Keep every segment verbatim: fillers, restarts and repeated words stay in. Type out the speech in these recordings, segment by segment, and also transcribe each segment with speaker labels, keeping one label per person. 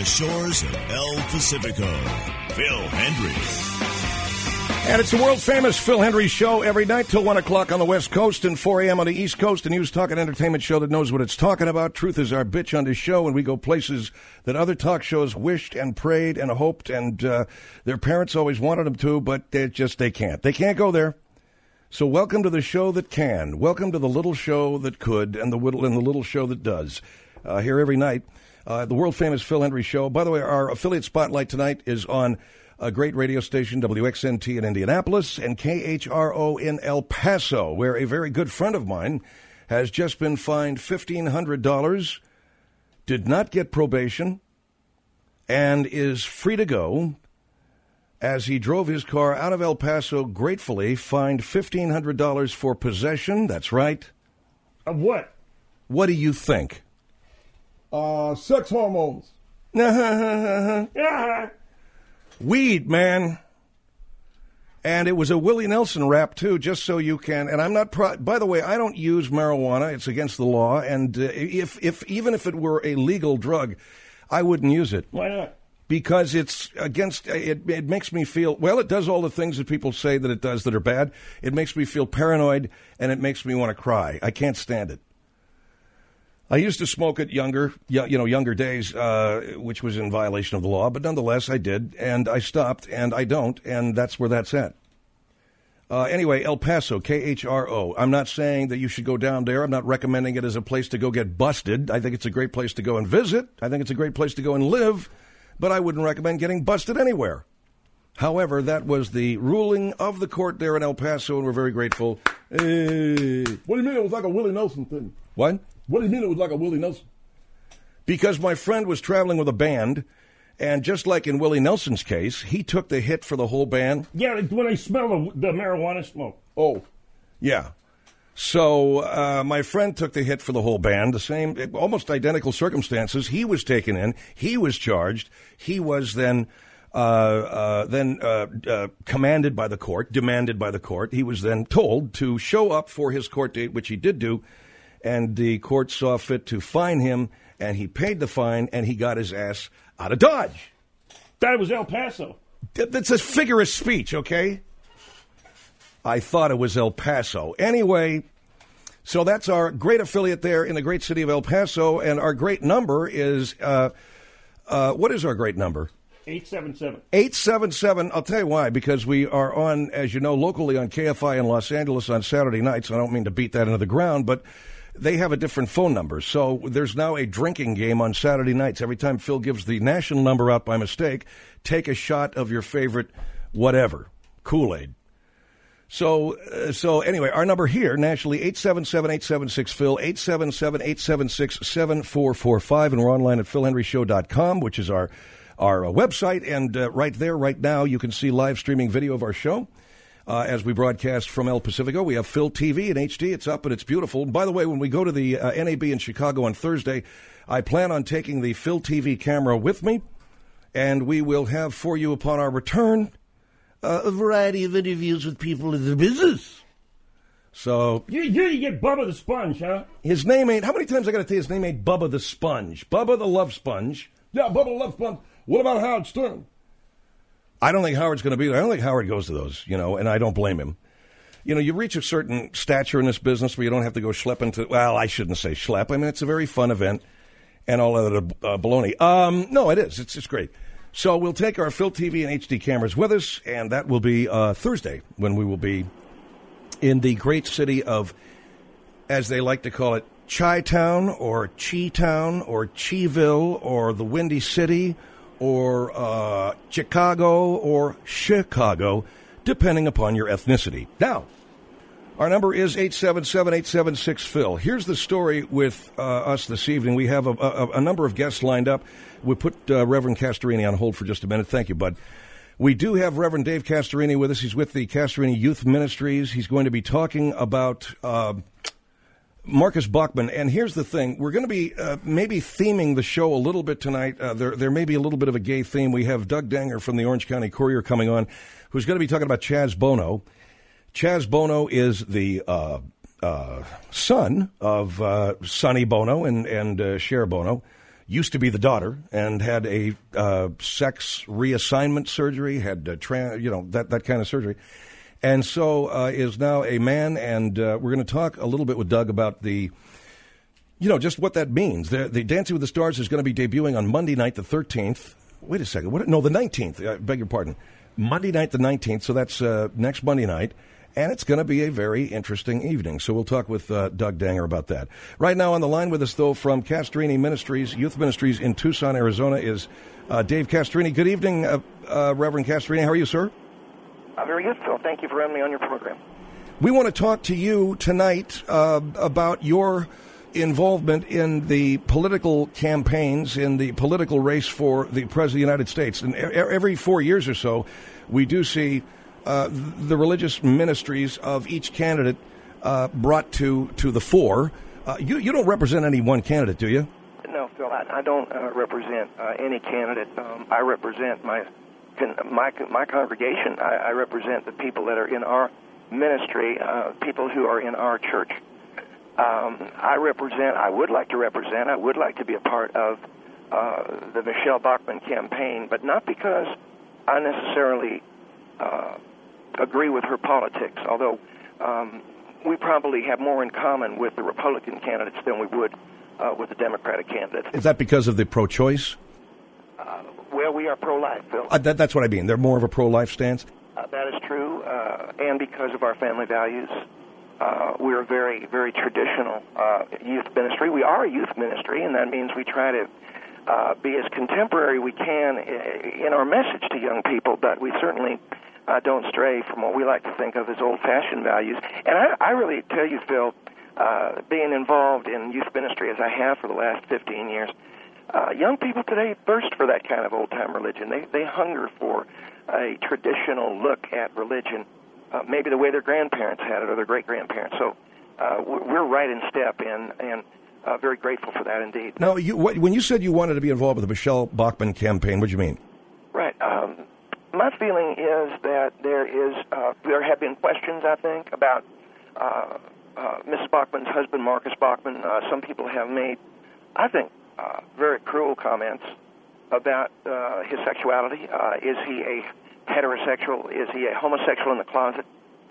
Speaker 1: the shores of El Pacifico, Phil Hendrie.
Speaker 2: And it's the world-famous Phil Hendrie Show every night till one o'clock on the West Coast and four a.m. on the East Coast. A news, talk, and entertainment show that knows what it's talking about. Truth is our bitch on this show, and we go places that other talk shows wished and prayed and hoped, and uh, their parents always wanted them to, but they just, they can't. They can't go there. So welcome to the show that can. Welcome to the little show that could and the little, and the little show that does. Uh, here every night. Uh, the world-famous Phil Hendrie Show. By the way, our affiliate spotlight tonight is on a great radio station, W X N T in Indianapolis, and K H R O in El Paso, where a very good friend of mine has just been fined fifteen hundred dollars, did not get probation, and is free to go as he drove his car out of El Paso, gratefully fined fifteen hundred dollars for possession. That's right.
Speaker 3: Of what?
Speaker 2: What do you think?
Speaker 3: Uh, sex hormones.
Speaker 2: Weed, man. And it was a Willie Nelson rap, too, just so you can. And I'm not, pro- by the way, I don't use marijuana. It's against the law. And uh, if, if even if it were a legal drug, I wouldn't use it.
Speaker 3: Why not?
Speaker 2: Because it's against, it, it makes me feel, well, it does all the things that people say that it does that are bad. It makes me feel paranoid, and it makes me want to cry. I can't stand it. I used to smoke it younger, you know, younger days, uh, which was in violation of the law, but nonetheless I did, and I stopped, and I don't, and that's where that's at. Uh, anyway, El Paso, K H R O. I'm not saying that you should go down there. I'm not recommending it as a place to go get busted. I think it's a great place to go and visit. I think it's a great place to go and live, but I wouldn't recommend getting busted anywhere. However, that was the ruling of the court there in El Paso, and we're very grateful. Hey.
Speaker 3: What do you mean it was like a Willie Nelson thing?
Speaker 2: What?
Speaker 3: What do you mean it was like a Willie Nelson?
Speaker 2: Because my friend was traveling with a band, and just like in Willie Nelson's case, he took the hit for the whole band.
Speaker 3: Yeah, when they smell the, the marijuana smoke.
Speaker 2: Oh, yeah. So uh, my friend took the hit for the whole band, the same, almost identical circumstances. He was taken in. He was charged. He was then uh, uh, then uh, uh, commanded by the court, demanded by the court. He was then told to show up for his court date, which he did do. And the court saw fit to fine him, and he paid the fine, and he got his ass out of Dodge.
Speaker 3: That was El Paso.
Speaker 2: That's a figure of speech, okay? I thought it was El Paso. Anyway, so that's our great affiliate there in the great city of El Paso, and our great number is, uh, uh, what is our great number?
Speaker 3: eight seven seven.
Speaker 2: eight seven seven. I'll tell you why, because we are on, as you know, locally on K F I in Los Angeles on Saturday nights. I don't mean to beat that into the ground, but they have a different phone number. So there's now a drinking game on Saturday nights. Every time Phil gives the national number out by mistake, take a shot of your favorite whatever, Kool-Aid. So, uh, so anyway, our number here nationally, eight seven seven, eight seven six, Phil, eight seven seven, eight seven six, seven four four five, and we're online at phil hendrie show dot com, which is our, our uh, website, and uh, right there, right now, you can see live streaming video of our show. Uh, as we broadcast from El Pacifico, we have Phil T V in H D. It's up and it's beautiful. By the way, when we go to the uh, N A B in Chicago on Thursday, I plan on taking the Phil T V camera with me, and we will have for you upon our return uh, a variety of interviews with people in the business. So
Speaker 3: You, you, you get Bubba the Sponge, huh?
Speaker 2: his name ain't, how many times I got to tell you his name ain't Bubba the Sponge? Bubba the Love Sponge.
Speaker 3: Yeah, Bubba the Love Sponge. What about Howard Stern?
Speaker 2: I don't think Howard's going to be there. I don't think Howard goes to those, you know, and I don't blame him. You know, you reach a certain stature in this business where you don't have to go schlepping to, well, I shouldn't say schlep. I mean, it's a very fun event and all that uh, baloney. Um, no, it is. It's, it's great. So we'll take our Phil T V and H D cameras with us, and that will be uh, Thursday when we will be in the great city of, as they like to call it, Chi-Town or Chi-Town or Chiville or the Windy City or uh, Chicago or Chicago, depending upon your ethnicity. Now, our number is eight seven seven, eight seven six, Phil. Here's the story with uh, us this evening. We have a, a, a number of guests lined up. We put uh, Reverend Castorini on hold for just a minute. Thank you, bud. We do have Reverend Dave Castorini with us. He's with the Castorini Youth Ministries. He's going to be talking about Uh, Marcus Bachmann, and here's the thing. We're going to be uh, maybe theming the show a little bit tonight. Uh, there there may be a little bit of a gay theme. We have Doug Danger from the Orange County Courier coming on, who's going to be talking about Chaz Bono. Chaz Bono is the uh, uh, son of uh, Sonny Bono and, and uh, Cher Bono. used to be the daughter and had a uh, sex reassignment surgery, had uh, tra- you know that that kind of surgery, and so uh, is now a man. And uh, we're going to talk a little bit with Doug about the, you know, just what that means. The, the Dancing with the Stars is going to be debuting on Monday night, the thirteenth. Wait a second. What? No, the nineteenth. I beg your pardon. Monday night, the nineteenth. So that's uh, next Monday night. And it's going to be a very interesting evening. So we'll talk with uh, Doug Danger about that. Right now on the line with us, though, from Castrini Ministries, Youth Ministries in Tucson, Arizona, is uh, Dave Castrini. Good evening, uh, uh, Reverend Castrini. How are you, sir?
Speaker 4: Uh, very good, Phil. Thank you for having me on your program.
Speaker 2: We want to talk to you tonight uh, about your involvement in the political campaigns, in the political race for the President of the United States. And every four years or so, we do see uh, the religious ministries of each candidate uh, brought to, to the fore. Uh, you, you don't represent any one candidate, do you?
Speaker 4: No, Phil, I, I don't uh, represent uh, any candidate. Um, I represent my my, my congregation. I, I represent the people that are in our ministry, uh, people who are in our church. Um, I represent, I would like to represent, I would like to be a part of uh, the Michelle Bachmann campaign, but not because I necessarily uh, agree with her politics, although um, we probably have more in common with the Republican candidates than we would uh, with the Democratic candidates.
Speaker 2: Is that because of the pro-choice?
Speaker 4: Uh, well, we are pro-life, Phil.
Speaker 2: Uh, that, that's what I mean. They're more of a pro-life stance?
Speaker 4: Uh, that is true, uh, and because of our family values. Uh, we're a very, very traditional uh, youth ministry. We are a youth ministry, and that means we try to uh, be as contemporary we can in our message to young people, but we certainly uh, don't stray from what we like to think of as old-fashioned values. And I, I really tell you, Phil, uh, being involved in youth ministry as I have for the last fifteen years, uh, young people today thirst for that kind of old-time religion. They, they hunger for a traditional look at religion. Uh, maybe the way their grandparents had it or their great-grandparents. So uh, we're right in step and, and uh, very grateful for that indeed.
Speaker 2: Now, you, what, when you said you wanted to be involved with the Michelle Bachmann campaign, what do you mean?
Speaker 4: Right. Um, my feeling is that there is uh, there have been questions, I think, about uh, uh, Missus Bachmann's husband, Marcus Bachmann. Uh, some people have made, I think, uh, very cruel comments about uh, his sexuality. Uh, is he a heterosexual? Is he a homosexual in the closet?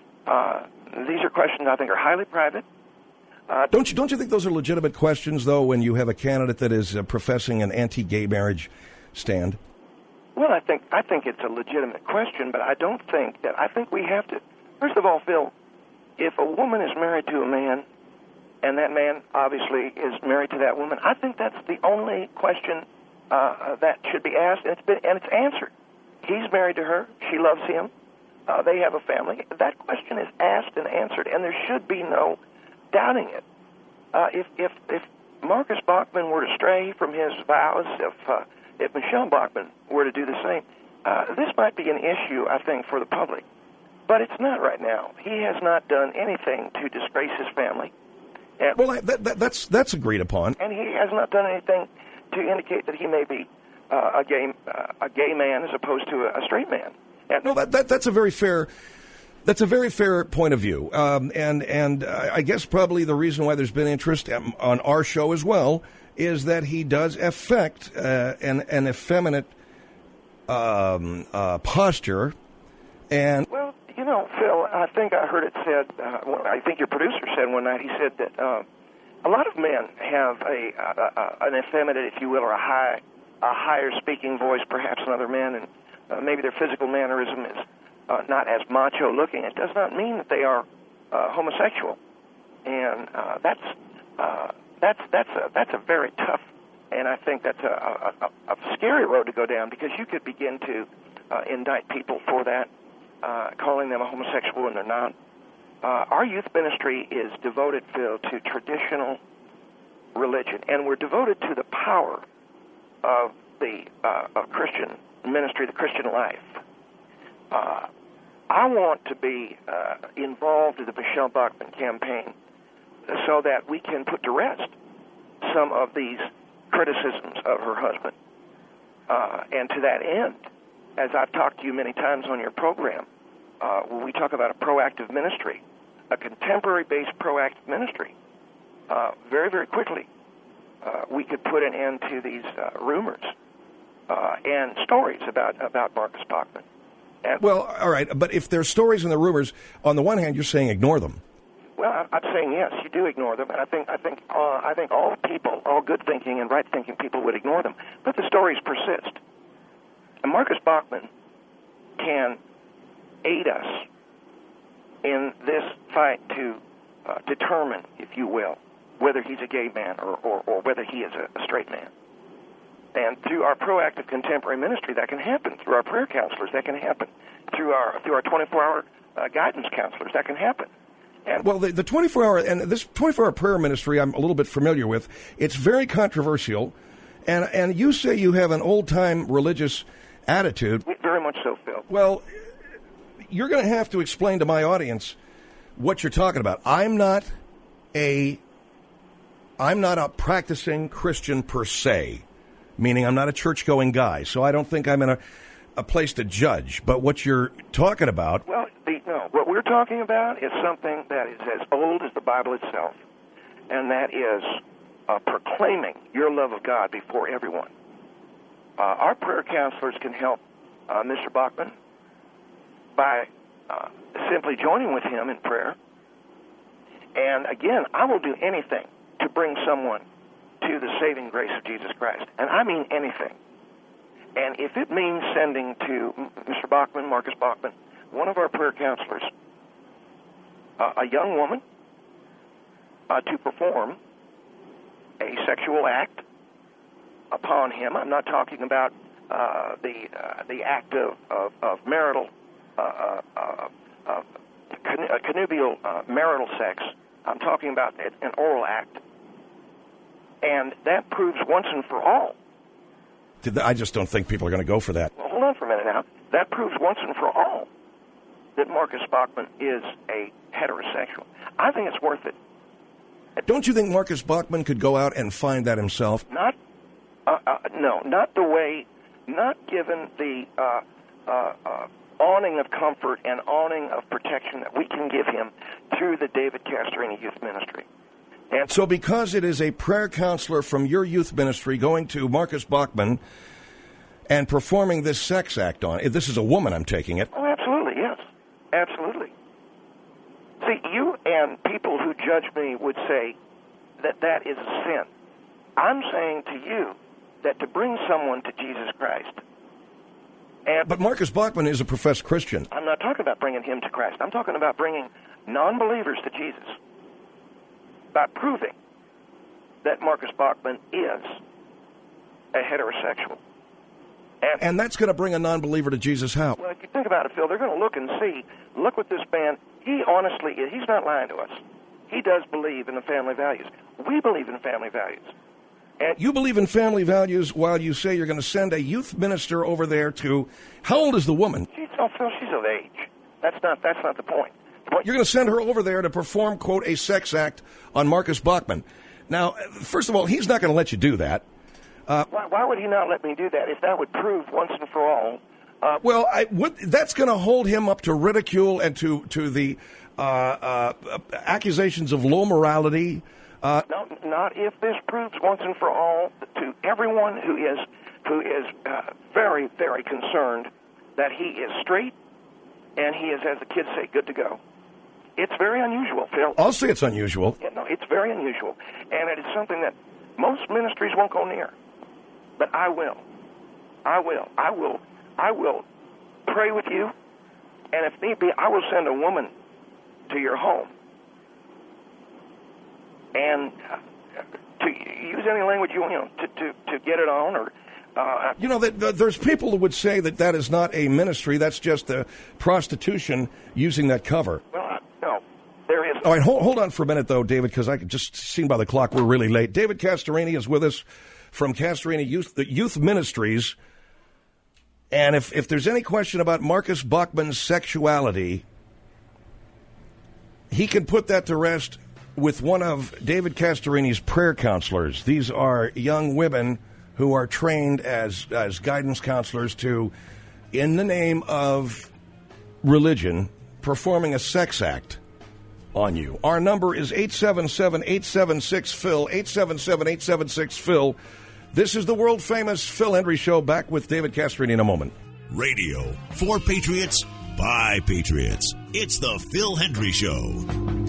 Speaker 4: Uh, these are questions I think are highly private. Uh,
Speaker 2: don't you don't you think those are legitimate questions, though, when you have a candidate that is uh, professing an anti-gay marriage stand?
Speaker 4: Well, I think I think it's a legitimate question, but I don't think that. I think we have to. First of all, Phil, if a woman is married to a man, and that man obviously is married to that woman, I think that's the only question uh, that should be asked, and it's been and it's answered. He's married to her. She loves him. Uh, they have a family. That question is asked and answered, and there should be no doubting it. Uh, if if if Marcus Bachmann were to stray from his vows, if uh, if Michelle Bachmann were to do the same, uh, this might be an issue, I think, for the public. But it's not right now. He has not done anything to disgrace his family. And,
Speaker 2: well, that, that, that's that's agreed upon.
Speaker 4: And he has not done anything to indicate that he may be Uh, a gay uh, a gay man as opposed to a, a straight man. And
Speaker 2: no, that, that that's a very fair that's a very fair point of view, um, and and uh, I guess probably the reason why there's been interest on our show as well is that he does affect uh, an an effeminate um, uh, posture, and
Speaker 4: well, you know, Phil, I think I heard it said. Uh, I think your producer said one night. He said that uh, a lot of men have a, a, a an effeminate, if you will, or a high. a higher speaking voice perhaps than other men, and uh, maybe their physical mannerism is uh, not as macho looking. It does not mean that they are uh, homosexual, and uh, that's uh, that's that's a, that's a very tough, and I think that's a, a, a scary road to go down, because you could begin to uh, indict people for that, uh, calling them a homosexual when they're not. Uh, our youth ministry is devoted, Phil, to traditional religion, and we're devoted to the power of the uh, of Christian ministry, the Christian life. Uh, I want to be uh, involved in the Michelle Bachmann campaign so that we can put to rest some of these criticisms of her husband. Uh, and to that end, as I've talked to you many times on your program, uh, when we talk about a proactive ministry, a contemporary-based proactive ministry, uh, very, very quickly, uh, we could put an end to these uh, rumors uh, and stories about, about Marcus Bachmann. And,
Speaker 2: well, all right, but if there's stories and the rumors, on the one hand, you're saying ignore them.
Speaker 4: Well, I'm saying yes, you do ignore them, and I think I think uh, I think all people, all good-thinking and right-thinking people would ignore them. But the stories persist, and Marcus Bachmann can aid us in this fight to uh, determine, if you will, whether he's a gay man or, or, or whether he is a, a straight man. And through our proactive contemporary ministry, that can happen. Through our prayer counselors, that can happen. Through our through our twenty-four hour uh, guidance counselors, that can happen. And
Speaker 2: well, the, the twenty-four hour, and this twenty-four hour prayer ministry I'm a little bit familiar with. It's very controversial, and and you say you have an old-time religious attitude.
Speaker 4: Very much so, Phil.
Speaker 2: Well, you're going to have to explain to my audience what you're talking about. I'm not a, I'm not a practicing Christian per se, meaning I'm not a church-going guy, so I don't think I'm in a, a place to judge. But what you're talking about...
Speaker 4: Well, the, no, what we're talking about is something that is as old as the Bible itself, and that is uh, proclaiming your love of God before everyone. Uh, our prayer counselors can help uh, Mister Bachmann by uh, simply joining with him in prayer. And again, I will do anything to bring someone to the saving grace of Jesus Christ. And I mean anything. And if it means sending to Mister Bachmann, Marcus Bachmann, one of our prayer counselors, uh, a young woman, uh, to perform a sexual act upon him. I'm not talking about uh, the uh, the act of, of, of marital, uh, uh, uh, conn- uh, connubial uh, marital sex. I'm talking about an oral act. And that proves once and for all.
Speaker 2: I just don't think people are going to go for that.
Speaker 4: Well, hold on for a minute now. That proves once and for all that Marcus Bachmann is a heterosexual. I think it's worth it.
Speaker 2: Don't you think Marcus Bachmann could go out and find that himself?
Speaker 4: Not, uh, uh, no, not the way, not given the uh, uh, uh, awning of comfort and awning of protection that we can give him through the David Castrini Youth Ministry. And
Speaker 2: so because it is a prayer counselor from your youth ministry going to Marcus Bachmann and performing this sex act on, this is a woman, I'm taking it.
Speaker 4: Oh, absolutely, yes. Absolutely. See, you and people who judge me would say that that is a sin. I'm saying to you that to bring someone to Jesus Christ... And
Speaker 2: but Marcus Bachmann is a professed Christian.
Speaker 4: I'm not talking about bringing him to Christ. I'm talking about bringing non-believers to Jesus by proving that Marcus Bachmann is a heterosexual. And,
Speaker 2: and that's going to bring a non-believer to Jesus how?
Speaker 4: Well, if you think about it, Phil, they're going to look and see, look what this man, he honestly is. He's not lying to us. He does believe in the family values. We believe in family values. And
Speaker 2: you believe in family values while you say you're going to send a youth minister over there to, how old is the woman?
Speaker 4: She's, oh, Phil, she's of age. That's not, that's not the point. What?
Speaker 2: You're going to send her over there to perform, quote, a sex act on Marcus Bachmann. Now, first of all, he's not going to let you do that.
Speaker 4: Uh, why, why would he not let me do that if that would prove once and for all? Uh,
Speaker 2: well, I, what, that's going to hold him up to ridicule and to, to the uh, uh, accusations of low morality. Uh,
Speaker 4: no, not if this proves once and for all to everyone who is who is uh, very, very concerned that he is straight and he is, as the kids say, good to go. It's very unusual, Phil.
Speaker 2: I'll say it's unusual.
Speaker 4: Yeah, no, it's very unusual, and it is something that most ministries won't go near. But I will. I will. I will. I will pray with you, and if need be, I will send a woman to your home. And to use any language you want, you know, to, to, to get it on, or uh,
Speaker 2: you know, that the, there's people who would say that that is not a ministry; that's just a prostitution using that cover.
Speaker 4: Well, uh, no, there is.
Speaker 2: All right, hold, hold on for a minute, though, David, because I could just seen by the clock we're really late. David Castrini is with us from Castrini Youth the Youth Ministries, and if if there's any question about Marcus Bachmann's sexuality, he can put that to rest with one of David Castorini's prayer counselors. These are young women who are trained as, as guidance counselors to, in the name of religion, performing a sex act on you. Our number is eight seven seven, eight seven six, Phil, eight seven seven, eight seven six, Phil. This is the world-famous Phil Hendrie Show, back with David Castrini in a moment.
Speaker 1: Radio for Patriots by Patriots. It's the Phil Hendrie Show.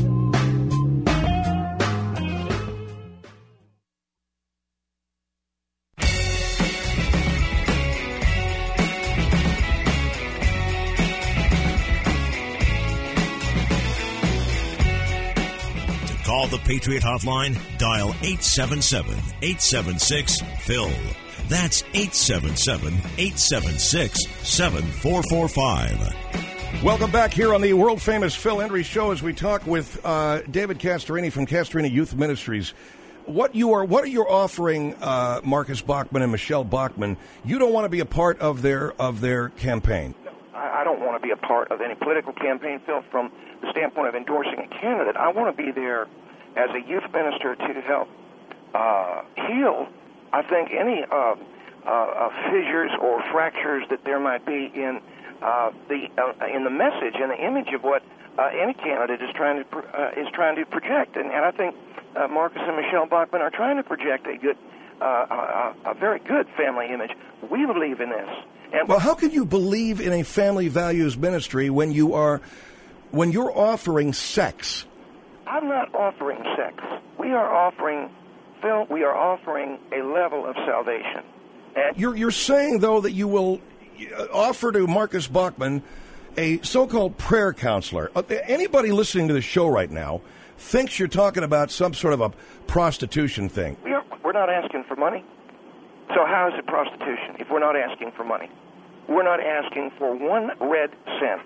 Speaker 1: Call the Patriot Hotline, dial eight seven seven, eight seven six, Phil. That's eight seven seven, eight seven six, seven four four five.
Speaker 2: Welcome back here on the world-famous Phil Hendrie Show as we talk with uh, David Castorini from Castorini Youth Ministries. What you are, what are you offering uh, Marcus Bachmann and Michelle Bachmann? You don't want to be a part of their of their campaign.
Speaker 4: I, I don't want to be a part of any political campaign, Phil, from the standpoint of endorsing a candidate. I want to be there as a youth minister to help uh, heal, I think, any uh, uh, fissures or fractures that there might be in uh, the uh, in the message and the image of what uh, any candidate is trying to uh, is trying to project. And, and I think uh, Marcus and Michelle Bachmann are trying to project a good, uh, a, a very good family image. We believe in this. And
Speaker 2: well, how can you believe in a family values ministry when you are when you're offering sex?
Speaker 4: I'm not offering sex. We are offering, Phil, we are offering a level of salvation. And
Speaker 2: you're, you're saying, though, that you will offer to Marcus Bachmann a so-called prayer counselor. Anybody listening to the show right now thinks you're talking about some sort of a prostitution thing.
Speaker 4: We are, we're not asking for money. So how is it prostitution if we're not asking for money? We're not asking for one red cent.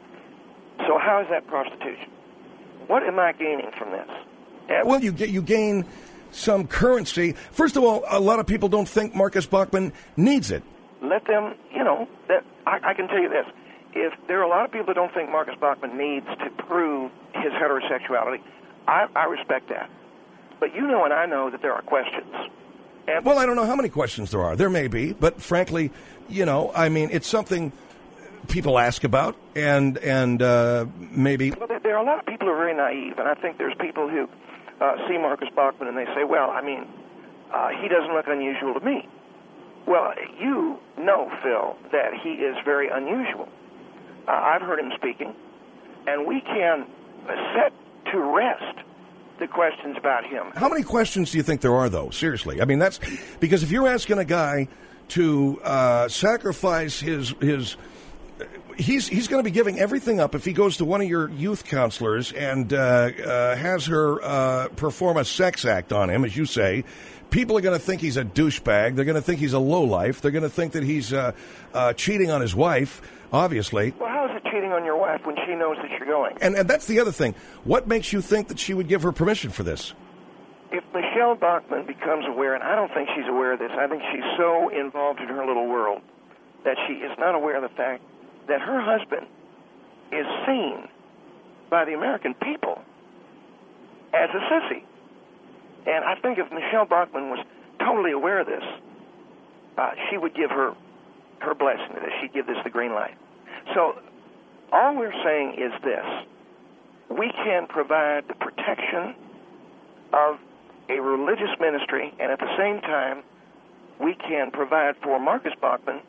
Speaker 4: So how is that prostitution? What am I gaining from this? And
Speaker 2: well, you get you gain some currency. First of all, a lot of people don't think Marcus Bachmann needs it.
Speaker 4: Let them, you know, that I, I can tell you this. If there are a lot of people that don't think Marcus Bachmann needs to prove his heterosexuality, I, I respect that. But you know and I know that there are questions. And
Speaker 2: well, I don't know how many questions there are. There may be, but frankly, you know, I mean, it's something people ask about, and and uh, maybe.
Speaker 4: Well, there are a lot of people who are very naive, and I think there's people who uh, see Marcus Bachmann and they say, well, I mean, uh, he doesn't look unusual to me. Well, you know, Phil, that he is very unusual. Uh, I've heard him speaking, and we can set to rest the questions about him.
Speaker 2: How many questions do you think there are, though? Seriously. I mean, that's because if you're asking a guy to uh, sacrifice his his he's he's going to be giving everything up if he goes to one of your youth counselors and uh, uh, has her uh, perform a sex act on him, as you say. People are going to think he's a douchebag. They're going to think he's a lowlife. They're going to think that he's uh, uh, cheating on his wife, obviously.
Speaker 4: Well, how is it cheating on your wife when she knows that you're going?
Speaker 2: And, and that's the other thing. What makes you think that she would give her permission for this?
Speaker 4: If Michelle Bachmann becomes aware, and I don't think she's aware of this, I think she's so involved in her little world that she is not aware of the fact that her husband is seen by the American people as a sissy. And I think if Michelle Bachmann was totally aware of this, uh, she would give her her blessing to this. She'd give this the green light. So all we're saying is this. We can provide the protection of a religious ministry, and at the same time, we can provide for Marcus Bachmann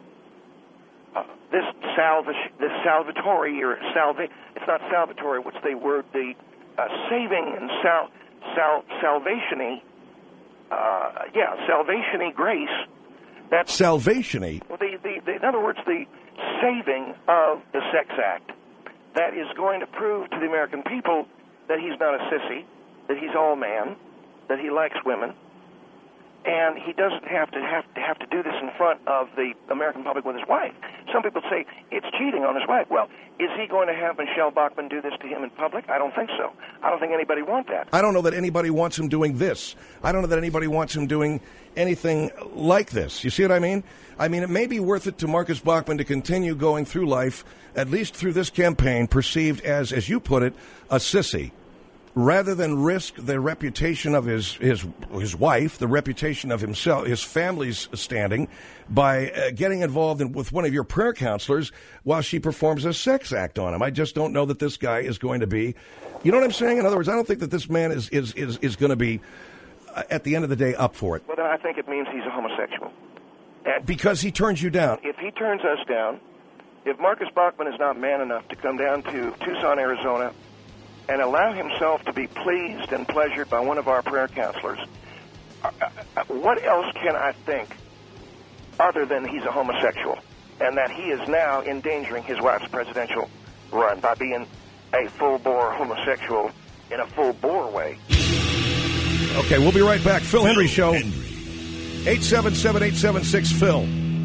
Speaker 4: uh, this salvation, this salvatory, or salva. It's not salvatory. What's the word? The uh, saving and sal, sal, salvation-y, uh, yeah, salvation-y grace. That's
Speaker 2: salvation-y.
Speaker 4: Well, the, the, the, in other words, the saving of the sex act that is going to prove to the American people that he's not a sissy, that he's all man, that he likes women, and he doesn't have to have to have to do this in front of the American public with his wife. Some people say it's cheating on his wife. Well, is he going to have Michelle Bachmann do this to him in public? I don't think so. I don't think anybody wants that.
Speaker 2: I don't know that anybody wants him doing this. I don't know that anybody wants him doing anything like this. You see what I mean? I mean, it may be worth it to Marcus Bachmann to continue going through life, at least through this campaign, perceived as, as you put it, a sissy. rather than risk the reputation of his, his, his wife, the reputation of himself, his family's standing, by uh, getting involved in, with one of your prayer counselors while she performs a sex act on him. I just don't know that this guy is going to be, you know what I'm saying? In other words, I don't think that this man is, is, is, is going to be, uh, at the end of the day, up for it.
Speaker 4: Well, then I think it means he's a homosexual. And
Speaker 2: because he turns you down.
Speaker 4: If he turns us down, if Marcus Bachmann is not man enough to come down to Tucson, Arizona, and allow himself to be pleased and pleasured by one of our prayer counselors, uh, uh, what else can I think other than he's a homosexual and that he is now endangering his wife's presidential run by being a full-bore homosexual in a full-bore way?
Speaker 2: Okay, we'll be right back. Phil Hendrie Show,
Speaker 1: Hendrie.
Speaker 2: eight seven seven, eight seven six, Phil.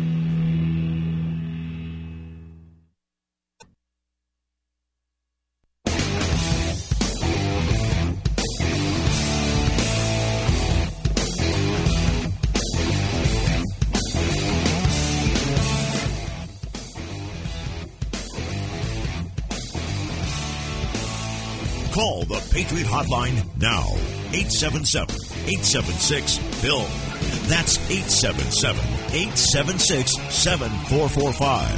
Speaker 1: Call the Patriot Hotline now. eight seven seven, eight seven six, Phil. That's eight seven seven, eight seven six, seven four four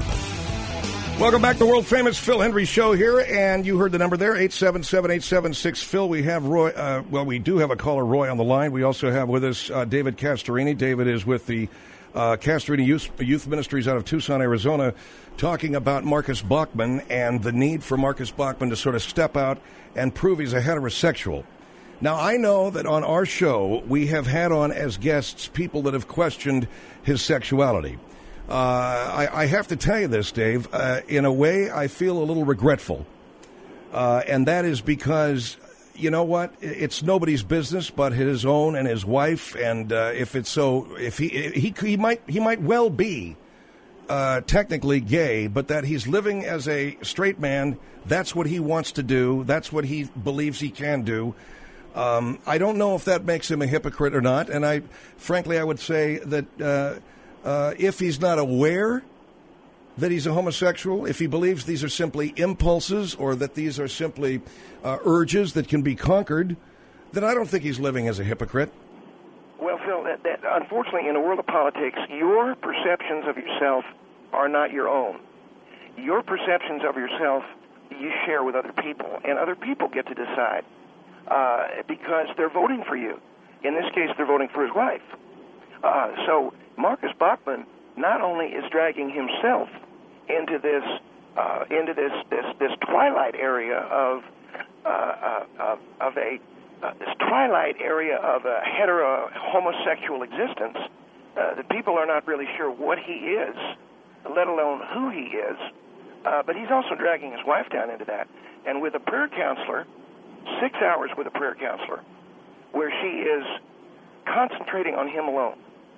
Speaker 1: five.
Speaker 2: Welcome back to the world-famous Phil Hendrie Show here, and you heard the number there, eight seven seven, eight seven six, Phil. We have Roy, uh, well, we do have a caller, Roy, on the line. We also have with us uh, David Castorini. David is with the uh, Castorini Youth, Youth Ministries out of Tucson, Arizona, talking about Marcus Bachmann and the need for Marcus Bachmann to sort of step out and prove he's a heterosexual. Now, I know that on our show, we have had on as guests people that have questioned his sexuality. Uh, I, I have to tell you this, Dave. Uh, in a way, I feel a little regretful. Uh, and that is because, you know what? It's nobody's business but his own and his wife. And uh, if it's so, if he, he, he might, he might well be uh, technically gay, but that he's living as a straight man. That's what he wants to do. That's what he believes he can do. Um, I don't know if that makes him a hypocrite or not. And I, frankly, I would say that uh, uh, if he's not aware that he's a homosexual, if he believes these are simply impulses or that these are simply uh, urges that can be conquered, then I don't think he's living as a hypocrite.
Speaker 4: Well, Phil, that, that, unfortunately, in the world of politics, your perceptions of yourself are not your own. Your perceptions of yourself you share with other people, and other people get to decide uh, because they're voting for you. In this case, they're voting for his wife. Uh, so Marcus Bachmann not only is dragging himself into this uh, into this, this this twilight area of uh, uh, of, of a uh, this twilight area of a hetero homosexual existence, uh, the people are not really sure what he is, let alone who he is. Uh, but he's also dragging his wife down into that. And with a prayer counselor, six hours with a prayer counselor, where she is concentrating on him alone.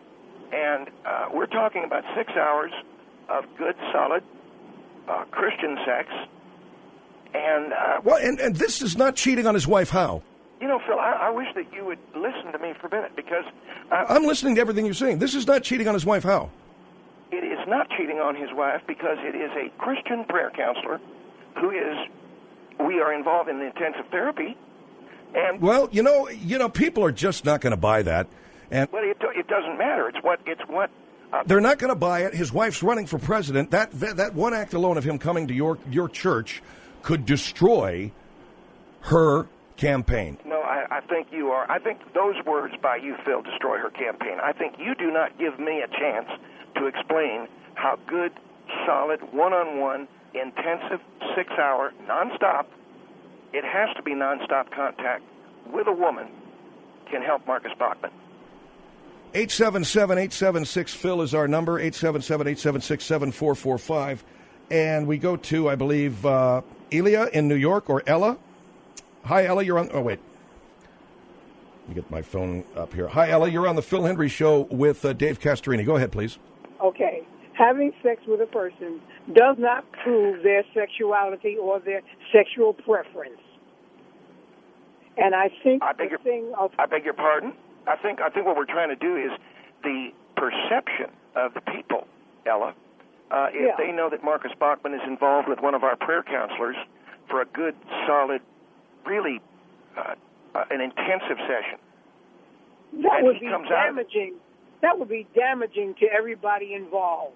Speaker 4: And uh, we're talking about six hours of good, solid uh, Christian sex. And, uh,
Speaker 2: well, and, and this is not cheating on his wife. How?
Speaker 4: You know, Phil, I, I wish that you would listen to me for a minute, because uh,
Speaker 2: I'm listening to everything you're saying. This is not cheating on his wife. How?
Speaker 4: It is not cheating on his wife because it is a Christian prayer counselor who is, we are involved in intensive therapy. And
Speaker 2: well, you know, you know, people are just not going to buy that. And
Speaker 4: well, it, it doesn't matter. It's what, it's what. Uh,
Speaker 2: they're not going to buy it. His wife's running for president. That, that that one act alone of him coming to your your church could destroy her campaign.
Speaker 4: No, I, I think you are. I think those words by you, Phil, destroy her campaign. I think you do not give me a chance to explain how good, solid, one-on-one, intensive, six-hour, nonstop, it has to be nonstop contact with a woman can help Marcus Bachmann.
Speaker 2: eight seven seven, eight seven six, Phil is our number, eight seven seven, eight seven six, seven four four five. And we go to, I believe, uh, Elia in New York, or Ella. Hi, Ella, you're on, oh, wait. Let me get my phone up here. Hi, Ella, you're on the Phil Hendrie Show with uh, Dave Castorini. Go ahead, please.
Speaker 5: Okay. Having sex with a person does not prove their sexuality or their sexual preference. And I think
Speaker 4: I beg
Speaker 5: the
Speaker 4: your,
Speaker 5: thing of...
Speaker 4: I beg your pardon? I think I think what we're trying to do is the perception of the people, Ella. Uh, if
Speaker 5: Yeah.
Speaker 4: they know that Marcus Bachmann is involved with one of our prayer counselors for a good, solid, really uh, uh, an intensive session.
Speaker 5: That
Speaker 4: And
Speaker 5: would
Speaker 4: he
Speaker 5: be
Speaker 4: comes out-
Speaker 5: damaging. That would be damaging to everybody involved.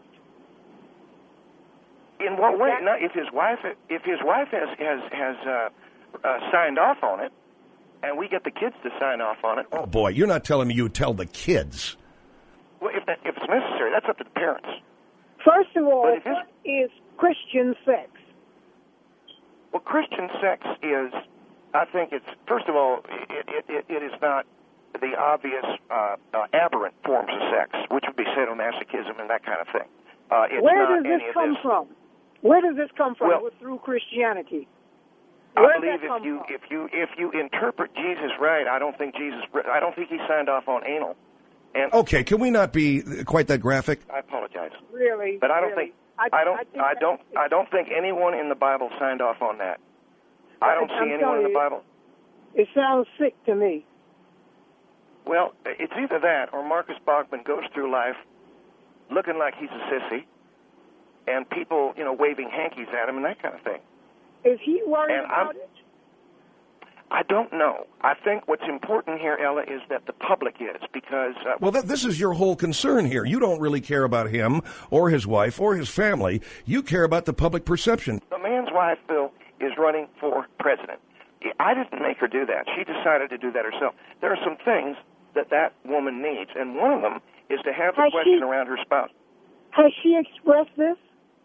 Speaker 4: In what way?
Speaker 5: That-
Speaker 4: No, if his wife, if his wife has has has uh, uh, signed off on it, and we get the kids to sign off on it,
Speaker 2: Oh, boy, you're not telling me you tell the kids.
Speaker 4: well, if that, if it's necessary, that's up to the parents.
Speaker 5: First of all,
Speaker 4: But if it's-
Speaker 5: what is Christian sex?
Speaker 4: Well, Christian sex is, I think it's first of all, it it, it, it is not the obvious uh, uh, aberrant forms of sex, which would be sadomasochism and that kind of thing. Uh, it's
Speaker 5: Where
Speaker 4: not
Speaker 5: does this
Speaker 4: any of
Speaker 5: come
Speaker 4: this.
Speaker 5: from? Where does this come from?
Speaker 4: Well-
Speaker 5: Through Christianity.
Speaker 4: I
Speaker 5: Where does
Speaker 4: believe
Speaker 5: that
Speaker 4: if
Speaker 5: come
Speaker 4: you
Speaker 5: from?
Speaker 4: if you if you interpret Jesus right, I don't think Jesus I don't think he signed off on anal. And
Speaker 2: Okay, can we not be quite that graphic?
Speaker 4: I apologize,
Speaker 5: Really?
Speaker 4: but I don't
Speaker 5: really.
Speaker 4: think I don't
Speaker 5: think
Speaker 4: I
Speaker 5: that-
Speaker 4: don't I don't think anyone in the Bible signed off on that. I don't
Speaker 5: I'm
Speaker 4: see anyone
Speaker 5: telling
Speaker 4: in the
Speaker 5: you.
Speaker 4: Bible.
Speaker 5: It sounds sick to me.
Speaker 4: Well, it's either that or Marcus Bachman goes through life looking like he's a sissy, and people, you know, waving hankies at him and that kind of thing.
Speaker 5: Is he worried
Speaker 4: And I'm-
Speaker 5: about it?
Speaker 4: I don't know. I think what's important here, Ella, is that the public is, because uh,
Speaker 2: Well, that, this is your whole concern here. You don't really care about him or his wife or his family. You care about the public perception.
Speaker 4: the man's wife, Bill, is running for president. I didn't make her do that. She decided to do that herself. There are some things that that woman needs, and one of them is to have the
Speaker 5: Has
Speaker 4: question
Speaker 5: she-
Speaker 4: around her spouse.
Speaker 5: Has she expressed this?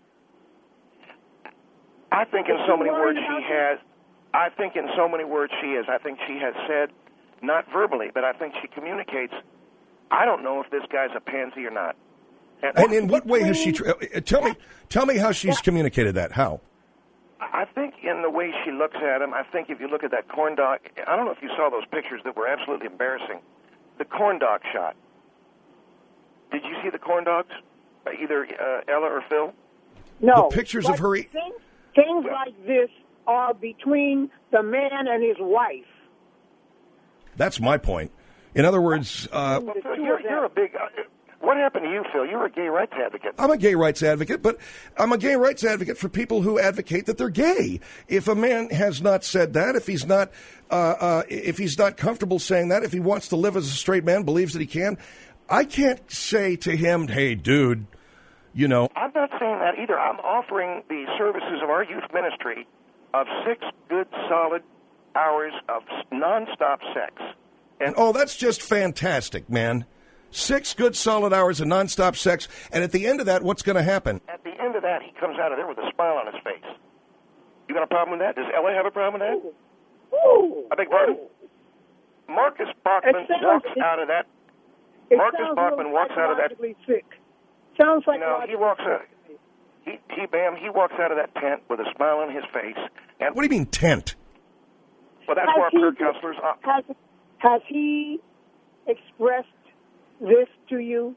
Speaker 4: I think in
Speaker 5: Is
Speaker 4: so
Speaker 5: she
Speaker 4: many
Speaker 5: worried
Speaker 4: words she
Speaker 5: about
Speaker 4: has. I think in so many words she is. I think she has said, not verbally, but I think she communicates. I don't know if this guy's a pansy or not.
Speaker 2: And in what way has she? Tr- uh, tell me, tell me how she's communicated that. How?
Speaker 4: I think in the way she looks at him, I think if you look at that corn dog, I don't know if you saw those pictures that were absolutely embarrassing. The corn dog shot. Did you see the corn dogs? Uh, Either uh, Ella or Phil?
Speaker 5: No.
Speaker 2: The pictures
Speaker 5: But
Speaker 2: of her. e-
Speaker 5: Things, things like this are between the man and his wife.
Speaker 2: That's my point. In other words, uh,
Speaker 4: Well,
Speaker 5: The
Speaker 4: Phil,
Speaker 5: two
Speaker 4: you're,
Speaker 5: of them.
Speaker 4: you're a big. Uh, what happened to you, Phil? You're a gay rights advocate.
Speaker 2: I'm a gay rights advocate, but I'm a gay rights advocate for people who advocate that they're gay. If a man has not said that, if he's not, uh, uh, if he's not comfortable saying that, if he wants to live as a straight man, believes that he can, I can't say to him, "Hey, dude, you know."
Speaker 4: I'm not saying that either. I'm offering the services of our youth ministry of six good, solid hours of nonstop sex. And
Speaker 2: Oh, that's just fantastic, man. Six good solid hours of nonstop sex, and at the end of that, what's going to happen?
Speaker 4: at the end of that, he comes out of there with a smile on his face. You got a problem with that? Does Ella have a problem with that?
Speaker 5: Ooh.
Speaker 4: I beg pardon? Marcus Bachman
Speaker 5: It sounds-
Speaker 4: walks
Speaker 5: it-
Speaker 4: out of that.
Speaker 5: It
Speaker 4: Marcus
Speaker 5: sounds a
Speaker 4: Bachman
Speaker 5: little
Speaker 4: walks out of that.
Speaker 5: psychologically sick. Sounds like
Speaker 4: No, he walks out. He, he, bam, he walks out of that tent with a smile on his face. And
Speaker 2: What do you mean tent?
Speaker 4: well, that's
Speaker 5: Has
Speaker 4: where our
Speaker 5: he-
Speaker 4: prayer counselors are.
Speaker 5: Has, has he expressed this to you?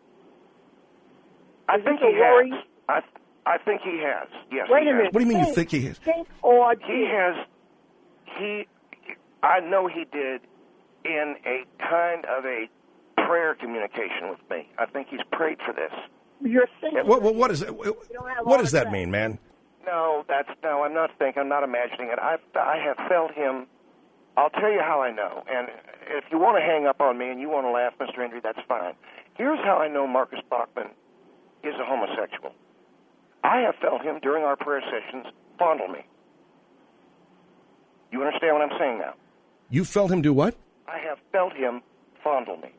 Speaker 4: I
Speaker 5: Is
Speaker 4: think
Speaker 5: this a
Speaker 4: he
Speaker 5: worry?
Speaker 4: has. I, I think he has. Yes.
Speaker 5: Wait
Speaker 4: he
Speaker 5: a
Speaker 4: has.
Speaker 5: minute.
Speaker 2: What do you mean you
Speaker 5: Think-
Speaker 2: think he has?
Speaker 5: Think or
Speaker 4: He
Speaker 5: do.
Speaker 4: has. He. I know he did in a kind of a prayer communication with me. I think he's prayed for this.
Speaker 5: You're thinking.
Speaker 2: What, what, what, is,
Speaker 5: don't have
Speaker 2: what
Speaker 5: all
Speaker 2: does
Speaker 5: the
Speaker 2: that
Speaker 5: facts.
Speaker 2: mean, man?
Speaker 4: No, that's no. I'm not thinking. I'm not imagining it. I I have felt him. I'll tell you how I know. And if you want to hang up on me and you want to laugh, Mister Hendry, that's fine. Here's how I know Marcus Bachman is a homosexual. I have felt him during our prayer sessions fondle me. You understand what I'm saying now?
Speaker 2: You felt him do what?
Speaker 4: I have felt him fondle me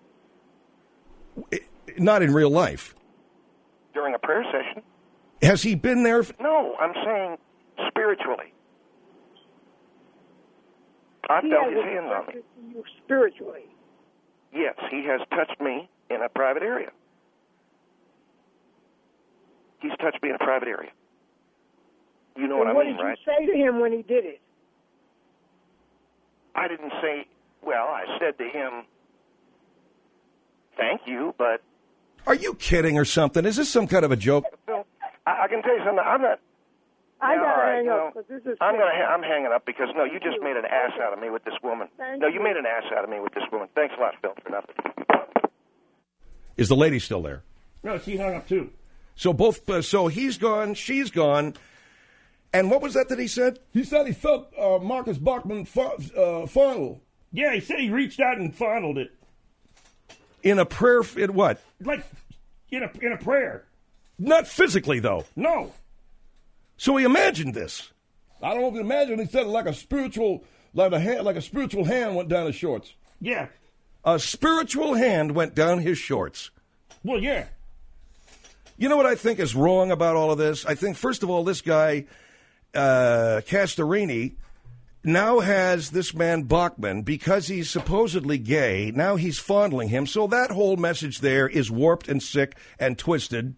Speaker 2: Not in real life.
Speaker 4: during a prayer session.
Speaker 2: Has he been there?
Speaker 4: No, I'm saying spiritually. I
Speaker 5: He
Speaker 4: felt
Speaker 5: has
Speaker 4: his hands on me.
Speaker 5: expressed it to you spiritually.
Speaker 4: Yes, he has touched me in a private area. He's touched me in a private area. You know what
Speaker 5: And
Speaker 4: I
Speaker 5: what
Speaker 4: mean,
Speaker 5: did
Speaker 4: right?
Speaker 5: you say to him when he did it?
Speaker 4: I didn't say, well, I said to him, thank you, but
Speaker 2: Are you kidding or something? Is this some kind of a joke?
Speaker 4: Phil, I, I can tell you something. I'm not.
Speaker 5: I
Speaker 4: Yeah,
Speaker 5: gotta
Speaker 4: all right,
Speaker 5: hang
Speaker 4: you
Speaker 5: up
Speaker 4: know,
Speaker 5: because this is.
Speaker 4: I'm
Speaker 5: sick.
Speaker 4: gonna. Ha- I'm hanging up because no, you just made an ass out of me with this woman.
Speaker 5: Thank
Speaker 4: no, you
Speaker 5: you.
Speaker 4: made an ass out of me with this woman. Thanks a lot, Phil, for nothing.
Speaker 2: Is the lady still there?
Speaker 3: No, she hung up too.
Speaker 2: So both. Uh, so he's gone. She's gone. And what was that that he said?
Speaker 3: He said he felt uh, Marcus Bachman fo- uh, fondle Yeah, he said he reached out and fondled it.
Speaker 2: In a prayer, in what?
Speaker 3: Like, in a, in a prayer.
Speaker 2: Not physically, though.
Speaker 3: No.
Speaker 2: So he imagined this.
Speaker 3: I don't know if you imagine, he said like a spiritual, like a hand, like a spiritual hand went down his shorts. Yeah.
Speaker 2: A spiritual hand went down his shorts.
Speaker 3: Well, yeah.
Speaker 2: You know what I think is wrong about all of this? I think, first of all, this guy, uh, Castorini, now has this man Bachman, because he's supposedly gay, now he's fondling him. So that whole message there is warped and sick and twisted.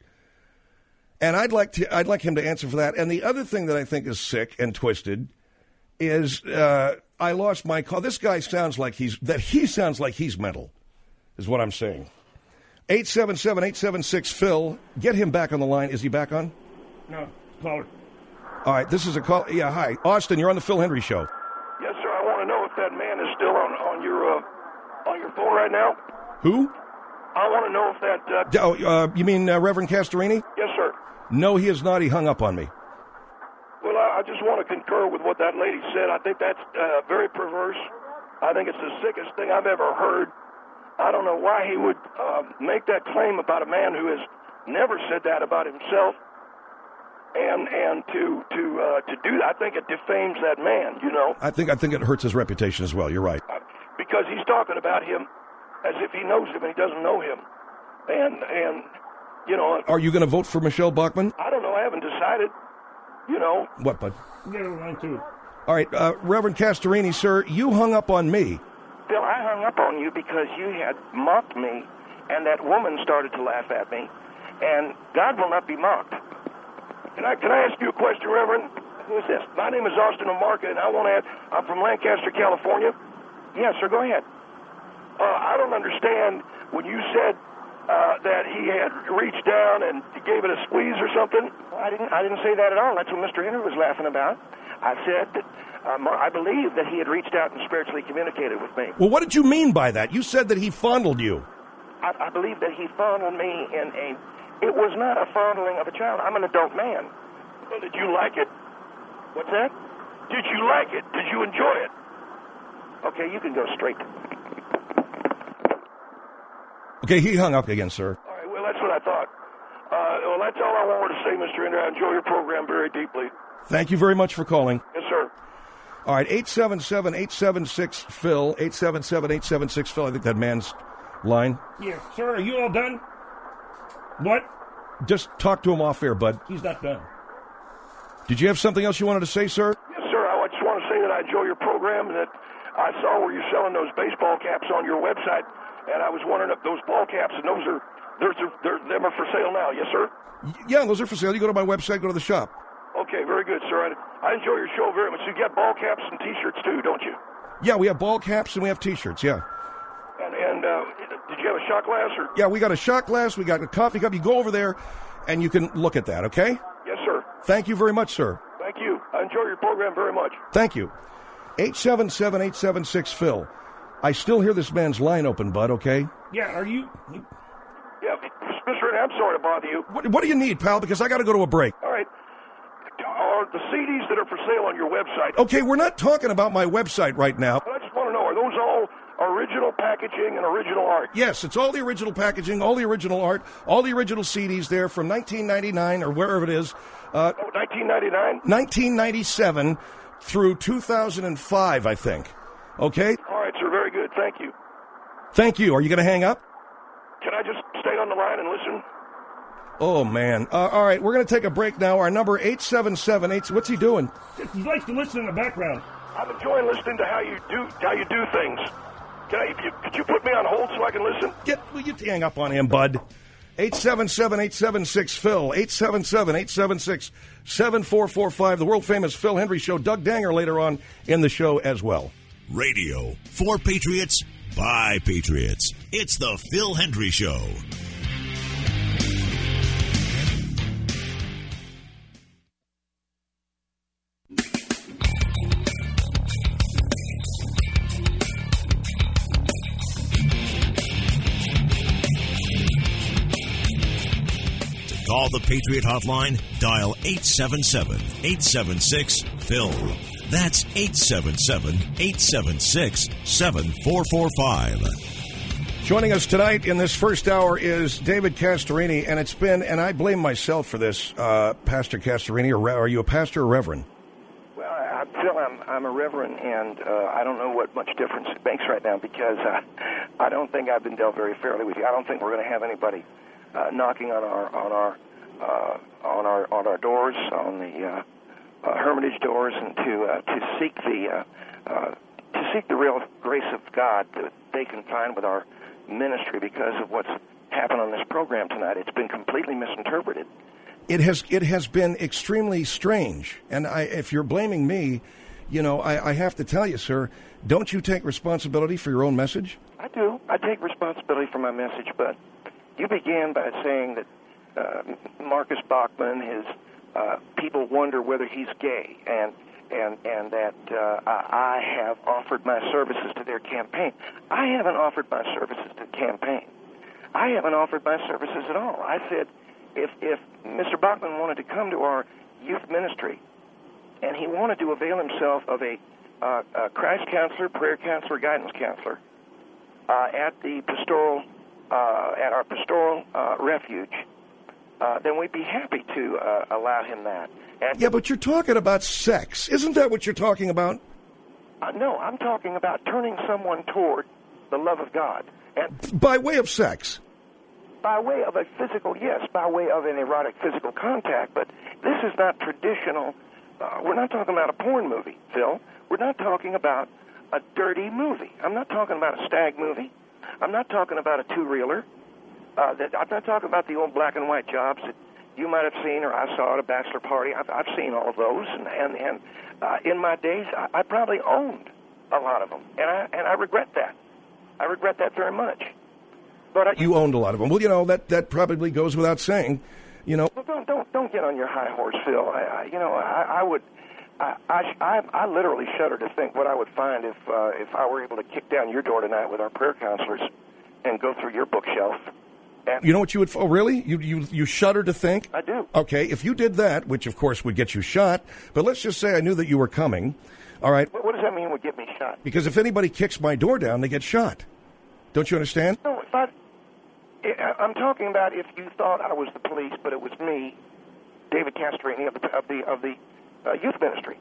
Speaker 2: And I'd like to, I'd like him to answer for that. And the other thing that I think is sick and twisted is uh, I lost my call. This guy sounds like he's, that he sounds like he's mental, is what I'm saying. eight seven seven, eight seven six, Phil. Get him back on the line. Is he back on?
Speaker 3: No, caller.
Speaker 2: All right, this is a call. Yeah, hi. Austin, you're on the Phil Hendry Show.
Speaker 6: Yes, sir. I want to know if that man is still on, on your uh, on your phone right now.
Speaker 2: Who?
Speaker 6: I want to know if that... Uh...
Speaker 2: Oh, uh, you mean uh, Reverend Castorini?
Speaker 6: Yes, sir.
Speaker 2: No, he is not. He hung up on me.
Speaker 6: Well, I, I just want to concur with what that lady said. I think that's uh, very perverse. I think it's the sickest thing I've ever heard. I don't know why he would uh, make that claim about a man who has never said that about himself. And and to to uh, to do that, I think it defames that man. You know.
Speaker 2: I think I think it hurts his reputation as well. You're right.
Speaker 6: Uh, because he's talking about him as if he knows him and he doesn't know him. And and you know.
Speaker 2: Are you going to vote for Michelle Bachmann?
Speaker 6: I don't know. I haven't decided. You know.
Speaker 2: What, bud?
Speaker 3: Yeah, mine too.
Speaker 2: All right, uh, Reverend Castorini, sir, you hung up on me.
Speaker 4: Bill, I hung up on you because you had mocked me, and that woman started to laugh at me. And God will not be mocked.
Speaker 6: Can I can I ask you a question, Reverend?
Speaker 4: Who is this?
Speaker 6: My name is Austin Omarka, and I want to add, I'm from Lancaster, California.
Speaker 4: Yes, sir, go ahead.
Speaker 6: Uh, I don't understand when you said uh, that he had reached down and gave it a squeeze or something.
Speaker 4: Well, I didn't I didn't say that at all. That's what Mister Henry was laughing about. I said that um, I believe that he had reached out and spiritually communicated with me.
Speaker 2: Well, what did you mean by that? You said that he fondled you.
Speaker 4: I, I believe that he fondled me in a... It was not a fondling of a child. I'm an adult man.
Speaker 6: Well, did you like it?
Speaker 4: What's that?
Speaker 6: Did you like it? Did you enjoy it?
Speaker 4: Okay, you can go straight.
Speaker 2: Okay, he hung up again, sir.
Speaker 6: All right, well, that's what I thought. Uh, well, that's all I wanted to say, Mister Ender. I enjoy your program very deeply.
Speaker 2: Thank you very much for calling.
Speaker 6: Yes, sir.
Speaker 2: All right, eight seven seven, eight seven six, Phil, eight seven seven, eight seven six, Phil. I think that man's line.
Speaker 3: Yeah, sir, are you all done? What?
Speaker 2: Just talk to him off air, bud.
Speaker 3: He's not done.
Speaker 2: Did you have something else you wanted to say, sir?
Speaker 6: Yes, sir. I just want to say that I enjoy your program and that I saw where you're selling those baseball caps on your website, and I was wondering if those ball caps, and those are, those are, they're, them are for sale now. Yes, sir?
Speaker 2: Yeah, those are for sale. You go to my website, go to the shop.
Speaker 6: Okay, very good, sir. I, I enjoy your show very much. You get ball caps and T-shirts, too, don't you?
Speaker 2: Yeah, we have ball caps and we have T-shirts, yeah.
Speaker 6: And, and uh, did you have a shot glass? Or?
Speaker 2: Yeah, we got a shot glass, we got a coffee cup. You go over there, and you can look at that, okay?
Speaker 6: Yes, sir.
Speaker 2: Thank you very much, sir.
Speaker 6: Thank you. I enjoy your program very much.
Speaker 2: Thank you. eight seven seven, eight seven six, Phil. I still hear this man's line open, bud, okay?
Speaker 3: Yeah, are you...
Speaker 6: Yeah, Mister Ender, I'm sorry to bother you.
Speaker 2: What, what do you need, pal? Because I got to go to a break.
Speaker 6: All right. Are the C Ds that are for sale on your website...
Speaker 2: Okay, we're not talking about my website right now.
Speaker 6: I just want to know, are those all original packaging and original art?
Speaker 2: Yes, it's all the original packaging, all the original art, all the original C Ds there from nineteen ninety-nine or wherever it is. Uh,
Speaker 6: oh, nineteen ninety-nine?
Speaker 2: nineteen ninety-seven through two thousand five, I think. Okay?
Speaker 6: All right, sir. Very good. Thank you.
Speaker 2: Thank you. Are you going to hang up?
Speaker 6: Can I just stay on the line and listen?
Speaker 2: Oh, man. Uh, all right, we're going to take a break now. Our number, eight seven seven eight... What's he doing?
Speaker 3: He likes to listen in the background.
Speaker 6: I'm enjoying listening to how you do how you do things. Can I, if you, could you put me on hold so I can listen?
Speaker 2: Get, will you hang up on him, bud? eight seven seven, eight seven six, Phil. eight seven seven, eight seven six, seven four four five. The world-famous Phil Hendry Show. Doug Danger later on in the show as well.
Speaker 1: Radio for Patriots by Patriots. It's the Phil Hendry Show. Call the Patriot Hotline, dial eight seven seven, eight seven six, P H I L. That's eight seven seven, eight seven six, seven four four five.
Speaker 2: Joining us tonight in this first hour is David Castorini, and it's been, and I blame myself for this, uh, Pastor Castorini, or are you a pastor or reverend?
Speaker 4: Well, I feel I'm, I'm a reverend, and uh, I don't know what much difference it makes right now because uh, I don't think I've been dealt very fairly with you. I don't think we're going to have anybody uh, knocking on our on our uh, on our on our doors, on the uh, uh, Hermitage doors, and to uh, to seek the uh, uh, to seek the real grace of God that they can find with our ministry because of what's happened on this program tonight. It's been completely misinterpreted.
Speaker 2: It has it has been extremely strange, and I, if you're blaming me, you know, I, I have to tell you, sir, don't you take responsibility for your own message?
Speaker 4: I do. I take responsibility for my message, but you began by saying that uh, Marcus Bachmann, his uh, people wonder whether he's gay, and and and that uh, I have offered my services to their campaign. I haven't offered my services to the campaign. I haven't offered my services at all. I said, if if Mister Bachmann wanted to come to our youth ministry, and he wanted to avail himself of a, uh, a Christ counselor, prayer counselor, guidance counselor uh, at the pastoral, uh, at our pastoral uh, refuge, uh, then we'd be happy to uh, allow him that. And
Speaker 2: Yeah, but you're talking about sex. Isn't that what you're talking about?
Speaker 4: Uh, no, I'm talking about turning someone toward the love of God. And
Speaker 2: By way of sex.
Speaker 4: by way of a physical, yes, by way of an erotic physical contact, but this is not traditional. Uh, we're not talking about a porn movie, Phil. We're not talking about a dirty movie. I'm not talking about a stag movie. I'm not talking about a two-reeler. Uh, that, I'm not talking about the old black and white jobs that you might have seen or I saw at a bachelor party. I've, I've seen all of those, and, and, and uh, in my days, I, I probably owned a lot of them, and I, and I regret that. I regret that very much. But I,
Speaker 2: You owned a lot of them. Well, you know, that, that probably goes without saying. You know,
Speaker 4: Well, don't don't don't get on your high horse, Phil. I, I you know I, I would I, I I literally shudder to think what I would find if uh, if I were able to kick down your door tonight with our prayer counselors and go through your bookshelf. And
Speaker 2: you know what you would... Oh, really? You, you, you shudder to think?
Speaker 4: I do.
Speaker 2: Okay, if you did that, which of course would get you shot, but let's just say I knew that you were coming, all right?
Speaker 4: What, what does that mean? Would get me shot?
Speaker 2: Because if anybody kicks my door down, they get shot. Don't you understand?
Speaker 4: No, if I, I I'm talking about if you thought I was the police, but it was me, David Castorini of the of the of the uh, youth ministry.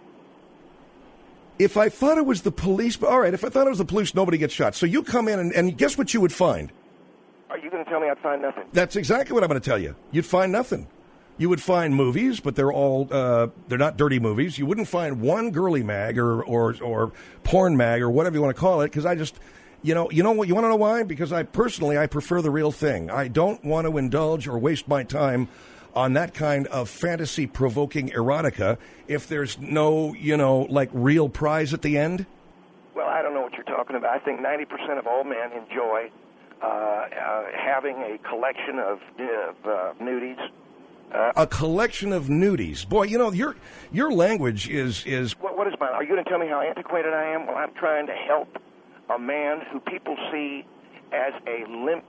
Speaker 2: If I thought it was the police, all right, if I thought it was the police, nobody gets shot. So you come in, and, and guess what you would find?
Speaker 4: Are you going to tell me I'd find nothing?
Speaker 2: That's exactly what I'm going to tell you. You'd find nothing. You would find movies, but they're all, uh, they're not dirty movies. You wouldn't find one girly mag or, or, or porn mag or whatever you want to call it, because I just, you know, you know what, you want to know why? Because I personally, I prefer the real thing. I don't want to indulge or waste my time on that kind of fantasy-provoking erotica if there's no, you know, like real prize at the end.
Speaker 4: Well, I don't know what you're talking about. I think ninety percent of all men enjoy uh, uh, having a collection of uh, uh, nudies. Uh,
Speaker 2: A collection of nudies. Boy, you know, your your language is... is
Speaker 4: what, what is mine? Are you going to tell me how antiquated I am? Well, I'm trying to help a man who people see as a limp...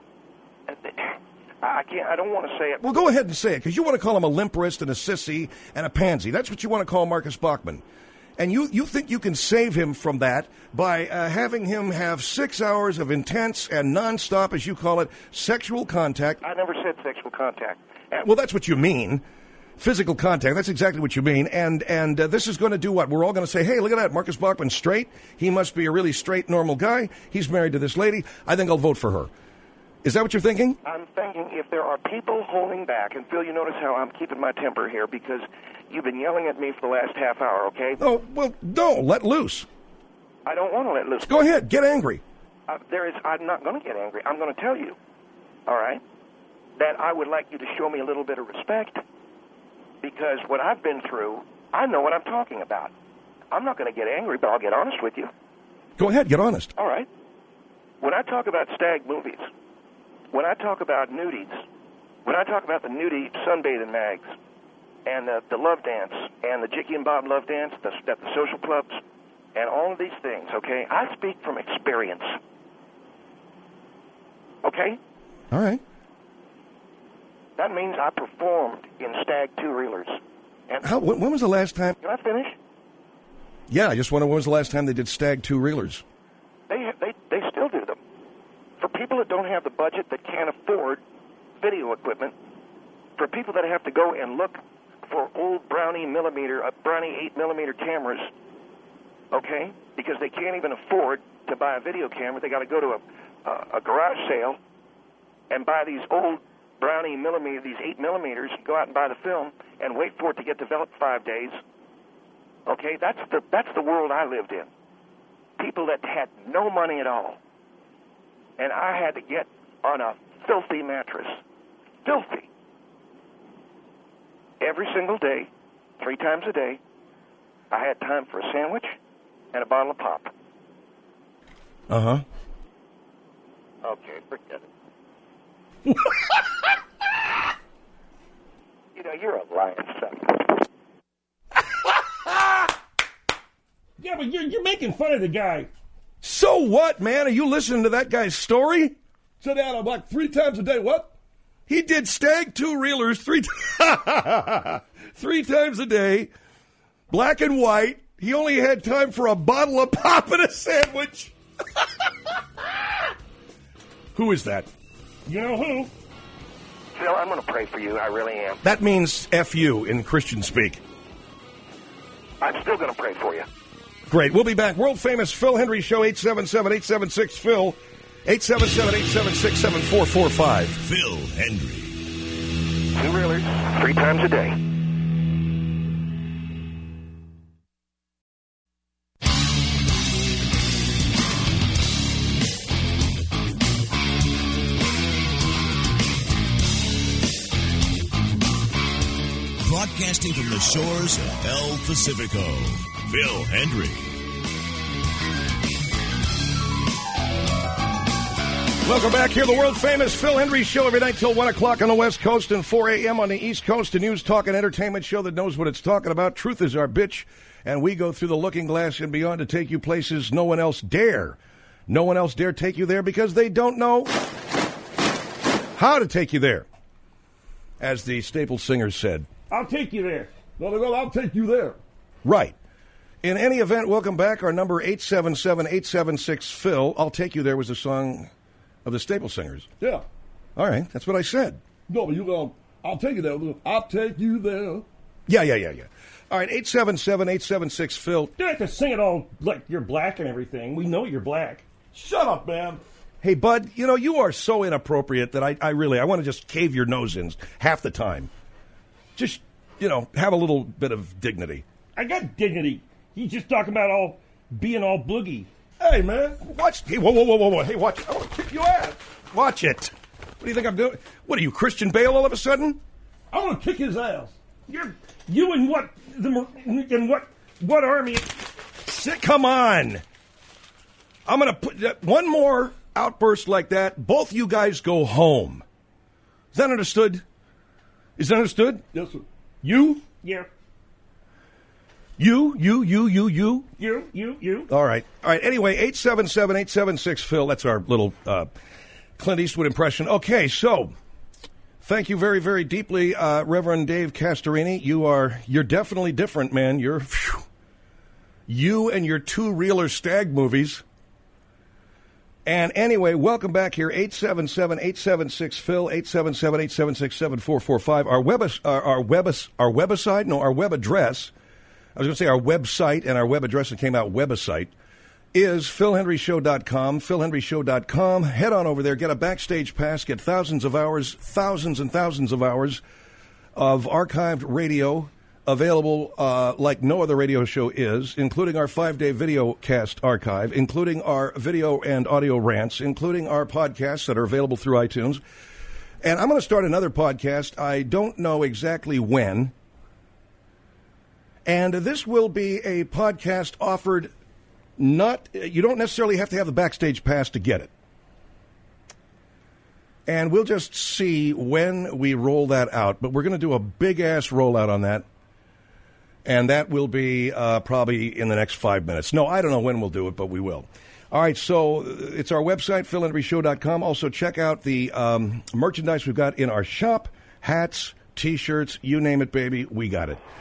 Speaker 4: I can't. I don't want to say it.
Speaker 2: Well, go ahead and say it, because you want to call him a limp wrist and a sissy and a pansy. That's what you want to call Marcus Bachmann. And you, you think you can save him from that by uh, having him have six hours of intense and nonstop, as you call it, sexual contact.
Speaker 4: I never said sexual contact. And
Speaker 2: Well, that's what you mean. Physical contact, that's exactly what you mean. And and uh, this is going to do what? We're all going to say, hey, look at that, Marcus Bachman's straight. He must be a really straight, normal guy. He's married to this lady. I think I'll vote for her. Is that what you're thinking?
Speaker 4: I'm thinking if there are people holding back, and Phil, you notice how I'm keeping my temper here because you've been yelling at me for the last half hour, okay?
Speaker 2: Oh, well, no, let loose.
Speaker 4: I don't want to let loose.
Speaker 2: Go ahead, get angry.
Speaker 4: Uh, there is. I'm not going to get angry. I'm going to tell you, all right, that I would like you to show me a little bit of respect because what I've been through, I know what I'm talking about. I'm not going to get angry, but I'll get honest with you.
Speaker 2: Go ahead, get honest.
Speaker 4: All right. When I talk about stag movies, when I talk about nudies, when I talk about the nudie sunbathing mags and the, the love dance and the Jicky and Bob love dance the, at the social clubs and all of these things, okay, I speak from experience. Okay?
Speaker 2: All right.
Speaker 4: That means I performed in stag two-reelers. And
Speaker 2: How, when when was the last time?
Speaker 4: can I finish?
Speaker 2: Yeah, I just wonder when was the last time they did Stag two reelers?
Speaker 4: They they they still do them. For people that don't have the budget, that can't afford video equipment, for people that have to go and look for old Brownie millimeter, uh, Brownie eight millimeter cameras, okay, because they can't even afford to buy a video camera. They got to go to a, uh, a garage sale and buy these old Brownie millimeter, these eight millimeters, go out and buy the film and wait for it to get developed five days. Okay, that's the that's the world I lived in. People that had no money at all. And I had to get on a filthy mattress. Filthy. Every single day, three times a day, I had time for a sandwich and a bottle of pop.
Speaker 2: Uh-huh.
Speaker 4: Okay, forget it. You know, you're a lying son.
Speaker 3: Yeah, but you're, you're making fun of the guy.
Speaker 2: So what, man? Are you listening to that guy's story?
Speaker 3: Sit down, I'm like three times a day. What?
Speaker 2: He did Stag two reelers three, t- three times a day, black and white. He only had time for a bottle of pop and a sandwich. Who is that?
Speaker 3: You know who?
Speaker 4: Phil, I'm going to pray for you. I really am.
Speaker 2: That means F you in Christian speak.
Speaker 4: I'm still going to pray for you.
Speaker 2: Great. We'll be back. World famous Phil Hendry Show, eight seven seven, eight seven six, Phil, eight seven seven, eight seven six, seven four four five.
Speaker 1: Phil Hendry.
Speaker 4: Two reelers, three times a day.
Speaker 1: Broadcasting from the shores of El Pacifico, Phil Hendry.
Speaker 2: Welcome back here, the world-famous Phil Hendry Show, every night till one o'clock on the West Coast and four a.m. on the East Coast, a news, talk, and entertainment show that knows what it's talking about. Truth is our bitch, and we go through the looking glass and beyond to take you places no one else dare. No one else dare take you there because they don't know how to take you there, as the Staple Singers said.
Speaker 3: I'll take you there.
Speaker 6: No, no, no, I'll take you there.
Speaker 2: Right. In any event, welcome back. Our number eight seven seven, eight seven six, Phil. I'll Take You There was the song of the Staple Singers.
Speaker 6: Yeah.
Speaker 2: All right, that's what I said.
Speaker 6: No, but you go, I'll take you there. I'll take you there.
Speaker 2: Yeah, yeah, yeah, yeah. All right, eight seven seven, eight seven six, Phil.
Speaker 3: You don't have to sing it all like you're black and everything. We know you're black.
Speaker 6: Shut up, man.
Speaker 2: Hey, Bud, you know, you are so inappropriate that I, I really, I want to just cave your nose in half the time. Just, you know, have a little bit of dignity.
Speaker 3: I got dignity. He's just talking about all being all boogie.
Speaker 6: Hey, man.
Speaker 2: Watch. Hey, whoa, whoa, whoa, whoa, whoa. Hey, watch. I want to kick your ass. Watch it. What do you think I'm doing? What are you, Christian Bale all of a sudden?
Speaker 6: I'm going to kick his ass.
Speaker 3: You're you and what the and what what army?
Speaker 2: Sit, come on. I'm going to put one more outburst like that. Both you guys go home. Is that understood? Is that understood?
Speaker 6: Yes, sir.
Speaker 2: You?
Speaker 3: Yeah.
Speaker 2: You, you, you, you, you?
Speaker 3: You, you, you.
Speaker 2: All right. All right. Anyway, eight seven seven, eight seven six, Phil. That's our little uh, Clint Eastwood impression. Okay, so thank you very, very deeply, uh, Reverend Dave Castorini. You are, you're definitely different, man. You're, phew, you and your two-reeler Stag movies. And anyway, welcome back here, eight seven seven, eight seven six, Phil, eight seven seven, eight seven six, seven four four five. Our web, our, our web, our website, no, our web address, I was going to say our website, and our web address that came out, website, is phil hendry show dot com, phil hendry show dot com. Head on over there, get a backstage pass, get thousands of hours, thousands and thousands of hours of archived radio available uh, like no other radio show is, including our five-day video cast archive, including our video and audio rants, including our podcasts that are available through iTunes. And I'm going to start another podcast. I don't know exactly when. And this will be a podcast offered not, you don't necessarily have to have the backstage pass to get it. And we'll just see when we roll that out. But we're going to do a big-ass rollout on that. And that will be uh, probably in the next five minutes. No, I don't know when we'll do it, but we will. All right, so it's our website, phil hendry show dot com. Also, check out the um, merchandise we've got in our shop. Hats, T-shirts, you name it, baby, we got it.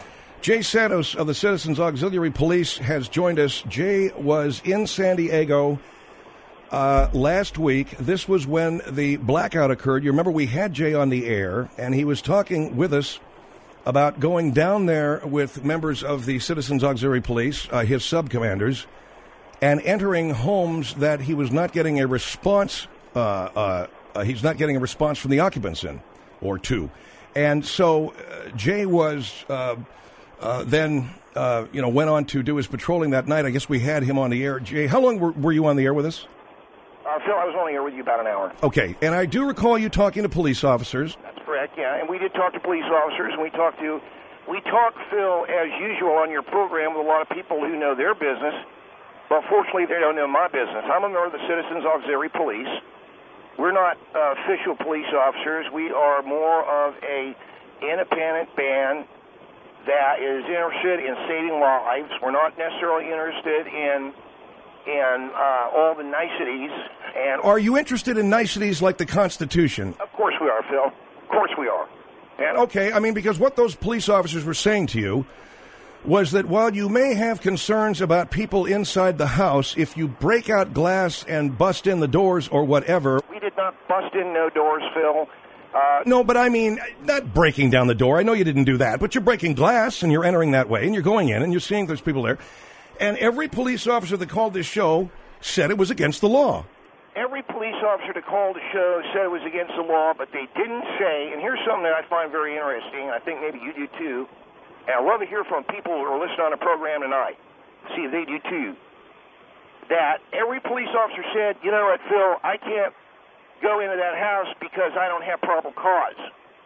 Speaker 2: Jay Santos of the Citizens Auxiliary Police has joined us. Jay was in San Diego uh, last week. This was when the blackout occurred. You remember we had Jay on the air, and he was talking with us about going down there with members of the Citizens Auxiliary Police, uh, his sub-commanders, and entering homes that he was not getting a response. Uh, uh, uh, he's not getting a response from the occupants in, or two. And so uh, Jay was... Uh, Uh, then, uh, you know, went on to do his patrolling that night. I guess we had him on the air. Jay, how long were, were you on the air with us?
Speaker 4: Uh, Phil, I was on the air with you about an hour.
Speaker 2: Okay, and I do recall you talking to police officers.
Speaker 4: That's correct, yeah, and we did talk to police officers, and we talked to, we talk, Phil, as usual on your program with a lot of people who know their business, but fortunately they don't know my business. I'm a member of the Citizens Auxiliary Police. We're not uh, official police officers. We are more of a independent band that is interested in saving lives. We're not necessarily interested in in uh, all the niceties. And
Speaker 2: are you interested in niceties like the Constitution?
Speaker 4: Of course we are, Phil. Of course we are. And
Speaker 2: okay, I mean, because what those police officers were saying to you was that while you may have concerns about people inside the house, if you break out glass and bust in the doors or whatever...
Speaker 4: We did not bust in no doors, Phil. Uh,
Speaker 2: no, but I mean, not breaking down the door. I know you didn't do that, but you're breaking glass and you're entering that way and you're going in and you're seeing there's people there. And every police officer that called this show said it was against the law.
Speaker 4: Every police officer that called the show said it was against the law, but they didn't say, and here's something that I find very interesting, I think maybe you do too, and I love to hear from people who are listening on the program tonight, see if they do too, that every police officer said, you know what, Phil, I can't go into that house because I don't have probable cause.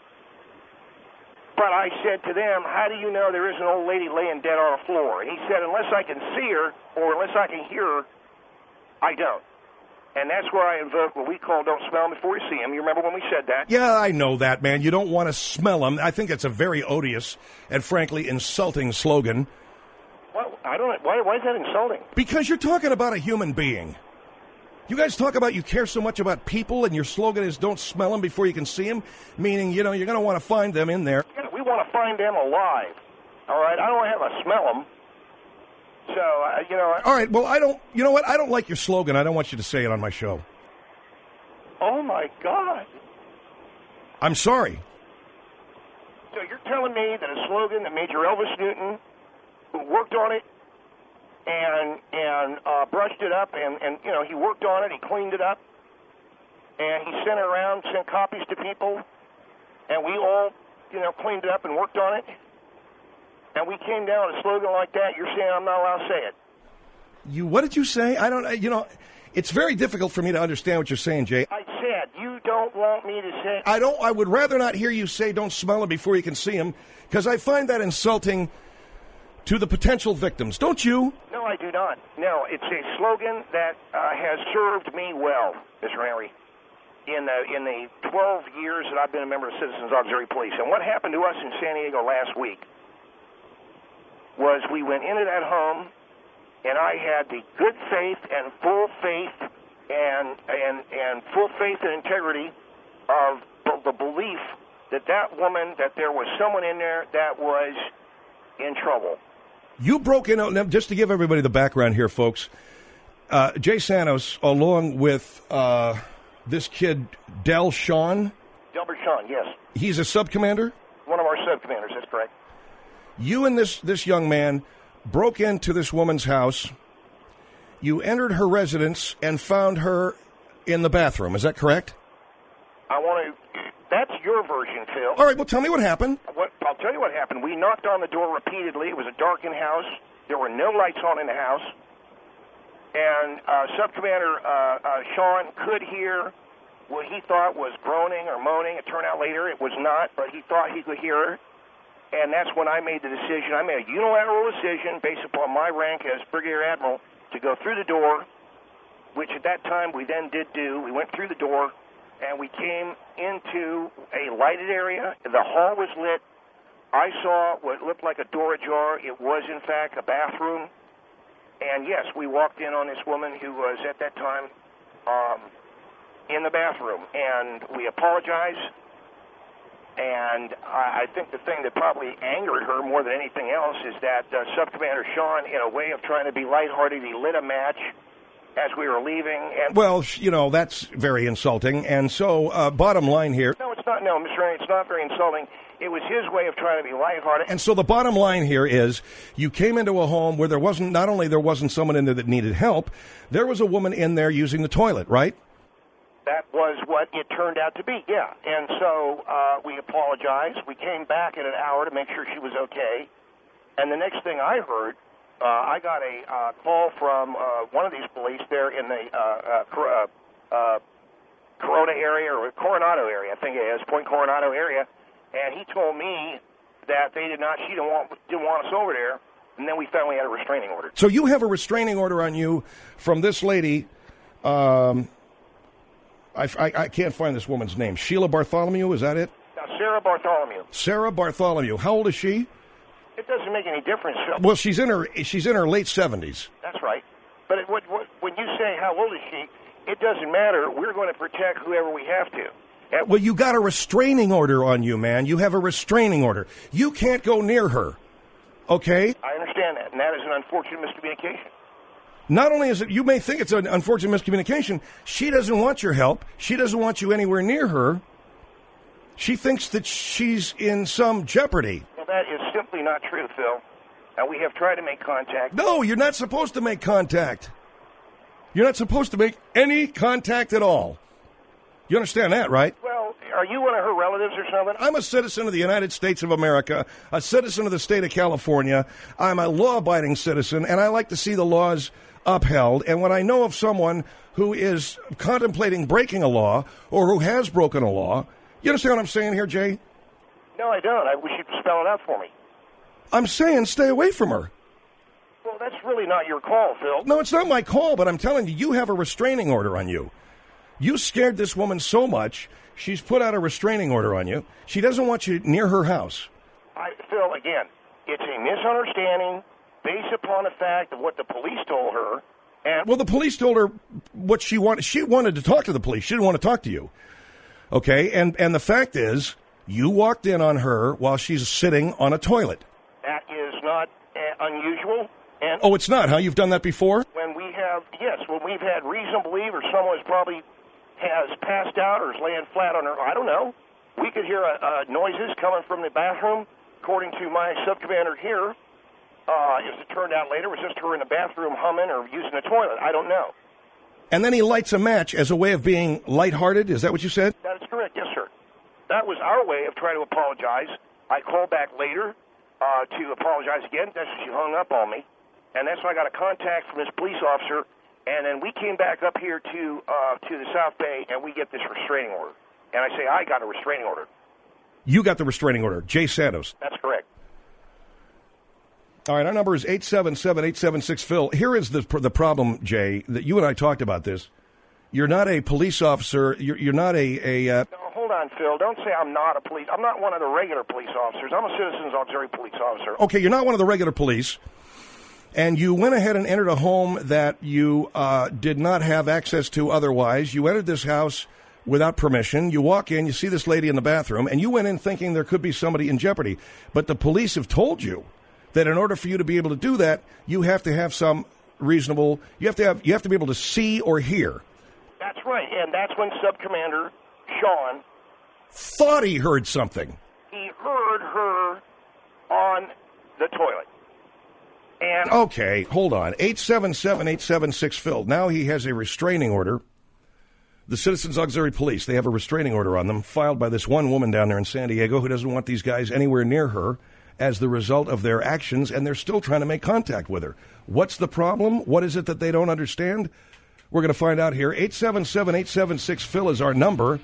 Speaker 4: But I said to them, how do you know there is an old lady laying dead on the floor? And he said, unless I can see her or unless I can hear her, I don't. And that's where I invoke what we call don't smell them before you see them. You remember when we said that?
Speaker 2: Yeah, I know that, man. You don't want to smell them. I think it's a very odious and, frankly, insulting slogan.
Speaker 4: Well, I don't. Why, why is that insulting?
Speaker 2: Because you're talking about a human being. You guys talk about you care so much about people, and your slogan is don't smell them before you can see them, meaning, you know, you're going to want to find them in there.
Speaker 4: Yeah, we want to find them alive, all right? I don't want to have to smell them. So, uh, you know... I,
Speaker 2: all right, well, I don't... You know what? I don't like your slogan. I don't want you to say it on my show.
Speaker 4: Oh, my God.
Speaker 2: I'm sorry.
Speaker 4: So you're telling me that a slogan that Major Elvis Newton, who worked on it, and and uh, brushed it up, and, and, you know, he worked on it, he cleaned it up, and he sent it around, sent copies to people, and we all, you know, cleaned it up and worked on it, and we came down with a slogan like that. You're saying I'm not allowed to say it.
Speaker 2: You, what did you say? I don't, you know, it's very difficult for me to understand what you're saying, Jay.
Speaker 4: I said, you don't want me to say...
Speaker 2: I don't, I would rather not hear you say don't smell them before you can see them, because I find that insulting to the potential victims, don't you?
Speaker 4: No, I do not. No, it's a slogan that uh, has served me well, Mister Henry, in the in the twelve years that I've been a member of Citizens Auxiliary Police. And what happened to us in San Diego last week was we went into that home, and I had the good faith and full faith and and and full faith and integrity of the belief that that woman, that there was someone in there that was in trouble.
Speaker 2: You broke in, now, just to give everybody the background here, folks, uh, Jay Santos, along with uh, this kid, Del Sean.
Speaker 4: Delbert Sean, yes.
Speaker 2: He's a sub-commander?
Speaker 4: One of our sub-commanders, that's correct.
Speaker 2: You and this, this young man broke into this woman's house. You entered her residence and found her in the bathroom. Is that correct?
Speaker 4: I want to... That's your version, Phil.
Speaker 2: All right, well, tell me what happened.
Speaker 4: What, I'll tell you what happened. We knocked on the door repeatedly. It was a darkened house. There were no lights on in the house. And uh, Sub-Commander uh, uh, Sean could hear what he thought was groaning or moaning. It turned out later it was not, but he thought he could hear her. And that's when I made the decision. I made a unilateral decision based upon my rank as Brigadier Admiral to go through the door, which at that time we then did do. We went through the door. And we came into a lighted area. The hall was lit. I saw what looked like a door ajar. It was, in fact, a bathroom. And, yes, we walked in on this woman who was, at that time, um, in the bathroom. And we apologized. And I I think the thing that probably angered her more than anything else is that uh, Subcommander Sean, in a way of trying to be lighthearted, he lit a match as we were leaving. And
Speaker 2: Well, you know, that's very insulting. And so, uh, bottom line here.
Speaker 4: No, it's not. No, Mister Ray, it's not very insulting. It was his way of trying to be lighthearted.
Speaker 2: And so the bottom line here is you came into a home where there wasn't, not only there wasn't someone in there that needed help, there was a woman in there using the toilet, right?
Speaker 4: That was what it turned out to be, yeah. And so uh, we apologized. We came back in an hour to make sure she was okay. And the next thing I heard, uh, I got a uh, call from uh, one of these police there in the uh, uh, Cor- uh, uh, Corona area, or Coronado area, I think it is, Point Coronado area. And he told me that they did not, she didn't want, didn't want us over there. And then we found we had a restraining order.
Speaker 2: So you have a restraining order on you from this lady. Um, I, I, I can't find this woman's name. Sheila Bartholomew, is that it?
Speaker 4: Now, Sarah Bartholomew.
Speaker 2: Sarah Bartholomew. How old is she?
Speaker 4: It doesn't make any difference. Phil.
Speaker 2: Well, she's in her she's in her late seventies.
Speaker 4: That's right. But it, what, what, when you say how old is she, it doesn't matter. We're going to protect whoever we have to. And
Speaker 2: Well, you got a restraining order on you, man. You have a restraining order. You can't go near her. Okay?
Speaker 4: I understand that, and that is an unfortunate miscommunication.
Speaker 2: Not only is it, you may think it's an unfortunate miscommunication, she doesn't want your help. She doesn't want you anywhere near her. She thinks that she's in some jeopardy.
Speaker 4: Well, that is simply not true, Phil. And we have tried to make contact.
Speaker 2: No, you're not supposed to make contact. You're not supposed to make any contact at all. You understand that, right?
Speaker 4: Well, are you one of her relatives or something?
Speaker 2: I'm a citizen of the United States of America, a citizen of the state of California. I'm a law-abiding citizen, and I like to see the laws upheld. And when I know of someone who is contemplating breaking a law or who has broken a law, you understand what I'm saying here, Jay?
Speaker 4: No, I don't. I wish you'd spell it out for me.
Speaker 2: I'm saying stay away from her.
Speaker 4: Well, that's really not your call, Phil.
Speaker 2: No, it's not my call, but I'm telling you, you have a restraining order on you. You scared this woman so much, she's put out a restraining order on you. She doesn't want you near her house.
Speaker 4: I, Phil, again, it's a misunderstanding based upon the fact of what the police told her. And
Speaker 2: Well, the police told her what she wanted. She wanted to talk to the police. She didn't want to talk to you. Okay? And, and the fact is, you walked in on her while she's sitting on a toilet.
Speaker 4: that is not uh, unusual. And
Speaker 2: Oh, it's not, huh? You've done that before?
Speaker 4: when we have, yes, when we've had reason to believe or someone's probably has passed out or is laying flat on her, I don't know. We could hear uh, uh, noises coming from the bathroom. According to my sub-commander here, uh, as it turned out later, it was just her in the bathroom humming or using the toilet. I don't know.
Speaker 2: And then he lights a match as a way of being lighthearted. Is that what you said?
Speaker 4: That is correct, yes, sir. That was our way of trying to apologize. I called back later uh, to apologize again. That's when she hung up on me. And that's when I got a contact from this police officer. And then we came back up here to uh, to the South Bay, and we get this restraining order. And I say, I got a restraining order.
Speaker 2: You got the restraining order. Jay Santos.
Speaker 4: That's correct.
Speaker 2: All right, our number is eight seven seven, eight seven six, Phil. Here is the the problem, Jay, that you and I talked about this. You're not a police officer. You're, you're not a... a uh,
Speaker 4: No, hold on, Phil. Don't say I'm not a police. I'm not one of the regular police officers. I'm a citizen's auxiliary police officer.
Speaker 2: okay, you're not one of the regular police. And you went ahead and entered a home that you uh, did not have access to otherwise. You entered this house without permission. You walk in, you see this lady in the bathroom, and you went in thinking there could be somebody in jeopardy. But the police have told you that in order for you to be able to do that, you have to have some reasonable, you have to have, you have to be able to see or hear.
Speaker 4: That's right, and that's when Sub-Commander Sean,
Speaker 2: Thought he heard something.
Speaker 4: he heard her on the toilet. And
Speaker 2: Okay, hold on. eight seven seven, eight seven six, Phil. Now he has a restraining order. The Citizens Auxiliary Police, they have a restraining order on them filed by this one woman down there in San Diego who doesn't want these guys anywhere near her as the result of their actions, and they're still trying to make contact with her. What's the problem? What is it that they don't understand? We're going to find out here. eight seven seven, eight seven six, Phil is our number.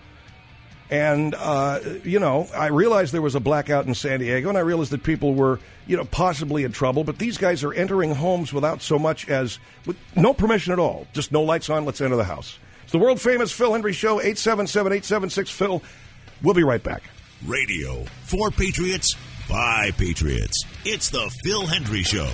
Speaker 2: And, uh, you know, I realized there was a blackout in San Diego, and I realized that people were, you know, possibly in trouble. But these guys are entering homes without so much as, with no permission at all. Just no lights on, let's enter the house. It's the world-famous Phil Hendry Show, eight seven seven, eight seven six, Phil. We'll be right back.
Speaker 1: Radio for Patriots by Patriots. It's the Phil Hendry Show.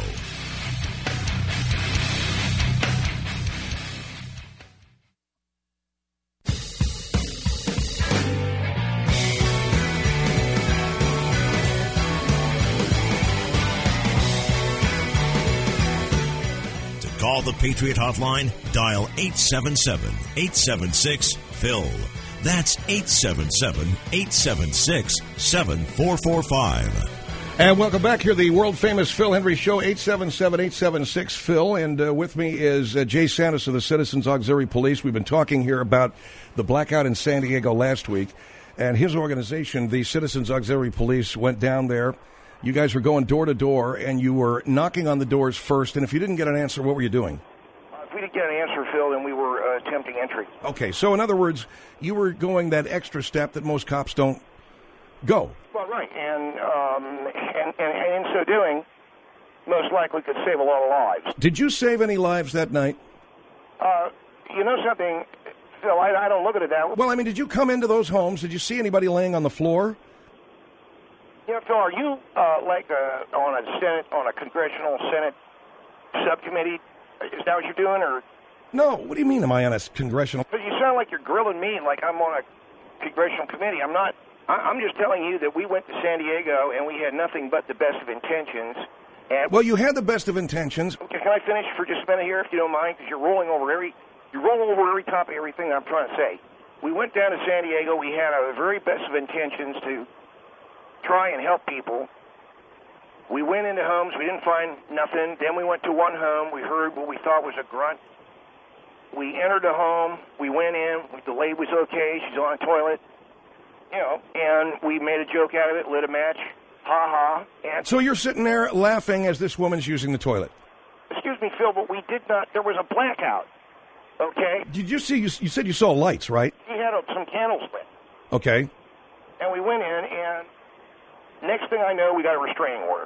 Speaker 1: Patriot Hotline, dial eight seven seven, eight seven six, Phil. That's eight seven seven, eight seven six, seven four four five.
Speaker 2: And welcome back here, the world-famous Phil Hendry Show, eight seven seven, eight seven six, Phil. And uh, with me is uh, Jay Santos of the Citizens Auxiliary Police. We've been talking here about the blackout in San Diego last week. And his organization, the Citizens Auxiliary Police, went down there. You guys were going door to door, and you were knocking on the doors first. And if you didn't get an answer, what were you doing?
Speaker 4: Uh, if we didn't get an answer, Phil, then we were uh, attempting entry.
Speaker 2: Okay, so in other words, you were going that extra step that most cops don't go.
Speaker 4: Well, right, and, um, and, and, and in so doing, most likely could save a lot of lives.
Speaker 2: Did you save any lives that night?
Speaker 4: Uh, you know something, Phil, I, I don't look at it that way.
Speaker 2: Well, I mean, did you come into those homes? Did you see anybody laying on the floor?
Speaker 4: You know, Phil, are you uh, like uh, on a Senate, on a congressional Senate subcommittee? Is that what you're doing, or?
Speaker 2: No. What do you mean? Am I on a congressional?
Speaker 4: But you sound like you're grilling me, like I'm on a congressional committee. I'm not. I, I'm just telling you that we went to San Diego and we had nothing but the best of intentions. And
Speaker 2: well, you had the best of intentions.
Speaker 4: Okay, can I finish for just a minute here, if you don't mind? Because you're rolling over every, you're rolling over every top of everything I'm trying to say. We went down to San Diego. We had our very best of intentions to try and help people. We went into homes. We didn't find nothing. Then we went to one home. We heard what we thought was a grunt. We entered the home. We went in. The lady was okay. She's on a toilet. You know, and we made a joke out of it, lit a match. Ha ha. And
Speaker 2: so you're sitting there laughing as this woman's using the toilet.
Speaker 4: Excuse me, Phil, but we did not. There was a blackout. Okay.
Speaker 2: Did you see? You, you said you saw lights, right?
Speaker 4: She had uh, some candles lit.
Speaker 2: Okay.
Speaker 4: And we went in, and next thing I know, we got a restraining order.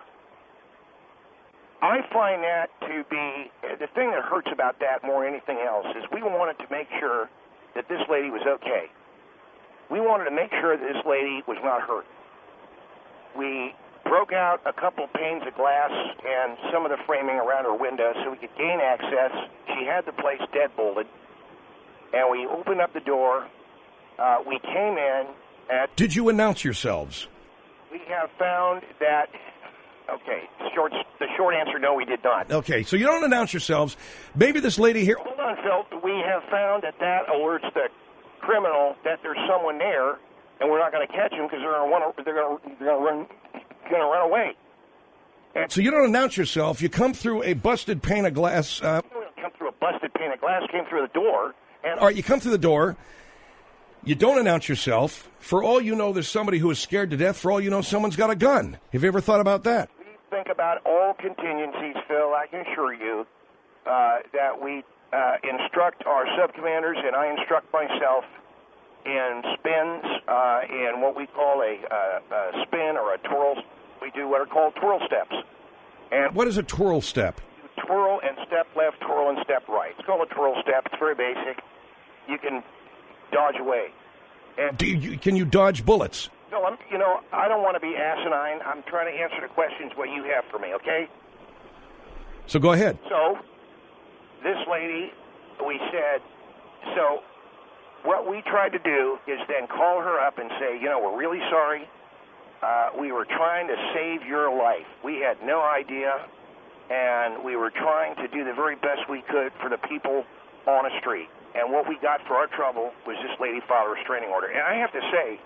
Speaker 4: I find that to be the thing that hurts about that more than anything else is we wanted to make sure that this lady was okay. We wanted to make sure that this lady was not hurt. We broke out a couple panes of glass and some of the framing around her window so we could gain access. She had the place deadbolted, and we opened up the door. Uh, we came in at...
Speaker 2: Did you announce yourselves?
Speaker 4: We have found that... Okay, short, the short answer, no, we did not.
Speaker 2: Okay, so you don't announce yourselves. Maybe this lady here...
Speaker 4: Hold on, Phil. We have found that that alerts the criminal that there's someone there, and we're not going to catch them because they're going to they're going to they're going to run going to run away. And
Speaker 2: so you don't announce yourself. You come through a busted pane of glass. Uh,
Speaker 4: we don't come through a busted pane of glass. Came through the door. And
Speaker 2: all right, you come through the door. You don't announce yourself. For all you know, there's somebody who is scared to death. For all you know, someone's got a gun. Have you ever thought about that?
Speaker 4: We think about all contingencies, Phil. I can assure you uh, that we uh, instruct our subcommanders, and I instruct myself in spins, uh, in what we call a, uh, a spin or a twirl. We do what are called twirl steps. And
Speaker 2: what is a twirl step?
Speaker 4: Twirl and step left, twirl and step right. It's called a twirl step. It's very basic. You can dodge away. And
Speaker 2: do you, can you dodge bullets?
Speaker 4: No, I'm, you know, I don't want to be asinine. I'm trying to answer the questions what you have for me, okay?
Speaker 2: So go ahead.
Speaker 4: So, this lady, we said, so what we tried to do is then call her up and say, you know, we're really sorry. Uh, we were trying to save your life. We had no idea, and we were trying to do the very best we could for the people on the street. And what we got for our trouble was this lady filed a restraining order. And I have to say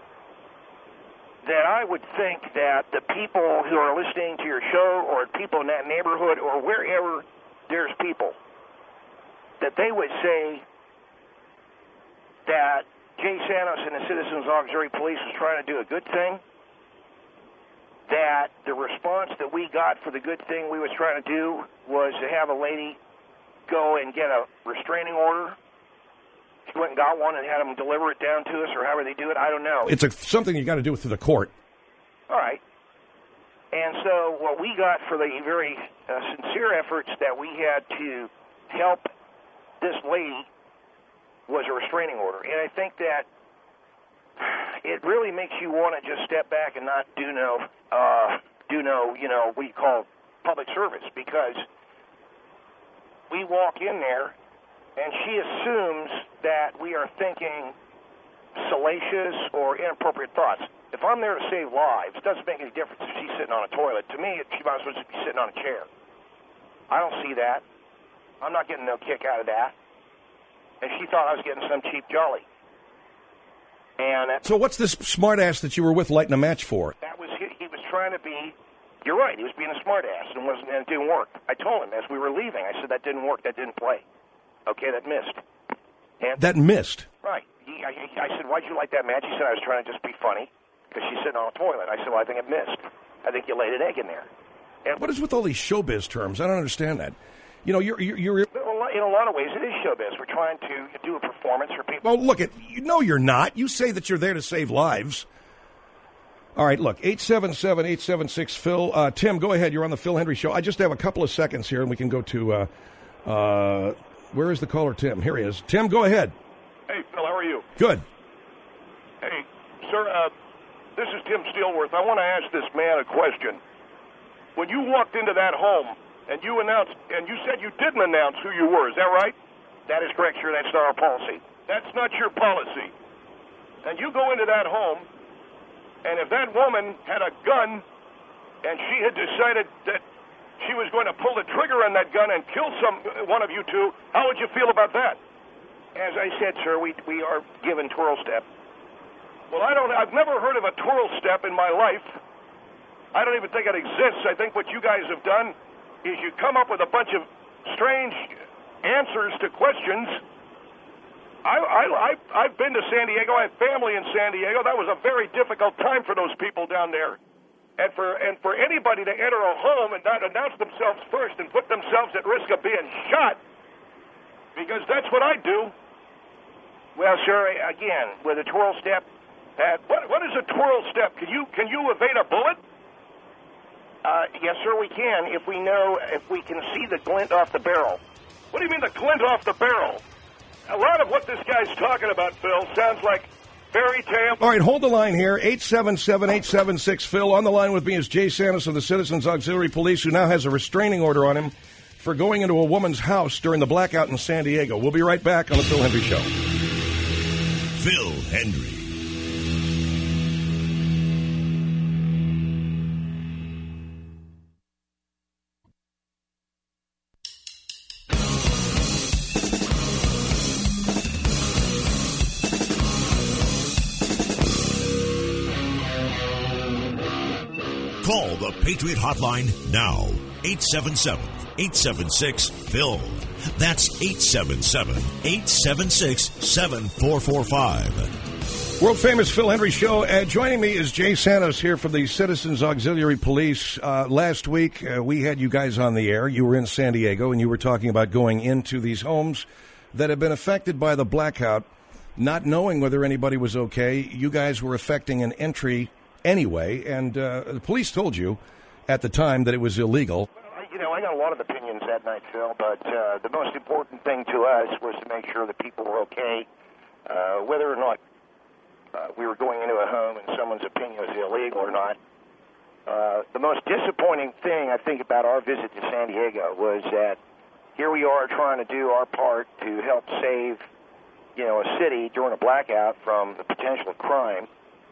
Speaker 4: that I would think that the people who are listening to your show or people in that neighborhood or wherever there's people, that they would say that Jay Santos and the Citizens Auxiliary Police was trying to do a good thing, that the response that we got for the good thing we was trying to do was to have a lady go and get a restraining order. She went and got one and had them deliver it down to us, or however they do it. I don't know.
Speaker 2: It's a, something you got to do through the court.
Speaker 4: All right. And so what we got for the very uh, sincere efforts that we had to help this lady was a restraining order. And I think that it really makes you want to just step back and not do no, uh, do no, you know, what you call public service, because we walk in there and she assumes that we are thinking salacious or inappropriate thoughts. If I'm there to save lives, it doesn't make any difference if she's sitting on a toilet. To me, she might as well just be sitting on a chair. I don't see that. I'm not getting no kick out of that. And she thought I was getting some cheap jolly. And that,
Speaker 2: So what's this smartass that you were with lighting a match for?
Speaker 4: that was he, he was trying to be. You're right. He was being a smartass and wasn't. And it didn't work. I told him as we were leaving. I said that didn't work. That didn't play. Okay, that missed. And
Speaker 2: That missed.
Speaker 4: right. He, I, I said, why'd you light that match? He said I was trying to just be funny because she's sitting on a toilet. I said, well, I think it missed. I think you laid an egg in there. And
Speaker 2: What is with all these showbiz terms? I don't understand that. You know, you're you're. you're
Speaker 4: in a lot of ways, it is showbiz. We're trying to do a performance for people.
Speaker 2: well, look at you. No, you're not. You say that you're there to save lives. All right, look, eight seven seven, eight seven six, Phil. Uh, Tim, go ahead. You're on the Phil Hendry Show. I just have a couple of seconds here, and we can go to, uh, uh, where is the caller, Tim? Here he is. Tim, go ahead.
Speaker 6: Hey, Phil, how are you?
Speaker 2: Good.
Speaker 6: Hey, sir, uh, this is Tim Steelworth. I want to ask this man a question. When you walked into that home and you announced, and you said you didn't announce who you were, is that right?
Speaker 4: That is correct, sir. That's not our policy.
Speaker 6: That's not your policy. And you go into that home, and if that woman had a gun and she had decided that she was going to pull the trigger on that gun and kill some one of you two, how would you feel about that?
Speaker 4: As I said, sir, we we are given twirl step.
Speaker 6: Well, I don't. I've never heard of a twirl step in my life. I don't even think it exists. I think what you guys have done is you come up with a bunch of strange answers to questions. I, I, I, I've been to San Diego. I have family in San Diego. That was a very difficult time for those people down there. And for and for anybody to enter a home and not announce themselves first and put themselves at risk of being shot, because that's what I do.
Speaker 4: Well, sir, again, with a twirl step,
Speaker 6: Uh, what, what is a twirl step? Can you can you evade a bullet?
Speaker 4: uh, yes, sir, we can if we know, if we can see the glint off the barrel.
Speaker 6: What do you mean the glint off the barrel? A lot of what this guy's talking about, Phil, sounds like fairy tale.
Speaker 2: All right, hold the line here. eight seven seven, eight seven six, Phil. On the line with me is Jay Santos of the Citizens Auxiliary Police, who now has a restraining order on him for going into a woman's house during the blackout in San Diego. We'll be right back on the Phil Hendry Show.
Speaker 1: Phil Hendry. Call the Patriot Hotline now. eight seven seven, eight seven six, Phil. That's eight seven seven, eight seven six, seven four four five.
Speaker 2: World famous Phil Hendry Show. Uh, joining me is Jay Santos here from the Citizens Auxiliary Police. Uh, last week, uh, we had you guys on the air. You were in San Diego, and you were talking about going into these homes that have been affected by the blackout, not knowing whether anybody was okay. You guys were effecting an entry anyway, and uh, the police told you at the time that it was illegal.
Speaker 4: Well, you know, I got a lot of opinions that night, Phil, but uh, the most important thing to us was to make sure that people were okay, uh, whether or not uh, we were going into a home and someone's opinion was illegal or not. Uh, the most disappointing thing, I think, about our visit to San Diego was that here we are trying to do our part to help save, you know, a city during a blackout from the potential of crime,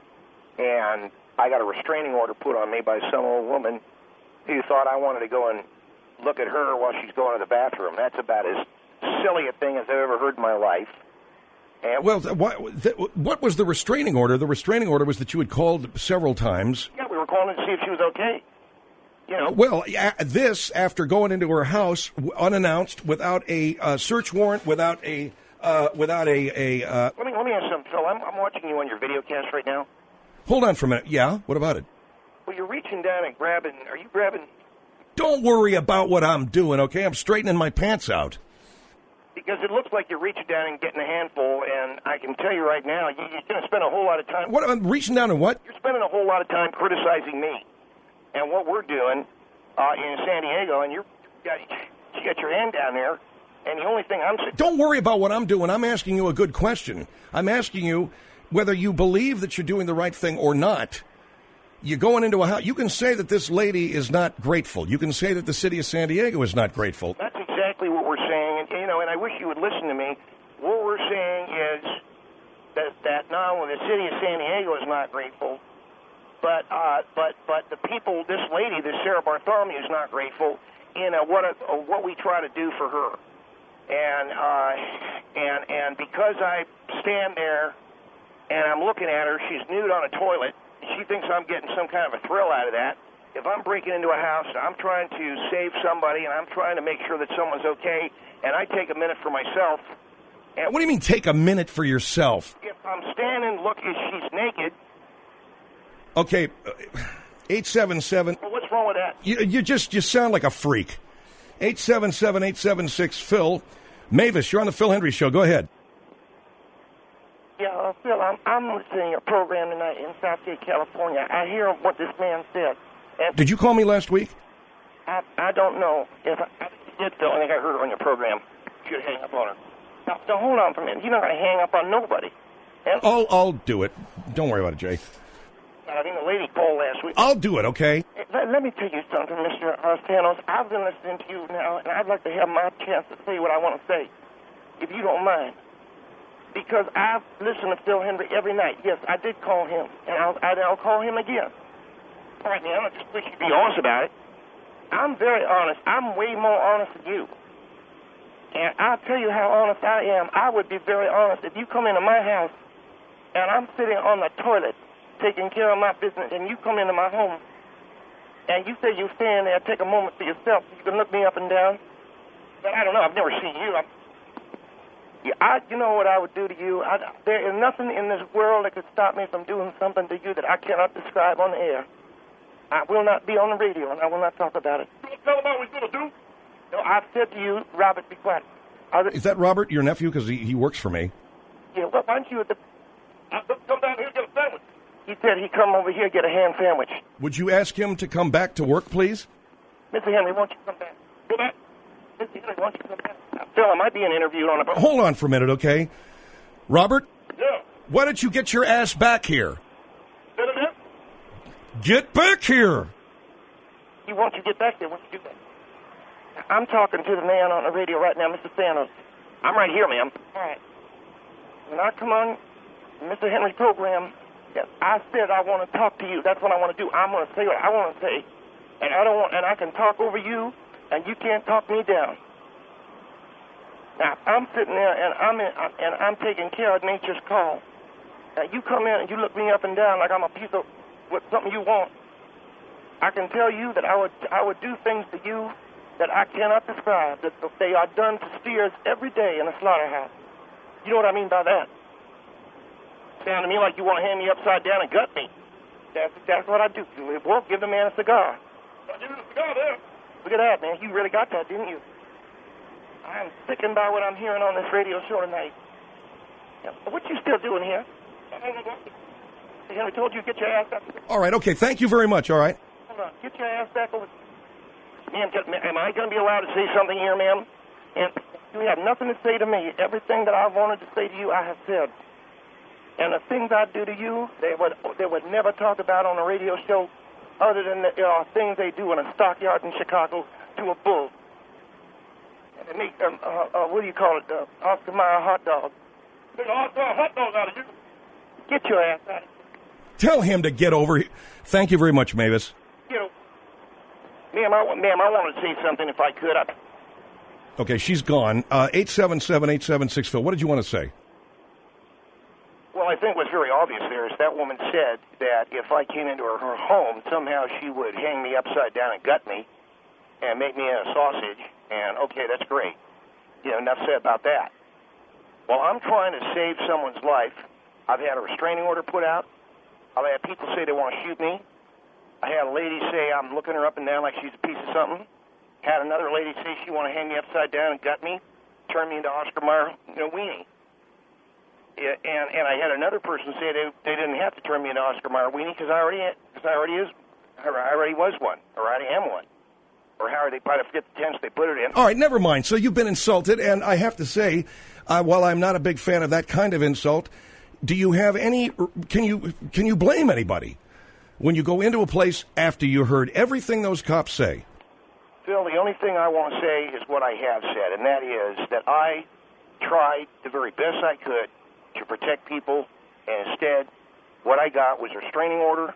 Speaker 4: and I got a restraining order put on me by some old woman who thought I wanted to go and look at her while she's going to the bathroom. That's about as silly a thing as I've ever heard in my life. And
Speaker 2: Well, th- what, th- what was the restraining order? The restraining order was that you had called several times.
Speaker 4: yeah, we were calling to see if she was okay. You know,
Speaker 2: Well, a- this after going into her house w- unannounced, without a uh, search warrant, without a uh, without a a. Uh,
Speaker 4: let me let me ask something, Phil. I'm, I'm watching you on your video cast right now.
Speaker 2: hold on for a minute. Yeah, what about it?
Speaker 4: Well, you're reaching down and grabbing. Are you grabbing?
Speaker 2: Don't worry about what I'm doing, okay? I'm straightening my pants out.
Speaker 4: Because it looks like you're reaching down and getting a handful, and I can tell you right now, you, you're going to spend a whole lot of time.
Speaker 2: What? I'm reaching down and what?
Speaker 4: You're spending a whole lot of time criticizing me and what we're doing uh, in San Diego, and you're got, you got your hand down there, and the only thing I'm saying.
Speaker 2: Don't worry about what I'm doing. I'm asking you a good question. I'm asking you whether you believe that you're doing the right thing or not. You're going into a house. You can say that this lady is not grateful. You can say that the city of San Diego is not grateful.
Speaker 4: That's exactly what we're saying, and you know, and I wish you would listen to me. What we're saying is that that not only the city of San Diego is not grateful, but uh, but but the people, this lady, this Sarah Bartholomew, is not grateful in a, what a, a, what we try to do for her. and uh, and and because I stand there and I'm looking at her, she's nude on a toilet. She thinks I'm getting some kind of a thrill out of that. If I'm breaking into a house, I'm trying to save somebody, and I'm trying to make sure that someone's okay, and I take a minute for myself. And
Speaker 2: what do you mean take a minute for yourself?
Speaker 4: If I'm standing, look, if she's naked.
Speaker 2: Okay, eight seven seven.
Speaker 4: Well, what's wrong with that?
Speaker 2: You, you just you sound like a freak. eight seven seven, eight seven six, Phil. Mavis, you're on the Phil Hendrie Show. Go ahead.
Speaker 4: Yeah, uh, Phil, I'm, I'm listening to your program tonight in Southgate, California. I hear what this man said. And
Speaker 2: did you call me last week?
Speaker 4: I, I don't know. If I, I did, Phil, I think I heard her on your program. You should hang up on her. Now, now hold on for a minute. You're not going to hang up on nobody. And
Speaker 2: I'll, I'll do it. Don't worry about it, Jay.
Speaker 4: I think the lady called last week.
Speaker 2: I'll do it, okay?
Speaker 4: Let, let me tell you something, Mister Arsenos. I've been listening to you now, and I'd like to have my chance to say what I want to say, if you don't mind. Because I've listened to Phil Hendrie every night. Yes, I did call him, and I'll, I'll call him again. All right, man, I just wish you'd be honest about it. I'm very honest. I'm way more honest than you. And I'll tell you how honest I am. I would be very honest. If you come into my house, and I'm sitting on the toilet taking care of my business, and you come into my home, and you say you're staying there, take a moment for yourself. You can look me up and down. But I don't know. I've never seen you. I'm, yeah, I, you know what I would do to you? I, there is nothing in this world that could stop me from doing something to you that I cannot describe on the air. I will not be on the radio, and I will not talk about it.
Speaker 3: Tell him what we're going to do.
Speaker 4: No, I've said to you, Robert, be quiet. Other,
Speaker 2: is that Robert, your nephew? Because he, he works for me.
Speaker 4: Yeah, well, why don't you... The,
Speaker 3: I'll come down here and get a sandwich.
Speaker 4: He said he'd come over here and get a ham sandwich.
Speaker 2: Would you ask him to come back to work, please?
Speaker 4: Mister Henry, won't you come back? Go back. Mister Henry, won't you come back? Now, Phil, I might be being interviewed on a...
Speaker 2: Hold on for a minute, okay? Robert?
Speaker 3: Yeah.
Speaker 2: Why don't you get your ass back here?
Speaker 3: Say it again?
Speaker 2: Get back here!
Speaker 4: You want you get back there? Won't you do that? I'm talking to the man on the radio right now, Mister Thanos. I'm right here, ma'am. All right. When I come on Mister Henry program, yes, I said I want to talk to you. That's what I want to do. I'm going to say what I want to say, and I don't want, and I can talk over you, and you can't talk me down. Now I'm sitting there, and I'm in, and I'm taking care of nature's call. Now you come in and you look me up and down like I'm a piece of what something you want. I can tell you that I would I would do things to you that I cannot describe. That they are done to steers every day in a slaughterhouse. You know what I mean by that? Sound to me like you want to hand me upside down and gut me. That's that's what I do. It won't give the man a cigar.
Speaker 3: I'll give you the cigar there.
Speaker 4: Look at that, man. You really got that, didn't you? I am sickened by what I'm hearing on this radio show tonight. Yeah, what you still doing here? Henry told you to get your ass back.
Speaker 2: All right, okay. Thank you very much, all right?
Speaker 4: Hold on. Get your ass back over. Ma'am, am I going to be allowed to say something here, ma'am? And you have nothing to say to me. Everything that I wanted to say to you, I have said. And the things I do to you, they would they would never talk about on a radio show other than the uh, things they do in a stockyard in Chicago to a bull. And they make, um, uh, uh, what do you call it, uh, Oscar Mayer hot dog.
Speaker 3: Make a hot dog, hot dog out of you.
Speaker 4: Get your ass out of here.
Speaker 2: Tell him to get over here. Thank you very much, Mavis.
Speaker 4: You know, ma'am, I, ma'am, I wanted to say something if I could. I...
Speaker 2: Okay, she's gone. Uh, eight seven seven, eight seven six, Phil. What did you want to say?
Speaker 4: Well, I think what's very obvious there is that woman said that if I came into her, her home, somehow she would hang me upside down and gut me and make me a sausage. And, okay, that's great. You know, enough said about that. Well, I'm trying to save someone's life. I've had a restraining order put out. I've had people say they want to shoot me. I had a lady say I'm looking her up and down like she's a piece of something. Had another lady say she want to hang me upside down and gut me, turn me into Oscar Mayer, you know, weenie. Yeah, and and I had another person say they they didn't have to turn me into Oscar Mayer weenie because I already because I already is I already was one or I already am one. Or how are they probably forget the tense they put it in.
Speaker 2: All right, never mind. So you've been insulted, and I have to say, uh, while I'm not a big fan of that kind of insult, do you have any? Can you can you blame anybody when you go into a place after you heard everything those cops say?
Speaker 4: Phil, the only thing I want to say is what I have said, and that is that I tried the very best I could to protect people, and instead, what I got was a restraining order.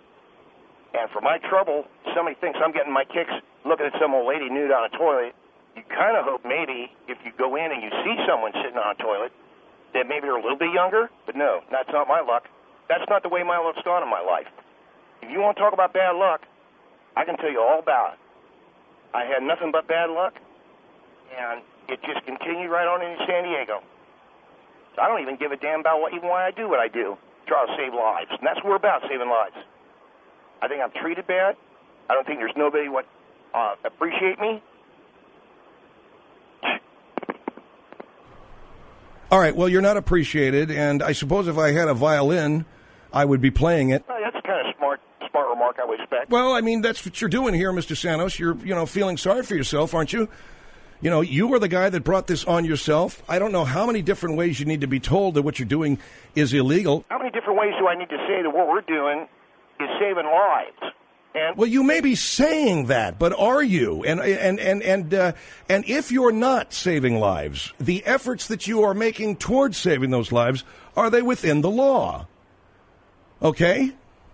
Speaker 4: And for my trouble, somebody thinks I'm getting my kicks looking at some old lady nude on a toilet, you kind of hope maybe if you go in and you see someone sitting on a toilet, that maybe they're a little bit younger, but no, that's not my luck. That's not the way my luck's gone in my life. If you want to talk about bad luck, I can tell you all about it. I had nothing but bad luck, and it just continued right on into San Diego. So I don't even give a damn about what, even why I do what I do. Try to save lives, and that's what we're about, saving lives. I think I'm treated bad. I don't think there's nobody would uh, appreciate me.
Speaker 2: All right, well, you're not appreciated, and I suppose if I had a violin, I would be playing it.
Speaker 4: Well, that's kind of smart, smart remark, I would expect.
Speaker 2: Well, I mean, that's what you're doing here, Mister Santos. You're, you know, feeling sorry for yourself, aren't you? You know, you were the guy that brought this on yourself. I don't know how many different ways you need to be told that what you're doing is illegal.
Speaker 4: How many different ways do I need to say that what we're doing is saving lives? And
Speaker 2: well, you may be saying that, but are you? And and and and uh, and if you're not saving lives, the efforts that you are making towards saving those lives, are they within the law? Okay?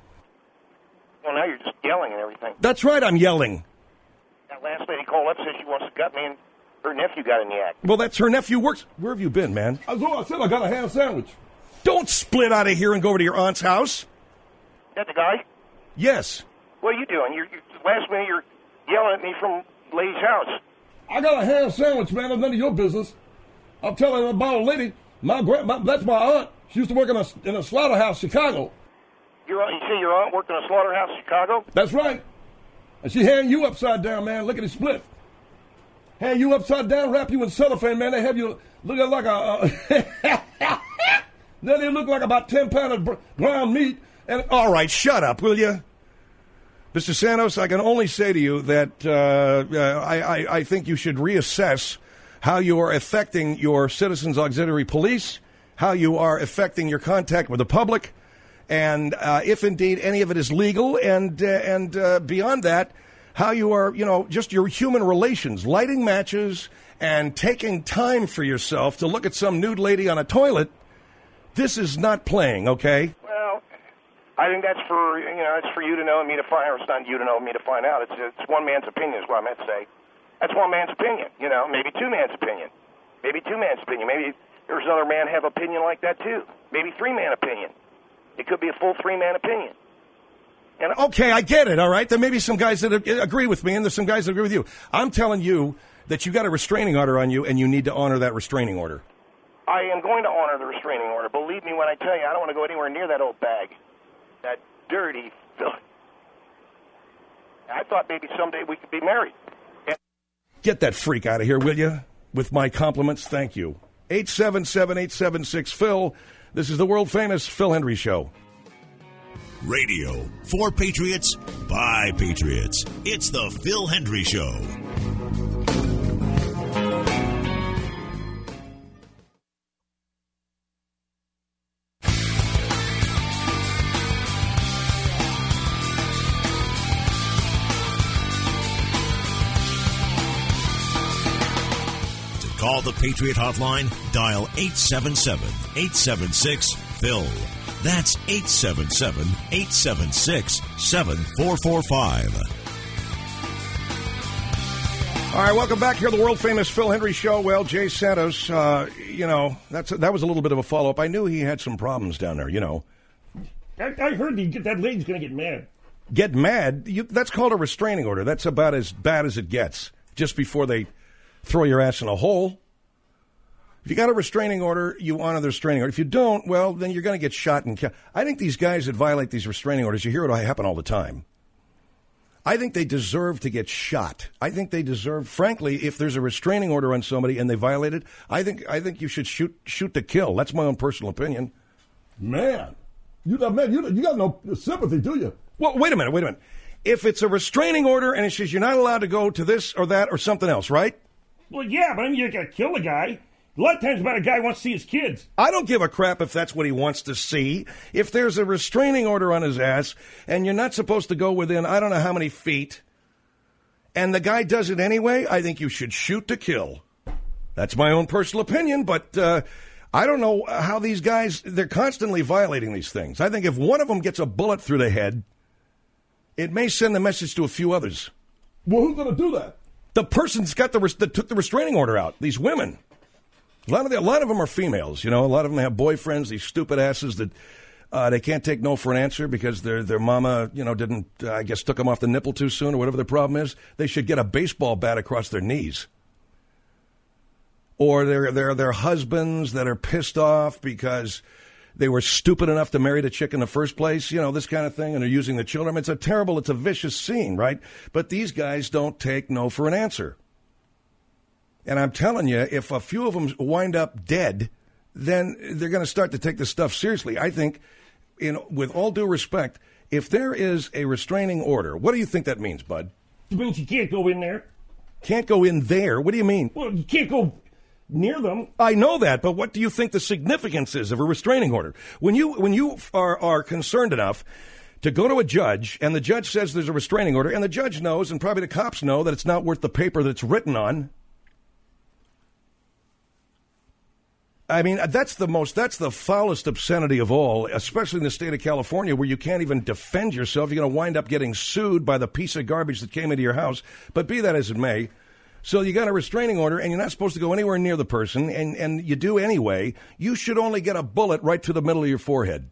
Speaker 4: Well, now you're just yelling and everything.
Speaker 2: That's right, I'm yelling.
Speaker 4: That last lady called up, said she wants to gut me, and her nephew got in the act.
Speaker 2: Well, that's her nephew works. Where have you been, man?
Speaker 3: I was I said I got a ham sandwich.
Speaker 2: Don't split out of here and go over to your aunt's house.
Speaker 4: That the guy?
Speaker 2: Yes.
Speaker 4: What are you doing? You're, you're last minute you're yelling at me from lady's house.
Speaker 3: I got a ham sandwich, man. That's none of your business. I'm telling about a lady. My, gra- my that's my aunt. She used to work in a in a slaughterhouse, Chicago.
Speaker 4: Your aunt, you say your aunt worked in a slaughterhouse, Chicago?
Speaker 3: That's right. And she hand you upside down, man. Look at it split. Hand you upside down, wrap you in cellophane, man. They have you looking like a. Uh, then they look like about ten pounds of br- ground meat. And
Speaker 2: all right, shut up, will you? Mister Santos, I can only say to you that uh, uh, I, I, I think you should reassess how you are affecting your Citizens Auxiliary Police, how you are affecting your contact with the public, and uh, if indeed any of it is legal, and uh, and uh, beyond that, how you are, you know, just your human relations, lighting matches and taking time for yourself to look at some nude lady on a toilet. This is not playing, okay?
Speaker 4: I think that's for, you know, it's for you to know and me to find, or it's not you to know and me to find out. It's it's one man's opinion is what I meant to say. That's one man's opinion, you know, maybe two man's opinion. Maybe two man's opinion. Maybe there's another man have opinion like that too. Maybe three-man opinion. It could be a full three-man opinion.
Speaker 2: And okay, I get it, all right? There may be some guys that agree with me, and there's some guys that agree with you. I'm telling you that you got a restraining order on you, and you need to honor that restraining order.
Speaker 4: I am going to honor the restraining order. Believe me when I tell you, I don't want to go anywhere near that old bag. That dirty filth. I thought maybe someday we could be married. And-
Speaker 2: Get that freak out of here, will you? With my compliments, thank you. eight seven seven, eight seven six, Phil. This is the world-famous Phil Hendrie Show.
Speaker 1: Radio for Patriots by Patriots. It's the Phil Hendrie Show. Call the Patriot Hotline, dial eight seven seven, eight seven six, Phil. That's eight seven seven, eight seven six, seven four four five.
Speaker 2: All right, welcome back here to the world-famous Phil Hendrie Show. Well, Jay Santos, uh, you know, that's that was a little bit of a follow-up. I knew he had some problems down there, you know.
Speaker 3: I, I heard he, that lady's going to get mad.
Speaker 2: Get mad? You, that's called a restraining order. That's about as bad as it gets, just before they throw your ass in a hole. If you got a restraining order, you honor the restraining order. If you don't, well, then you're going to get shot and killed. I think these guys that violate these restraining orders, you hear it happen all the time. I think they deserve to get shot. I think they deserve, frankly, if there's a restraining order on somebody and they violate it, I think I think you should shoot shoot to kill. That's my own personal opinion.
Speaker 3: Man, you man, you, you got no sympathy, do you?
Speaker 2: Well, wait a minute, wait a minute. If it's a restraining order and it says you're not allowed to go to this or that or something else, right?
Speaker 3: Well, yeah, but then you got to kill the guy. A lot of times about a guy who wants to see his kids.
Speaker 2: I don't give a crap if that's what he wants to see. If there's a restraining order on his ass and you're not supposed to go within I don't know how many feet, and the guy does it anyway, I think you should shoot to kill. That's my own personal opinion, but uh, I don't know how these guys, they're constantly violating these things. I think if one of them gets a bullet through the head, it may send a message to a few others.
Speaker 3: Well, who's going to do that?
Speaker 2: The person's got the that took the restraining order out. These women. A lot of the, a lot of them are females. You know, a lot of them have boyfriends. These stupid asses that uh, they can't take no for an answer because their their mama, you know, didn't uh, I guess took them off the nipple too soon or whatever their problem is. They should get a baseball bat across their knees. Or their their their husbands that are pissed off because they were stupid enough to marry the chick in the first place, you know, this kind of thing, and they're using the children. It's a terrible, it's a vicious scene, right? But these guys don't take no for an answer. And I'm telling you, if a few of them wind up dead, then they're going to start to take this stuff seriously. I think, in, with all due respect, if there is a restraining order, what do you think that means, Bud?
Speaker 3: It means you can't go in there.
Speaker 2: Can't go in there? What do you mean?
Speaker 3: Well, you can't go near them.
Speaker 2: I know that, but what do you think the significance is of a restraining order? When you when you are, are concerned enough to go to a judge, and the judge says there's a restraining order, and the judge knows, and probably the cops know, that it's not worth the paper that it's written on. I mean, that's the most, that's the foulest obscenity of all, especially in the state of California, where you can't even defend yourself. You're going to wind up getting sued by the piece of garbage that came into your house. But be that as it may, so you got a restraining order, and you're not supposed to go anywhere near the person, and, and you do anyway. You should only get a bullet right to the middle of your forehead.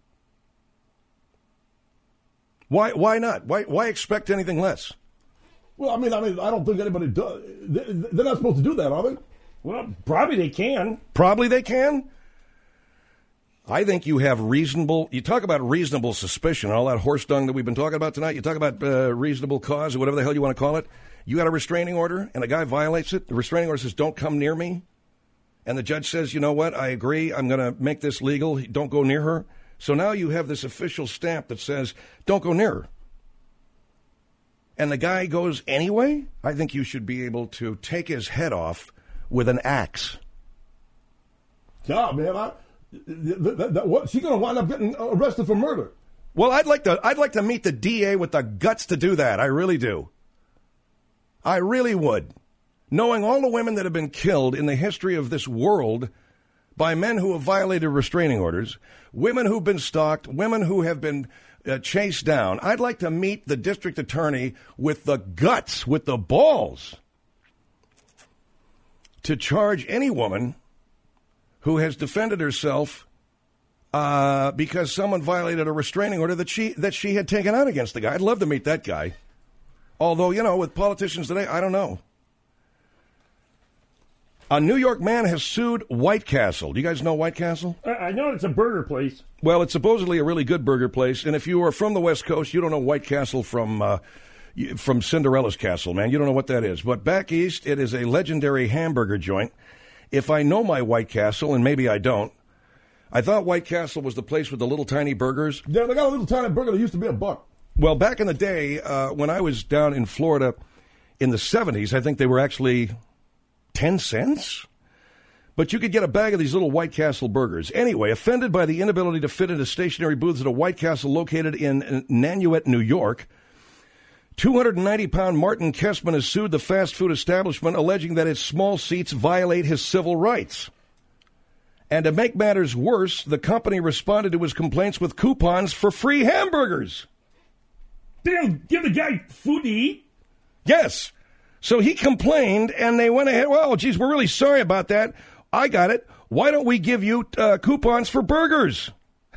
Speaker 2: Why? Why not? Why? Why expect anything less?
Speaker 3: Well, I mean, I mean, I don't think anybody does. They're not supposed to do that, are they? Well, probably they can.
Speaker 2: Probably they can. I think you have reasonable. You talk about reasonable suspicion, all that horse dung that we've been talking about tonight. You talk about uh, reasonable cause or whatever the hell you want to call it. You got a restraining order, and a guy violates it. The restraining order says, don't come near me. And the judge says, you know what, I agree. I'm going to make this legal. Don't go near her. So now you have this official stamp that says, don't go near her. And the guy goes anyway? I think you should be able to take his head off with an axe.
Speaker 3: Yeah, man. I, that, that, that, what, she's going to wind up getting arrested for murder.
Speaker 2: Well, I'd like to, I'd like to meet the D A with the guts to do that. I really do. I really would. Knowing all the women that have been killed in the history of this world by men who have violated restraining orders, women who've been stalked, women who have been uh, chased down, I'd like to meet the district attorney with the guts, with the balls, to charge any woman who has defended herself uh, because someone violated a restraining order that she that she had taken out against the guy. I'd love to meet that guy. Although, you know, with politicians today, I don't know. A New York man has sued White Castle. Do you guys know White Castle?
Speaker 3: I know it's a burger place.
Speaker 2: Well, it's supposedly a really good burger place. And if you are from the West Coast, you don't know White Castle from uh, from Cinderella's Castle, man. You don't know what that is. But back east, it is a legendary hamburger joint. If I know my White Castle, and maybe I don't, I thought White Castle was the place with the little tiny burgers.
Speaker 3: Yeah, they got a little tiny burger that used to be a buck.
Speaker 2: Well, back in the day, uh, when I was down in Florida in the seventies, I think they were actually ten cents? But you could get a bag of these little White Castle burgers. Anyway, offended by the inability to fit into stationary booths at a White Castle located in Nanuet, New York, two hundred ninety pound Martin Kessman has sued the fast food establishment, alleging that its small seats violate his civil rights. And to make matters worse, the company responded to his complaints with coupons for free hamburgers.
Speaker 3: They didn't give the guy food to eat?
Speaker 2: Yes. So he complained, and they went ahead, well, geez, we're really sorry about that. I got it. Why don't we give you uh, coupons for burgers?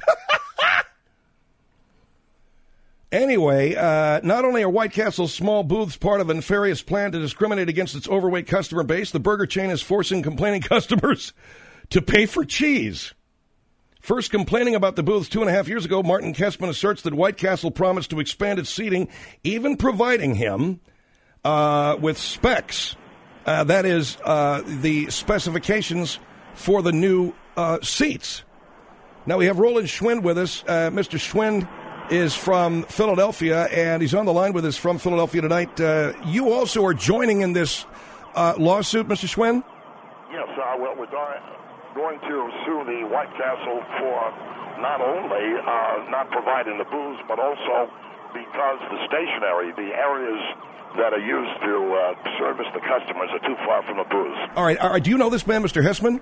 Speaker 2: Anyway, uh, not only are White Castle's small booths part of a nefarious plan to discriminate against its overweight customer base, the burger chain is forcing complaining customers to pay for cheese. First complaining about the booths two and a half years ago, Martin Kessman asserts that White Castle promised to expand its seating, even providing him uh, with specs. Uh, that is, uh, the specifications for the new uh, seats. Now, we have Roland Schwind with us. Uh, Mister Schwind is from Philadelphia, and he's on the line with us from Philadelphia tonight. Uh, you also are joining in this uh, lawsuit, Mister Schwind?
Speaker 6: Yes, uh, well, we're going, going to sue the White Castle for not only uh, not providing the booze, but also because the stationary, the areas that are used to uh, service the customers are too far from the booze.
Speaker 2: All right. All right. Do you know this man, Mister Hessman?
Speaker 6: I,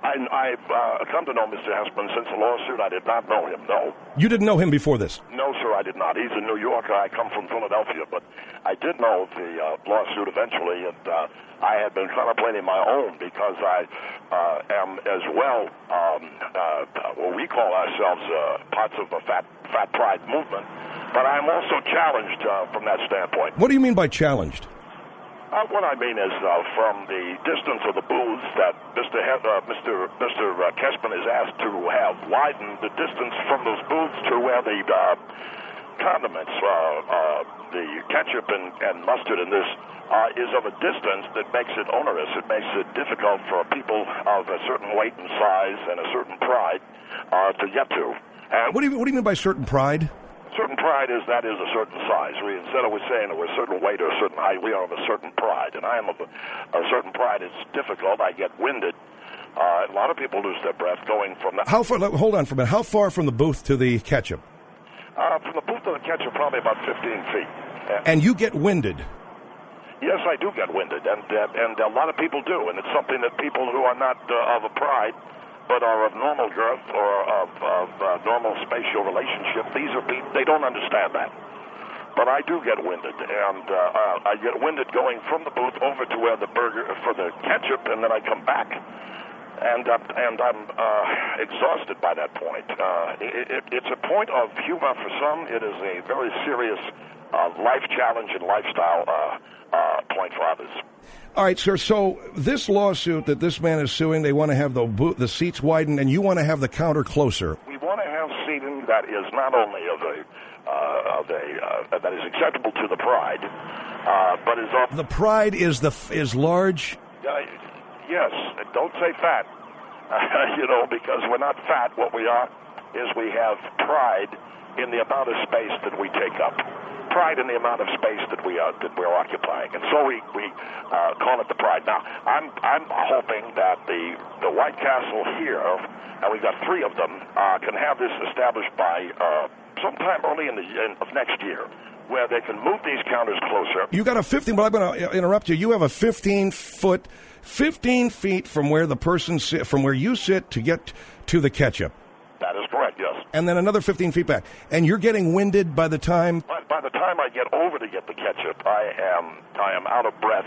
Speaker 6: I, I've uh, come to know Mister Hespman since the lawsuit. I did not know him, no.
Speaker 2: You didn't know him before this?
Speaker 6: No, sir, I did not. He's a New Yorker. I come from Philadelphia, but I did know the uh, lawsuit eventually, and uh, I had been contemplating my own because I uh, am as well, um, uh, what we call ourselves uh, parts of the fat, fat pride movement, but I'm also challenged uh, from that standpoint.
Speaker 2: What do you mean by challenged?
Speaker 6: Uh, what I mean is, uh, from the distance of the booths that Mister He- uh, Mister Mister Uh, Kespin is asked to have widened the distance from those booths to where the uh, condiments, uh, uh, the ketchup and, and mustard in this, uh, is of a distance that makes it onerous. It makes it difficult for people of a certain weight and size and a certain pride uh, to get to. And
Speaker 2: What do you What do you mean by certain pride?
Speaker 6: certain pride is that is a certain size. We, instead of saying that we're a certain weight or a certain height, we are of a certain pride. And I am of a, a certain pride. It's difficult. I get winded. Uh, a lot of people lose their breath going from the...
Speaker 2: How far? Hold on for a minute. How far from the booth to the ketchup?
Speaker 6: Uh, from the booth to the ketchup, probably about fifteen feet. And,
Speaker 2: And you get winded.
Speaker 6: yes, I do get winded, and uh, and a lot of people do. And it's something that people who are not uh, of a pride, but are of normal girth or of, of uh, normal spatial relationship, these are people, they don't understand that. But I do get winded, and uh, uh, I get winded going from the booth over to where the burger, for the ketchup, and then I come back. And, uh, and I'm uh, exhausted by that point. Uh, it, it, it's a point of humor for some. It is a very serious uh, life challenge and lifestyle uh, uh, point for others.
Speaker 2: All right, sir. So this lawsuit that this man is suing, they want to have the bo- the seats widened, and you want to have the counter closer.
Speaker 6: We want to have seating that is not only of a uh, of a uh, that is acceptable to the pride, uh, but is of
Speaker 2: The pride is the f- is large.
Speaker 6: uh, yes. Don't say fat, uh, you know, because we're not fat. What we are is we have pride in the amount of space that we take up. Pride in the amount of space that we are that we're occupying, and so we we uh, call it the pride. Now, I'm I'm hoping that the the White Castle here, and we've got three of them, uh, can have this established by uh, sometime early in the in, of next year, where they can move these counters closer.
Speaker 2: You got a fifteen. But I'm going to interrupt you. You have a fifteen foot, fifteen feet from where the person sit, from where you sit to get to the ketchup.
Speaker 6: That is correct. Yes.
Speaker 2: And then another fifteen feet back. And you're getting winded by the time...
Speaker 6: By, by the time I get over to get the ketchup, I am I am out of breath.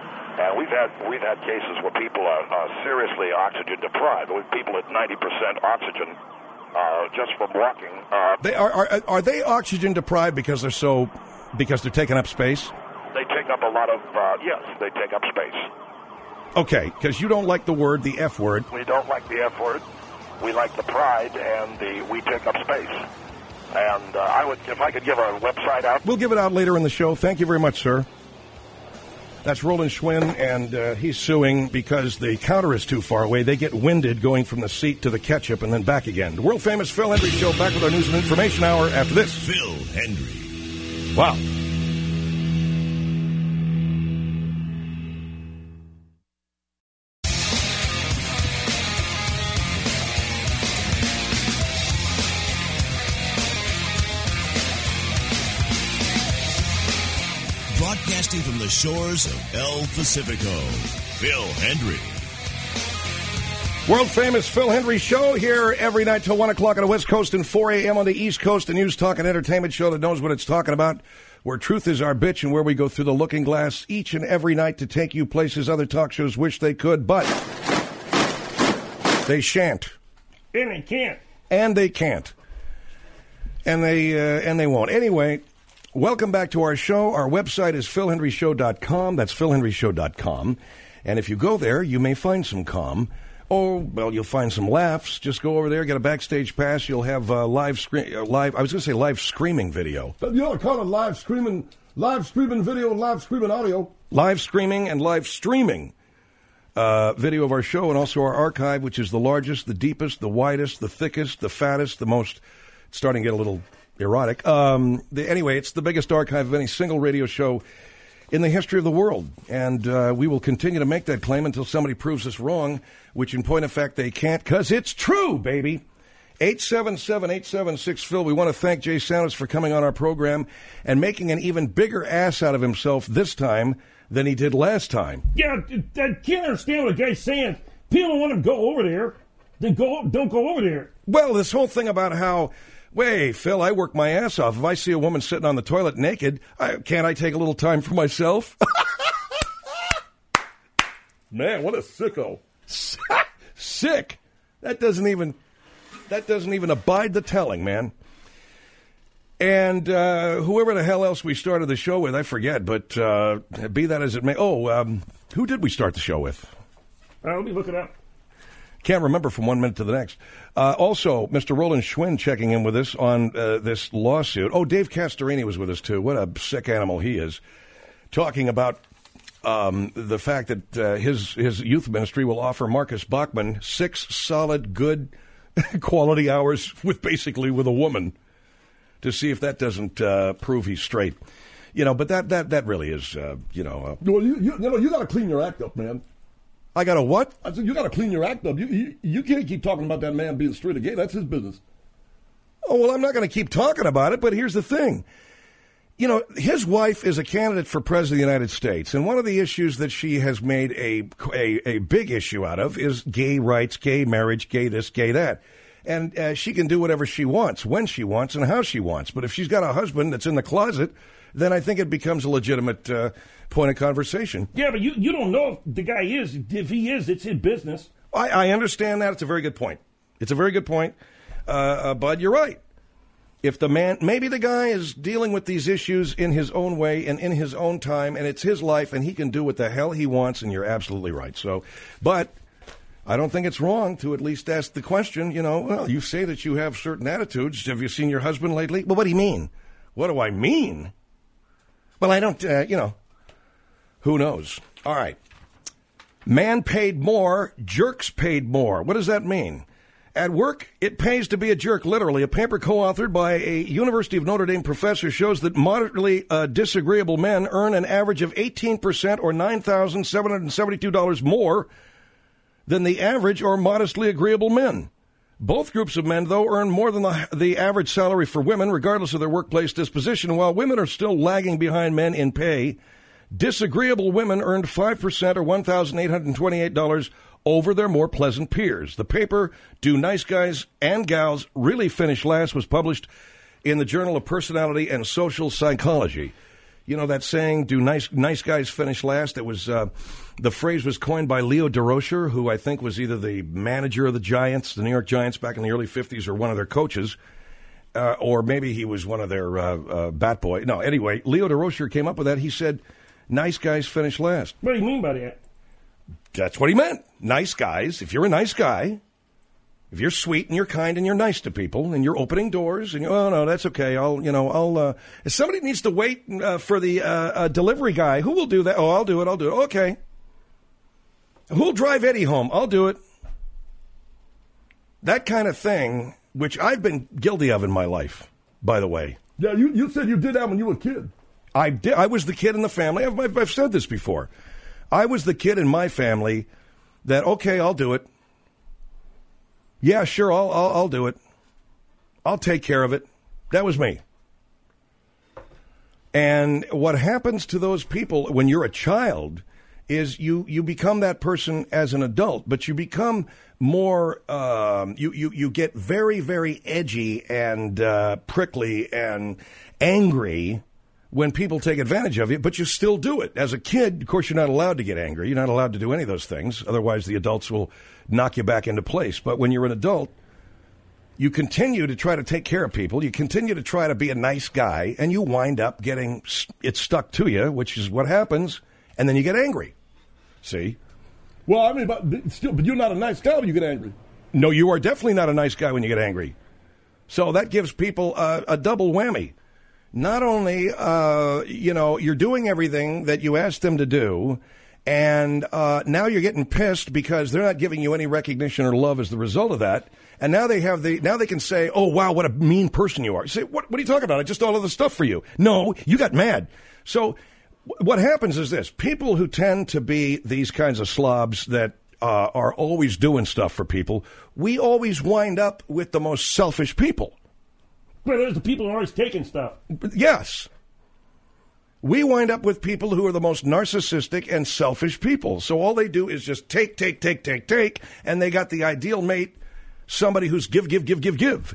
Speaker 6: And we've had we've had cases where people are, are seriously oxygen deprived. With people at ninety percent oxygen uh, just from walking. Uh,
Speaker 2: They are, are are they oxygen deprived because they're so because they're taking up space?
Speaker 6: they take up a lot of uh, yes, they take up space.
Speaker 2: Okay, because you don't like the word, the F word.
Speaker 6: We don't like the F word. We like the pride, and the we take up space. And uh, I would, if I could give our website out.
Speaker 2: We'll give it out later in the show. Thank you very much, sir. That's Roland Schwinn, and uh, he's suing because the counter is too far away. They get winded going from the seat to the ketchup and then back again. The world-famous Phil Hendrie Show, back with our news and information hour after this.
Speaker 1: Phil Hendrie.
Speaker 2: Wow.
Speaker 1: Broadcasting from the shores of El Pacifico, Phil Hendrie.
Speaker 2: World-famous Phil Hendrie Show here every night till one o'clock on the West Coast and four a.m. on the East Coast. The news, talk, and entertainment show that knows what it's talking about, where truth is our bitch and where we go through the looking glass each and every night to take you places other talk shows wish they could, but they shan't.
Speaker 3: And they can't.
Speaker 2: And they can't. And they uh, and they won't. Anyway, welcome back to our show. Our website is phil hendrie show dot com. That's phil hendrie show dot com. And if you go there, you may find some calm. Oh, well, you'll find some laughs. Just go over there, get a backstage pass. You'll have uh, live screen, uh, live. I was going to say live screaming video.
Speaker 3: But you ought to call it live screaming, live screaming video, and live screaming audio.
Speaker 2: Live screaming and live streaming uh, video of our show, and also our archive, which is the largest, the deepest, the widest, the thickest, the fattest, the most. It's starting to get a little erotic. Um, the, anyway, it's the biggest archive of any single radio show in the history of the world. And uh, we will continue to make that claim until somebody proves us wrong, which in point of fact they can't, because it's true, baby. eight seven seven, eight seven six, Phil. We want to thank Jay Santos for coming on our program and making an even bigger ass out of himself this time than he did last time.
Speaker 3: Yeah, I can't understand what the guy's saying. people don't want to go over there, then go, don't go over there.
Speaker 2: Well, this whole thing about how, wait, Phil, I work my ass off. If I see a woman sitting on the toilet naked, I, can't I take a little time for myself?
Speaker 3: Man, what a sicko.
Speaker 2: Sick. That doesn't even, that doesn't even abide the telling, man. And uh, whoever the hell else we started the show with, I forget, but uh, be that as it may. Oh, um, who did we start the show with?
Speaker 3: Uh, let me look it up.
Speaker 2: Can't remember from one minute to the next. Uh, also, Mister Roland Schwinn checking in with us on uh, this lawsuit. Oh, Dave Castorini was with us, too. What a sick animal he is. Talking about um, the fact that uh, his, his youth ministry will offer Marcus Bachman six solid, good, quality hours with basically with a woman, to see if that doesn't uh, prove he's straight. You know, but that that, that really is, uh, you know. Uh,
Speaker 3: well, you, you, you know, you got to clean your act up, man.
Speaker 2: I got to what?
Speaker 3: I said, you got to clean your act up. You, you you can't keep talking about that man being straight or gay. That's his business.
Speaker 2: Oh, well, I'm not going to keep talking about it, but here's the thing. You know, his wife is a candidate for president of the United States, and one of the issues that she has made a, a, a big issue out of is gay rights, gay marriage, gay this, gay that. And uh, she can do whatever she wants, when she wants, and how she wants. But if she's got a husband that's in the closet, then I think it becomes a legitimate uh, point of conversation.
Speaker 3: Yeah, but you, you don't know if the guy is. If he is, it's his business.
Speaker 2: I, I understand that. It's a very good point. It's a very good point, uh, uh, Bud. You're right. If the man, maybe the guy is dealing with these issues in his own way and in his own time, and it's his life, and he can do what the hell he wants, and you're absolutely right. So, but I don't think it's wrong to at least ask the question, you know, well, you say that you have certain attitudes. Have you seen your husband lately? Well, what do you mean? What do I mean? Well, I don't, uh, you know, who knows? All right. Man paid more, jerks paid more. What does that mean? At work, it pays to be a jerk, literally. A paper co-authored by a University of Notre Dame professor shows that moderately uh, disagreeable men earn an average of eighteen percent or nine thousand seven hundred seventy-two dollars more than the average or modestly agreeable men. Both groups of men, though, earn more than the, the average salary for women, regardless of their workplace disposition. While women are still lagging behind men in pay, disagreeable women earned five percent or one thousand eight hundred twenty-eight dollars over their more pleasant peers. The paper, Do Nice Guys and Gals Really Finish Last?, was published in the Journal of Personality and Social Psychology. You know that saying, do nice nice guys finish last? It was, uh, the phrase was coined by Leo Durocher, who I think was either the manager of the Giants, the New York Giants, back in the early fifties, or one of their coaches, uh, or maybe he was one of their uh, uh, bat boy. No, anyway, Leo Durocher came up with that. He said, nice guys finish last.
Speaker 3: What do you mean by that?
Speaker 2: That's what he meant. Nice guys. If you're a nice guy, if you're sweet and you're kind and you're nice to people and you're opening doors and you, oh no, that's okay. I'll, you know, I'll, uh, if somebody needs to wait uh, for the uh, uh, delivery guy, who will do that? Oh, I'll do it. I'll do it. Okay. Who'll drive Eddie home? I'll do it. That kind of thing, which I've been guilty of in my life, by the way.
Speaker 3: Yeah, you, you said you did that when you were a kid.
Speaker 2: I did. I was the kid in the family. I've, I've, I've said this before. I was the kid in my family that, okay, I'll do it. Yeah, sure, I'll, I'll I'll do it. I'll take care of it. That was me. And what happens to those people when you're a child is you, you become that person as an adult, but you become more, um, you, you, you get very, very edgy and uh, prickly and angry when people take advantage of you, but you still do it. As a kid, of course, you're not allowed to get angry. You're not allowed to do any of those things. Otherwise, the adults will knock you back into place. But when you're an adult, you continue to try to take care of people. You continue to try to be a nice guy, and you wind up getting it stuck to you, which is what happens, and then you get angry. See?
Speaker 3: Well, I mean, but still, but you're not a nice guy when you get angry.
Speaker 2: No, you are definitely not a nice guy when you get angry. So that gives people a, a double whammy. Not only, uh, you know, you're doing everything that you asked them to do, and uh, now you're getting pissed because they're not giving you any recognition or love as the result of that. And now they have the now they can say, "Oh, wow, what a mean person you are." You say, "What? What are you talking about? I just did all of the stuff for you." No, you got mad. So w- what happens is this: people who tend to be these kinds of slobs that uh, are always doing stuff for people, we always wind up with the most selfish people.
Speaker 3: But there's the people who are always taking stuff.
Speaker 2: Yes. we wind up with people who are the most narcissistic and selfish people. So all they do is just take, take, take, take, take, and they got the ideal mate, somebody who's give, give, give, give, give.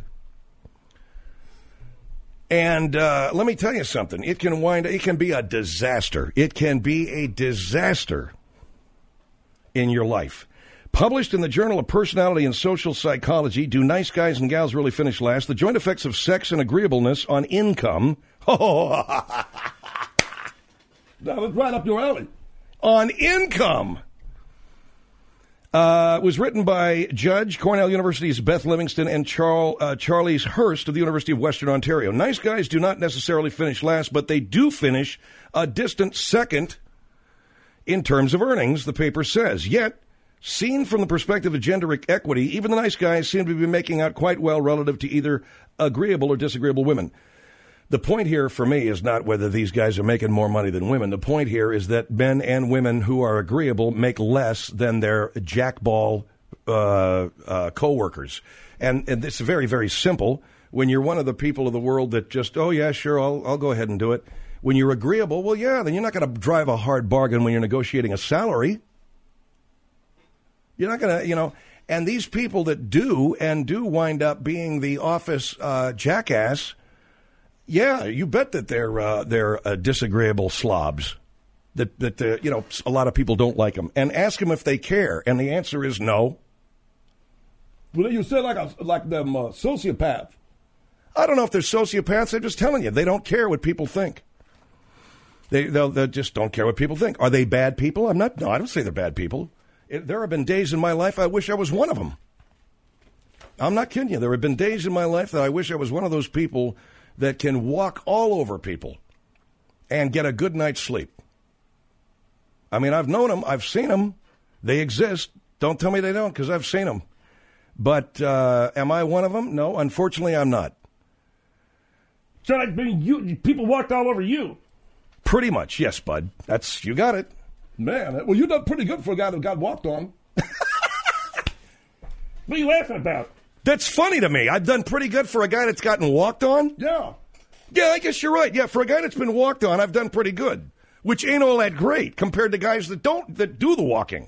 Speaker 2: And uh, let me tell you something. It can wind. It can be a disaster. It can be a disaster in your life. Published in the Journal of Personality and Social Psychology, Do Nice Guys and Gals Really Finish Last? The Joint Effects of Sex and Agreeableness on Income.
Speaker 3: Now, that's right up your alley.
Speaker 2: On income. Uh, was written by Judge, Cornell University's Beth Livingston, and Charles, uh, Charles Hurst of the University of Western Ontario. Nice guys do not necessarily finish last, but they do finish a distant second in terms of earnings, the paper says. Yet, seen from the perspective of gender equity, even the nice guys seem to be making out quite well relative to either agreeable or disagreeable women. The point here for me is not whether these guys are making more money than women. The point here is that men and women who are agreeable make less than their jackball uh, uh, co-workers. And, and it's very, very simple. When you're one of the people of the world that just, oh, yeah, sure, I'll, I'll go ahead and do it. When you're agreeable, well, yeah, then you're not going to drive a hard bargain when you're negotiating a salary. You're not going to, you know, and these people that do and do wind up being the office uh, jackass, yeah, you bet that they're uh, they're uh, disagreeable slobs. That that uh, you know, a lot of people don't like them. And ask them if they care, and the answer is no.
Speaker 3: Well, you said like a like them uh, sociopath.
Speaker 2: I don't know if they're sociopaths. They're just telling you they don't care what people think. They they'll, they just don't care what people think. Are they bad people? I'm not. No, I don't say they're bad people. It, there have been days in my life I wish I was one of them. I'm not kidding you. There have been days in my life that I wish I was one of those people that can walk all over people and get a good night's sleep. I mean, I've known them. I've seen them. They exist. Don't tell me they don't, because I've seen them. But uh, am I one of them? No, unfortunately, I'm not.
Speaker 3: So, I mean, you, people walked all over you.
Speaker 2: Pretty much, yes, bud. That's, you got it.
Speaker 3: Man, well, you done pretty good for a guy that got walked on. What are you laughing about?
Speaker 2: That's funny to me. I've done pretty good for a guy that's gotten walked on.
Speaker 3: Yeah.
Speaker 2: Yeah, I guess you're right. Yeah, for a guy that's been walked on, I've done pretty good, which ain't all that great compared to guys that don't, that do the walking.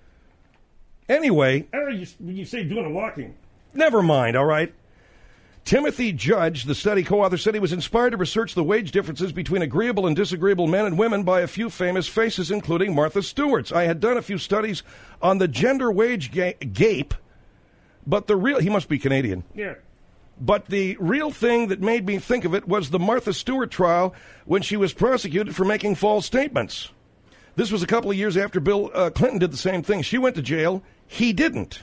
Speaker 2: Anyway.
Speaker 3: I don't know you, when you say doing the walking.
Speaker 2: Never mind, all right? Timothy Judge, the study co-author, said he was inspired to research the wage differences between agreeable and disagreeable men and women by a few famous faces, including Martha Stewart's. I had done a few studies on the gender wage ga- gape, but the real, he must be Canadian.
Speaker 3: Yeah.
Speaker 2: But the real thing that made me think of it was the Martha Stewart trial when she was prosecuted for making false statements. This was a couple of years after Bill uh, Clinton did the same thing. She went to jail. He didn't.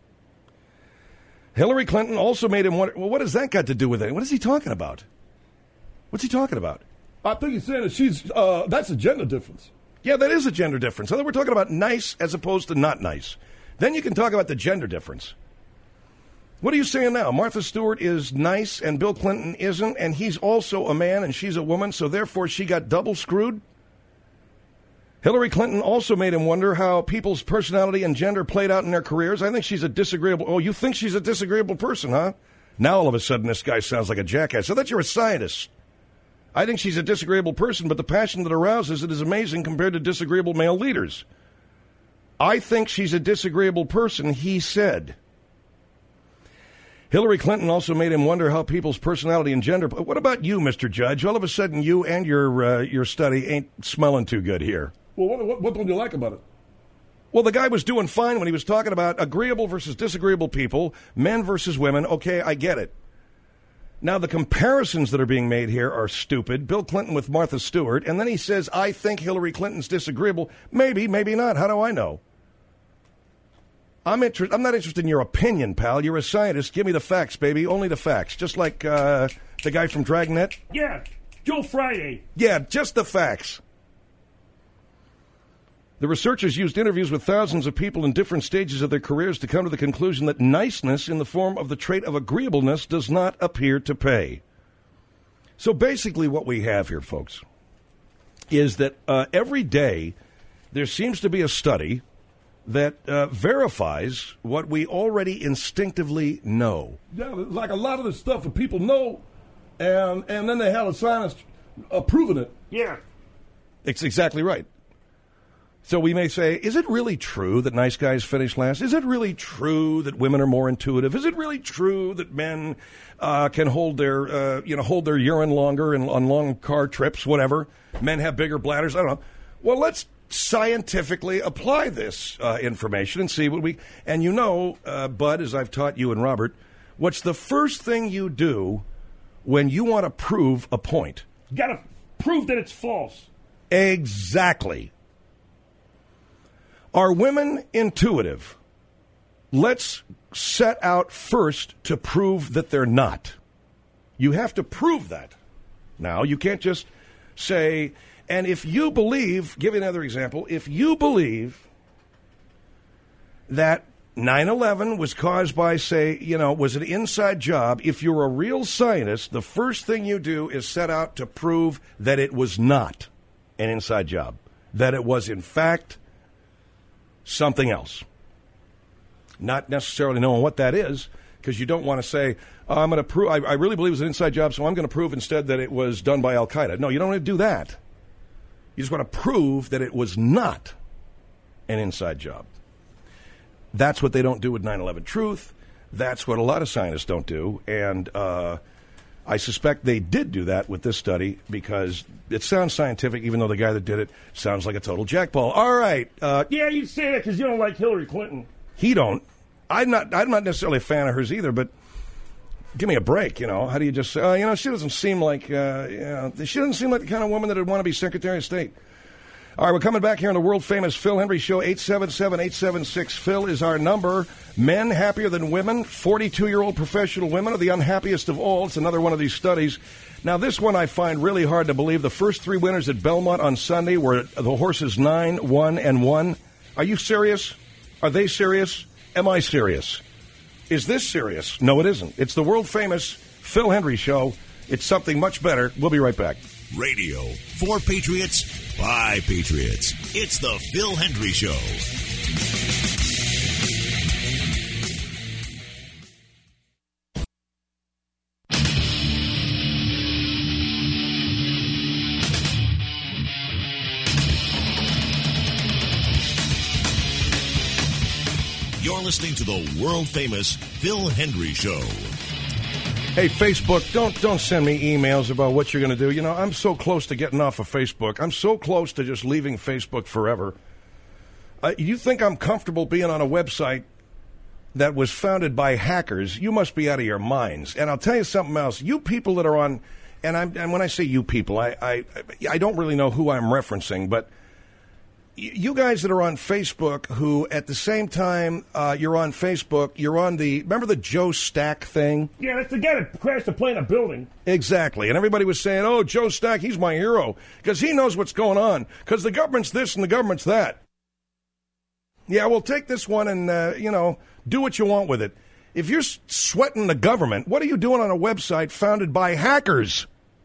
Speaker 2: Hillary Clinton also made him wonder, well, what has that got to do with it? What is he talking about? What's he talking about?
Speaker 3: I think he's saying that she's, uh, that's a gender difference.
Speaker 2: Yeah, that is a gender difference. I think we're talking about nice as opposed to not nice. Then you can talk about the gender difference. What are you saying now? Martha Stewart is nice and Bill Clinton isn't, and he's also a man and she's a woman, so therefore she got double screwed? Hillary Clinton also made him wonder how people's personality and gender played out in their careers. I think she's a disagreeable... Oh, you think she's a disagreeable person, huh? Now all of a sudden this guy sounds like a jackass. I thought you were a scientist. I think she's a disagreeable person, but the passion that arouses it is amazing compared to disagreeable male leaders. I think she's a disagreeable person, he said. Hillary Clinton also made him wonder how people's personality and gender... What about you, Mister Judge? All of a sudden you and your uh, your study ain't smelling too good here.
Speaker 3: Well, what, what, what don't you like about it?
Speaker 2: Well, the guy was doing fine when he was talking about agreeable versus disagreeable people, men versus women. Okay, I get it. Now, the comparisons that are being made here are stupid. Bill Clinton with Martha Stewart, and then he says, I think Hillary Clinton's disagreeable. Maybe, maybe not. How do I know? I'm inter- I'm not interested in your opinion, pal. You're a scientist. Give me the facts, baby. Only the facts. Just like uh, the guy from Dragnet.
Speaker 3: Yeah, Joe Friday.
Speaker 2: Yeah, just the facts. The researchers used interviews with thousands of people in different stages of their careers to come to the conclusion that niceness in the form of the trait of agreeableness does not appear to pay. So basically what we have here, folks, is that uh, every day there seems to be a study that uh, verifies what we already instinctively know.
Speaker 3: Yeah, like a lot of the stuff that people know, and and then they have a scientist uh, proving it.
Speaker 7: Yeah.
Speaker 2: It's exactly right. So we may say, is it really true that nice guys finish last? Is it really true that women are more intuitive? Is it really true that men uh, can hold their, uh, you know, hold their urine longer and on long car trips, whatever? Men have bigger bladders. I don't know. Well, let's scientifically apply this uh, information and see what we. And you know, uh, Bud, as I've taught you and Robert, what's the first thing you do when you want to prove a point?
Speaker 3: You got to prove that it's false.
Speaker 2: Exactly. Are women intuitive? Let's set out first to prove that they're not. You have to prove that. Now, you can't just say, and if you believe, give you another example, if you believe that nine eleven was caused by, say, you know, was an inside job, if you're a real scientist, the first thing you do is set out to prove that it was not an inside job, that it was, in fact, something else. Not necessarily knowing what that is, because you don't want to say, oh, I'm going to prove, I, I really believe it was an inside job, so I'm going to prove instead that it was done by Al-Qaeda. No, you don't want to do that. You just want to prove that it was not an inside job. That's what they don't do with nine eleven Truth. That's what a lot of scientists don't do. And uh, I suspect they did do that with this study because it sounds scientific, even though the guy that did it sounds like a total jackball. All right. Uh,
Speaker 3: yeah, you say that because you don't like Hillary Clinton.
Speaker 2: He don't. I'm not. I'm not necessarily a fan of hers either. But give me a break. You know, how do you just say, oh, you know, she doesn't seem like, uh, you know, she doesn't seem like the kind of woman that would want to be Secretary of State. All right, we're coming back here on the world-famous Phil Hendry Show. eight seven seven, eight seven six, Phil is our number. Men happier than women. forty-two-year-old professional women are the unhappiest of all. It's another one of these studies. Now, this one I find really hard to believe. The first three winners at Belmont on Sunday were the horses nine, one, and one. Are you serious? Are they serious? Am I serious? Is this serious? No, it isn't. It's the world-famous Phil Hendry Show. It's something much better. We'll be right back.
Speaker 1: Radio for Patriots by Patriots. It's the Phil Hendry Show. You're listening to the world-famous Phil Hendry Show.
Speaker 2: Hey, Facebook, don't don't send me emails about what you're going to do. You know, I'm so close to getting off of Facebook. I'm so close to just leaving Facebook forever. Uh, you think I'm comfortable being on a website that was founded by hackers? You must be out of your minds. And I'll tell you something else. You people that are on, and, I'm, and when I say you people, I, I, I don't really know who I'm referencing, but you guys that are on Facebook who, at the same time uh, you're on Facebook, you're on the, remember the Joe Stack thing?
Speaker 3: Yeah, that's the guy that crashed a plane in a building.
Speaker 2: Exactly. And everybody was saying, oh, Joe Stack, he's my hero because he knows what's going on because the government's this and the government's that. Yeah, well, take this one and, uh, you know, do what you want with it. If you're sweating the government, what are you doing on a website founded by hackers?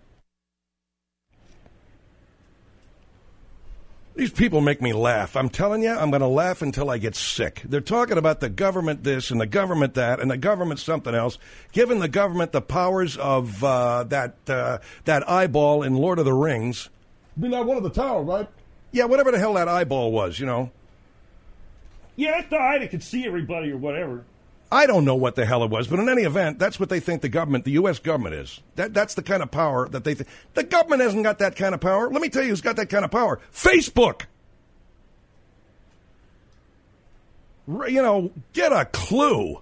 Speaker 2: These people make me laugh. I'm telling you, I'm going to laugh until I get sick. They're talking about the government this and the government that and the government something else, giving the government the powers of uh, that uh, that eyeball in Lord of the Rings.
Speaker 3: Be that one of the tower, right?
Speaker 2: Yeah, whatever the hell that eyeball was, you know.
Speaker 3: Yeah, that's the eye that could see everybody or whatever.
Speaker 2: I don't know what the hell it was, but in any event, that's what they think the government, the U S government is. That That's the kind of power that they think. The government hasn't got that kind of power. Let me tell you who's got that kind of power. Facebook. You know, get a clue.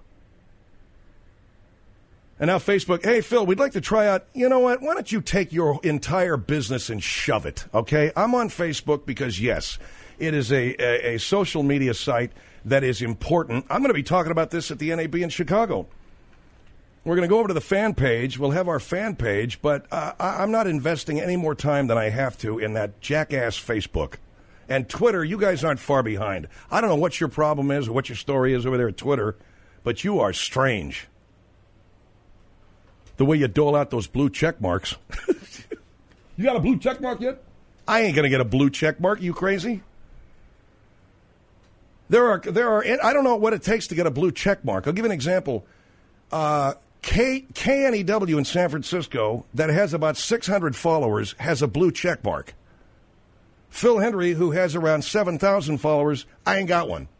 Speaker 2: And now Facebook, hey, Phil, we'd like to try out, you know what, why don't you take your entire business and shove it, okay? I'm on Facebook because, yes, it is a, a, a social media site that is important. I'm going to be talking about this at the N A B in Chicago. We're going to go over to the fan page. We'll have our fan page, but uh, I'm not investing any more time than I have to in that jackass Facebook. And Twitter, you guys aren't far behind. I don't know what your problem is or what your story is over there at Twitter, but you are strange. The way you dole out those blue check marks.
Speaker 3: You got a blue check mark yet?
Speaker 2: I ain't going to get a blue check mark. You crazy? There are, there are. I don't know what it takes to get a blue check mark. I'll give you an example. Uh, K, K N E W in San Francisco, that has about six hundred followers, has a blue check mark. Phil Hendry, who has around seven thousand followers, I ain't got one.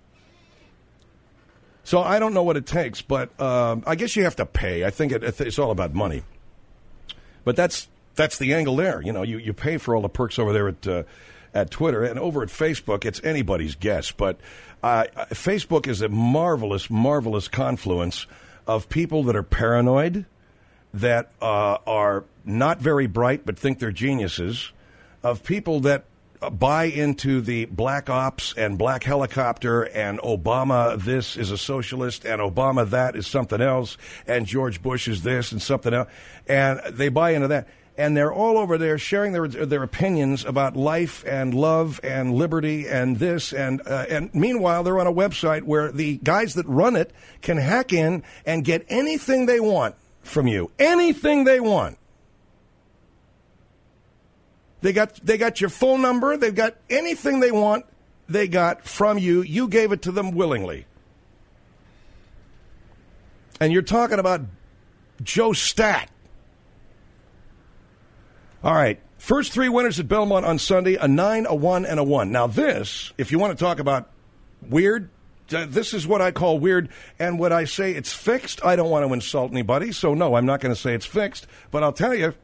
Speaker 2: So I don't know what it takes, but um, I guess you have to pay. I think it, it's all about money. But that's that's the angle there. You know, you, you pay for all the perks over there at uh, at Twitter. And over at Facebook, it's anybody's guess. But uh, Facebook is a marvelous, marvelous confluence of people that are paranoid, that uh, are not very bright but think they're geniuses, of people that buy into the black ops and black helicopter and Obama this is a socialist and Obama that is something else and George Bush is this and something else. And they buy into that. And they're all over there sharing their their opinions about life and love and liberty and this. And, uh, and meanwhile, they're on a website where the guys that run it can hack in and get anything they want from you. Anything they want. They got they got your phone number. They've got anything they want. They got from you. You gave it to them willingly. And you're talking about Joe Stat. All right. First three winners at Belmont on Sunday, a nine, a one, and a one. Now this, if you want to talk about weird, uh, this is what I call weird. And when I say it's fixed, I don't want to insult anybody. So, no, I'm not going to say it's fixed. But I'll tell you,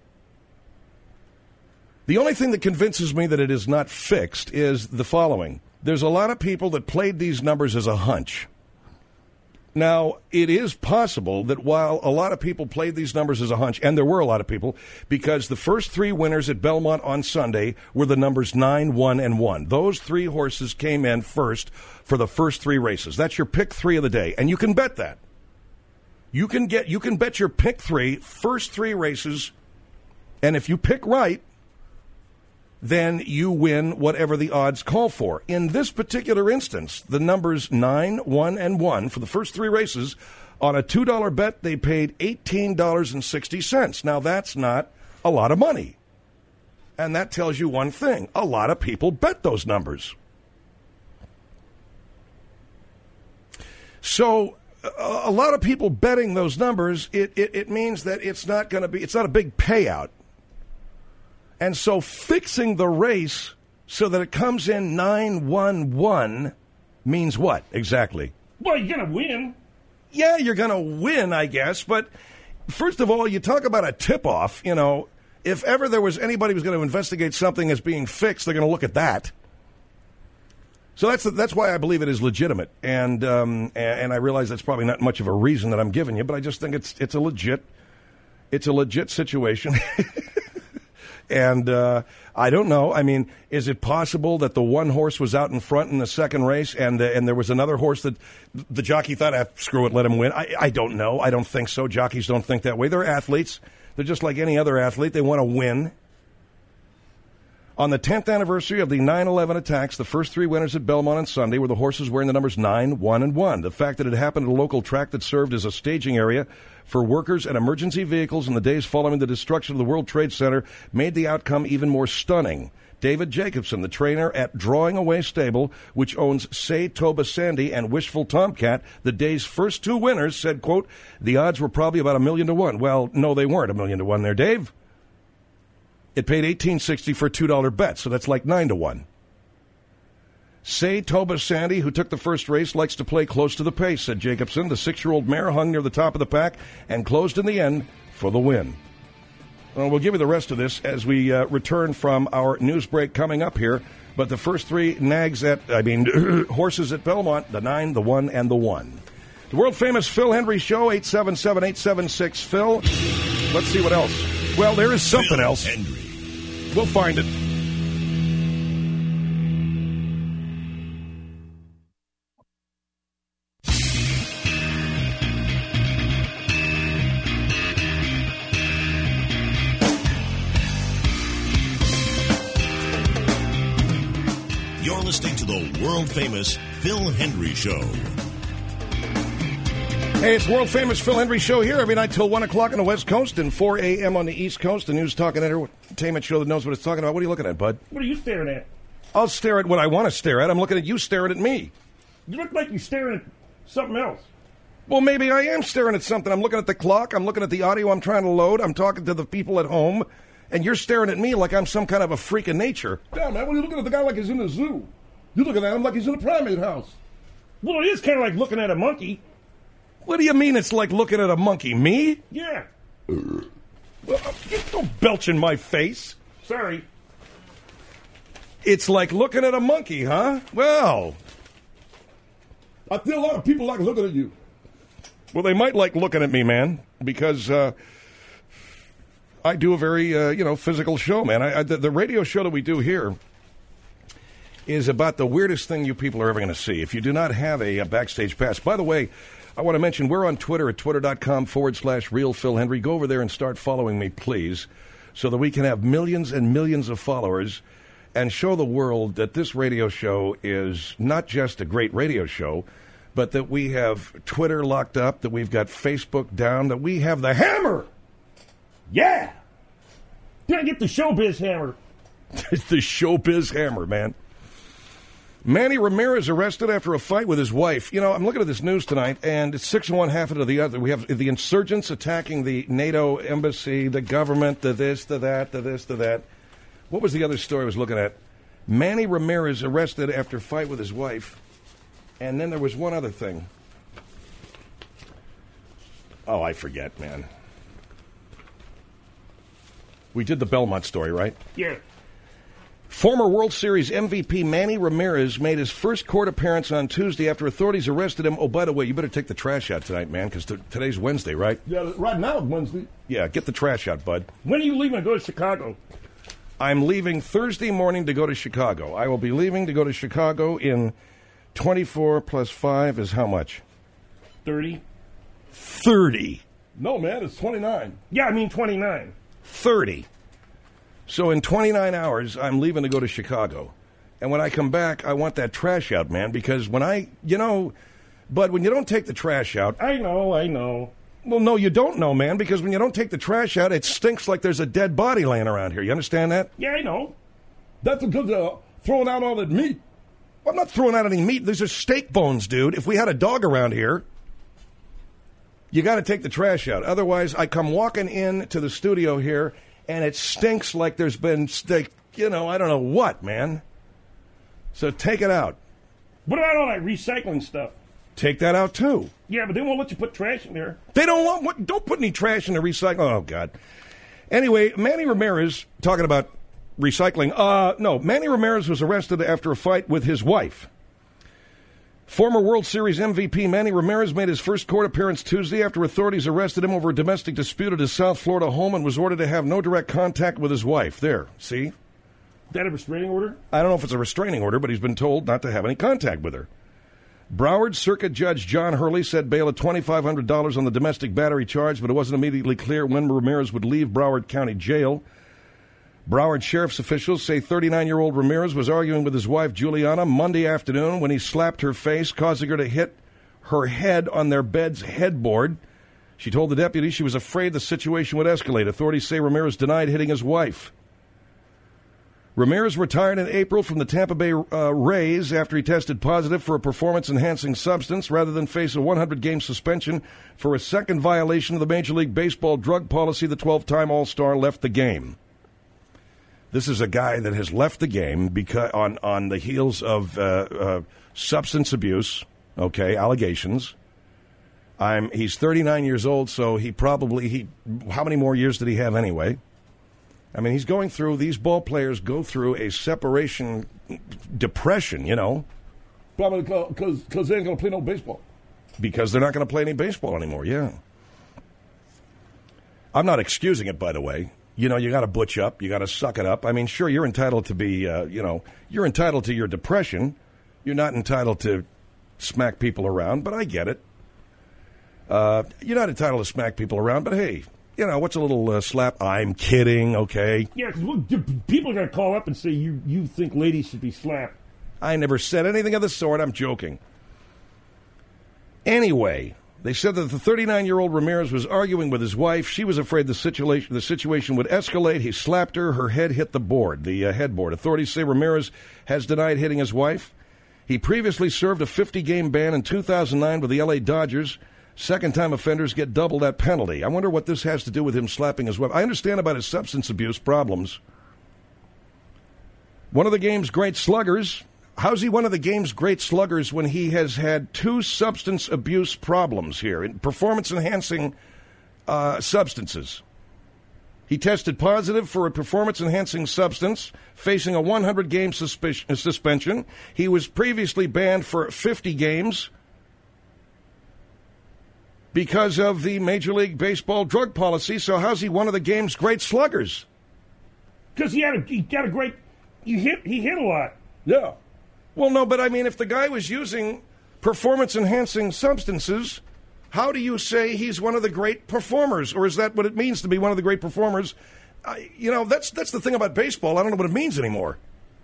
Speaker 2: the only thing that convinces me that it is not fixed is the following. There's a lot of people that played these numbers as a hunch. Now, it is possible that while a lot of people played these numbers as a hunch, and there were a lot of people, because the first three winners at Belmont on Sunday were the numbers nine, one, and one. Those three horses came in first for the first three races. That's your pick three of the day, and you can bet that. You can get, you can bet your pick three, first three races, and if you pick right, then you win whatever the odds call for. In this particular instance, the numbers nine, one, and one for the first three races, on a two dollar bet, they paid eighteen dollars and sixty cents. Now, that's not a lot of money. And that tells you one thing. A lot of people bet those numbers. So, a lot of people betting those numbers, it, it, it means that it's not going to be, it's not a big payout. And so fixing the race so that it comes in nine one one means what exactly?
Speaker 3: Well, you're going to win.
Speaker 2: Yeah, you're going to win, I guess. But first of all, you talk about a tip-off. You know, if ever there was anybody who's going to investigate something as being fixed, they're going to look at that. So that's that's why I believe it is legitimate. And, um, and I realize that's probably not much of a reason that I'm giving you, but I just think it's it's a legit it's a legit situation. And uh, I don't know. I mean, is it possible that the one horse was out in front in the second race and uh, and there was another horse that the jockey thought, ah, screw it, let him win? I, I don't know. I don't think so. Jockeys don't think that way. They're athletes. They're just like any other athlete. They want to win. On the tenth anniversary of the nine eleven attacks, the first three winners at Belmont on Sunday were the horses wearing the numbers nine, one, and one. The fact that it happened at a local track that served as a staging area for workers and emergency vehicles in the days following the destruction of the World Trade Center made the outcome even more stunning. David Jacobson, the trainer at Drawing Away Stable, which owns Say Toba Sandy and Wishful Tomcat, the day's first two winners, said, quote, the odds were probably about a million to one. Well, no, they weren't a million to one there, Dave. It paid eighteen sixty for a two dollar bet, so that's like nine to one. Say Toba Sandy, who took the first race, likes to play close to the pace, said Jacobson. The six-year-old mare hung near the top of the pack and closed in the end for the win. Well, we'll give you the rest of this as we uh, return from our news break coming up here. But the first three nags at, I mean, horses at Belmont, the nine, the one, and the one. The world-famous Phil Hendry Show, eight seven seven, eight seven six, Phil. Let's see what else. Well, there is something
Speaker 1: Phil
Speaker 2: else.
Speaker 1: Hendry.
Speaker 2: We'll find it.
Speaker 1: You're listening to the world-famous Phil Hendry Show.
Speaker 2: Hey, it's world-famous Phil Hendry Show here every night till one o'clock on the West Coast and four a.m. on the East Coast. The news talking entertainment show that knows what it's talking about. What are you looking at, bud?
Speaker 3: What are you staring at?
Speaker 2: I'll stare at what I want to stare at. I'm looking at you staring at me.
Speaker 3: You look like you're staring at something else.
Speaker 2: Well, maybe I am staring at something. I'm looking at the clock. I'm looking at the audio I'm trying to load. I'm talking to the people at home. And you're staring at me like I'm some kind of a freak of nature.
Speaker 3: Yeah, man, when you're looking at the guy like he's in the zoo, you're looking at him like he's in a primate house.
Speaker 7: Well, it is kind of like looking at a monkey.
Speaker 2: What do you mean it's like looking at a monkey? Me?
Speaker 7: Yeah.
Speaker 2: Well, don't belch in my face.
Speaker 7: Sorry.
Speaker 2: It's like looking at a monkey, huh? Well.
Speaker 3: I feel a lot of people like looking at you.
Speaker 2: Well, they might like looking at me, man, because uh, I do a very, uh, you know, physical show, man. I, I, the, the radio show that we do here is about the weirdest thing you people are ever going to see. If you do not have a, a backstage pass. By the way, I want to mention we're on Twitter at twitter.com forward slash real Phil Hendry. Go over there and start following me, please, so that we can have millions and millions of followers and show the world that this radio show is not just a great radio show, but that we have Twitter locked up, that we've got Facebook down, that we have the hammer.
Speaker 7: Yeah. Gotta get the showbiz hammer.
Speaker 2: It's the showbiz hammer, man. Manny Ramirez arrested after a fight with his wife. You know, I'm looking at this news tonight, and it's six and one half into the other. We have the insurgents attacking the NATO embassy, the government, the this, the that, the this, the that. What was the other story I was looking at? Manny Ramirez arrested after a fight with his wife. And then there was one other thing. Oh, I forget, man. We did the Belmont story, right?
Speaker 7: Yeah.
Speaker 2: Former World Series M V P Manny Ramirez made his first court appearance on Tuesday after authorities arrested him. Oh, by the way, you better take the trash out tonight, man, because t- today's Wednesday, right?
Speaker 3: Yeah, right now it's Wednesday.
Speaker 2: Yeah, get the trash out, bud.
Speaker 7: When are you leaving to go to Chicago?
Speaker 2: I'm leaving Thursday morning to go to Chicago. I will be leaving to go to Chicago in twenty-four plus five is how much?
Speaker 7: thirty.
Speaker 2: thirty.
Speaker 3: No, man, it's twenty-nine.
Speaker 7: Yeah, I mean twenty-nine.
Speaker 2: thirty. So in twenty-nine hours, I'm leaving to go to Chicago. And when I come back, I want that trash out, man, because when I, you know, but when you don't take the trash out.
Speaker 7: I know, I know.
Speaker 2: Well, no, you don't know, man, because when you don't take the trash out, it stinks like there's a dead body laying around here. You understand that?
Speaker 7: Yeah, I know.
Speaker 3: That's because they're throwing out all that meat.
Speaker 2: Well, I'm not throwing out any meat. These are steak bones, dude. If we had a dog around here, you got to take the trash out. Otherwise, I come walking in to the studio here, and it stinks like there's been steak, you know, I don't know what, man. So take it out.
Speaker 7: What about all that recycling stuff?
Speaker 2: Take that out, too.
Speaker 7: Yeah, but they won't let you put trash in there.
Speaker 2: They don't want, what, don't put any trash in the recycling. Oh, God. Anyway, Manny Ramirez, talking about recycling. Uh, no, Manny Ramirez was arrested after a fight with his wife. Former World Series M V P Manny Ramirez made his first court appearance Tuesday after authorities arrested him over a domestic dispute at his South Florida home and was ordered to have no direct contact with his wife. There, see?
Speaker 7: Is that a restraining order?
Speaker 2: I don't know if it's a restraining order, but he's been told not to have any contact with her. Broward Circuit Judge John Hurley set bail at twenty-five hundred dollars on the domestic battery charge, but it wasn't immediately clear when Ramirez would leave Broward County Jail. Broward Sheriff's officials say thirty-nine-year-old Ramirez was arguing with his wife, Juliana, Monday afternoon when he slapped her face, causing her to hit her head on their bed's headboard. She told the deputy she was afraid the situation would escalate. Authorities say Ramirez denied hitting his wife. Ramirez retired in April from the Tampa Bay uh, Rays after he tested positive for a performance-enhancing substance rather than face a one hundred game suspension for a second violation of the Major League Baseball drug policy. The twelve-time All-Star left the game. This is a guy that has left the game because on, on the heels of uh, uh, substance abuse, okay, allegations. I'm, he's thirty-nine years old, so he probably, he. how many more years did he have anyway? I mean, he's going through, these ball players go through a separation depression, you know.
Speaker 3: Probably because they ain't going to play no baseball.
Speaker 2: Because they're not going to play any baseball anymore, yeah. I'm not excusing it, by the way. You know, you got to butch up. You got to suck it up. I mean, sure, you're entitled to be, uh, you know, you're entitled to your depression. You're not entitled to smack people around, but I get it. Uh, you're not entitled to smack people around, but hey, you know, what's a little uh, slap? I'm kidding, okay?
Speaker 7: Yeah, because people are going to call up and say you, you think ladies should be slapped.
Speaker 2: I never said anything of the sort. I'm joking. Anyway, they said that the thirty-nine-year-old Ramirez was arguing with his wife. She was afraid the situation the situation would escalate. He slapped her. Her head hit the board, the uh, headboard. Authorities say Ramirez has denied hitting his wife. He previously served a fifty game ban in two thousand nine with the L A Dodgers Second-time offenders get double that penalty. I wonder what this has to do with him slapping his wife. I understand about his substance abuse problems. One of the game's great sluggers. How's he one of the game's great sluggers when he has had two substance abuse problems here, performance-enhancing uh, substances? He tested positive for a performance-enhancing substance, facing a one hundred game suspicion, suspension. He was previously banned for fifty games because of the Major League Baseball drug policy. So how's he one of the game's great sluggers?
Speaker 7: Because he had a he got a great he hit he hit a lot.
Speaker 2: Yeah. Well, no, but I mean, if the guy was using performance-enhancing substances, how do you say he's one of the great performers? Or is that what it means to be one of the great performers? Uh, you know, that's that's the thing about baseball. I don't know what it means anymore.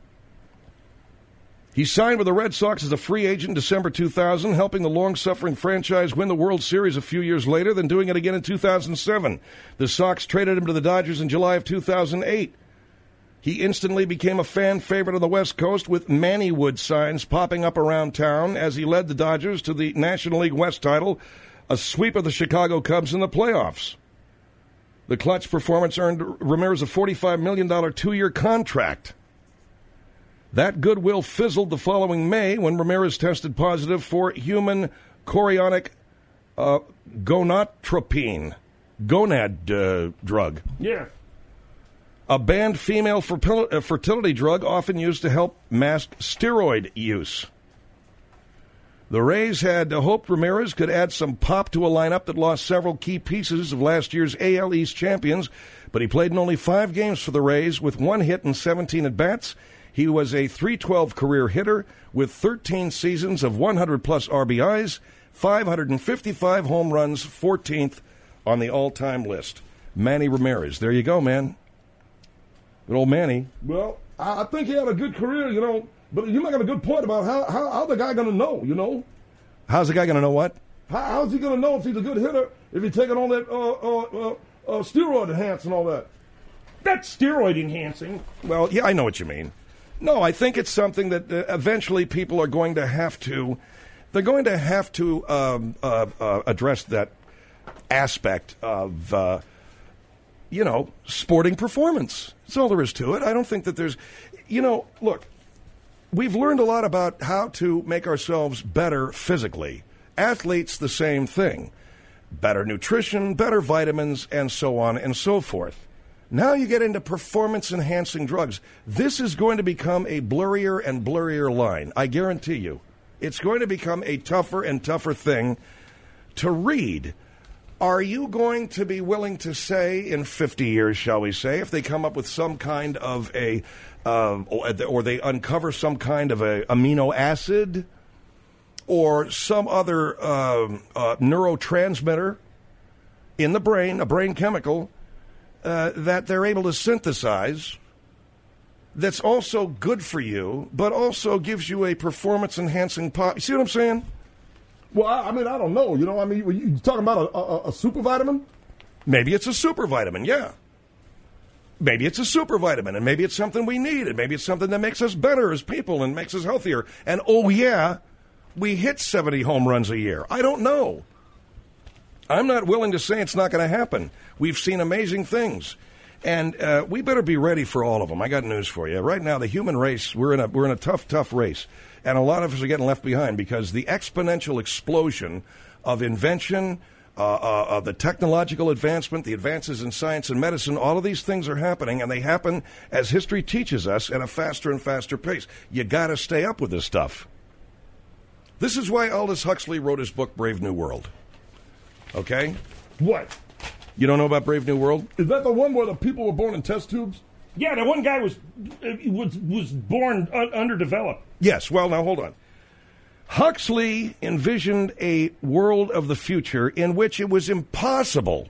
Speaker 2: He signed with the Red Sox as a free agent in December two thousand, helping the long-suffering franchise win the World Series a few years later, then doing it again in two thousand seven. The Sox traded him to the Dodgers in July of two thousand eight. He instantly became a fan favorite on the West Coast, with Mannywood signs popping up around town as he led the Dodgers to the National League West title, a sweep of the Chicago Cubs in the playoffs. The clutch performance earned Ramirez a forty-five million dollars two-year contract. That goodwill fizzled the following May when Ramirez tested positive for human chorionic uh, gonadotropin, gonad uh, drug.
Speaker 7: Yeah.
Speaker 2: A banned female fertility drug often used to help mask steroid use. The Rays had hoped Ramirez could add some pop to a lineup that lost several key pieces of last year's A L East champions, but he played in only five games for the Rays with one hit and seventeen at-bats. He was a three twelve career hitter with thirteen seasons of one hundred plus R B Is, five hundred fifty-five home runs, fourteenth on the all-time list. Manny Ramirez. There you go, man. Good old Manny.
Speaker 3: Well, I, I think he had a good career, you know, but you make a good point about how, how, how the guy going to know, you know?
Speaker 2: How's the guy going to know what?
Speaker 3: How, how's he going to know if he's a good hitter if he's taking all that uh, uh, uh, uh, steroid enhance and all that?
Speaker 7: That's steroid enhancing.
Speaker 2: Well, yeah, I know what you mean. No, I think it's something that uh, eventually people are going to have to, they're going to have to um, uh, uh, address that aspect of, uh, you know, sporting performance. That's all there is to it. I don't think that there's, you know, look, we've learned a lot about how to make ourselves better physically. Athletes, the same thing. Better nutrition, better vitamins, and so on and so forth. Now you get into performance-enhancing drugs. This is going to become a blurrier and blurrier line. I guarantee you. It's going to become a tougher and tougher thing to read. Are you going to be willing to say in fifty years, shall we say, if they come up with some kind of a, uh, or they uncover some kind of a amino acid or some other uh, uh, neurotransmitter in the brain, a brain chemical, uh, that they're able to synthesize that's also good for you, but also gives you a performance-enhancing pop. You see what I'm saying?
Speaker 3: Well, I, I mean, I don't know. You know, I mean, you, you talking about a, a, a super vitamin?
Speaker 2: Maybe it's a super vitamin, yeah. Maybe it's a super vitamin, and maybe it's something we need, and maybe it's something that makes us better as people and makes us healthier. And, oh, yeah, we hit seventy home runs a year. I don't know. I'm not willing to say it's not going to happen. We've seen amazing things. And uh, we better be ready for all of them. I got news for you. Right now, the human race, we're in a we're in a tough, tough race. And a lot of us are getting left behind because the exponential explosion of invention, uh, uh, of the technological advancement, the advances in science and medicine, all of these things are happening, and they happen, as history teaches us, at a faster and faster pace. You got to stay up with this stuff. This is why Aldous Huxley wrote his book, Brave New World. Okay?
Speaker 3: What?
Speaker 2: You don't know about Brave New World?
Speaker 3: Is that the one where the people were born in test tubes?
Speaker 7: Yeah, the one guy was was was born un- underdeveloped.
Speaker 2: Yes, well, now hold on. Huxley envisioned a world of the future in which it was impossible,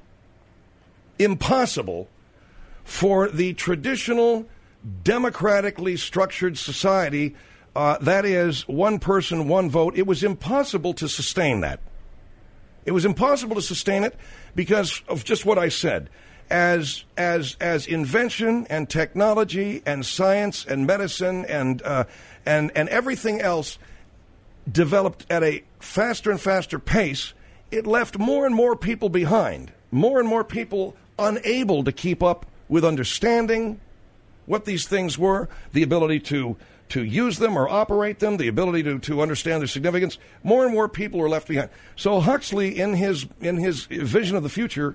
Speaker 2: impossible for the traditional democratically structured society, uh, that is, one person, one vote, it was impossible to sustain that. It was impossible to sustain it because of just what I said. As as as invention and technology and science and medicine and uh, and and everything else developed at a faster and faster pace, it left more and more people behind, more and more people unable to keep up with understanding what these things were, the ability to to use them or operate them, the ability to, to understand their significance. More and more people are left behind. So Huxley, in his in his vision of the future,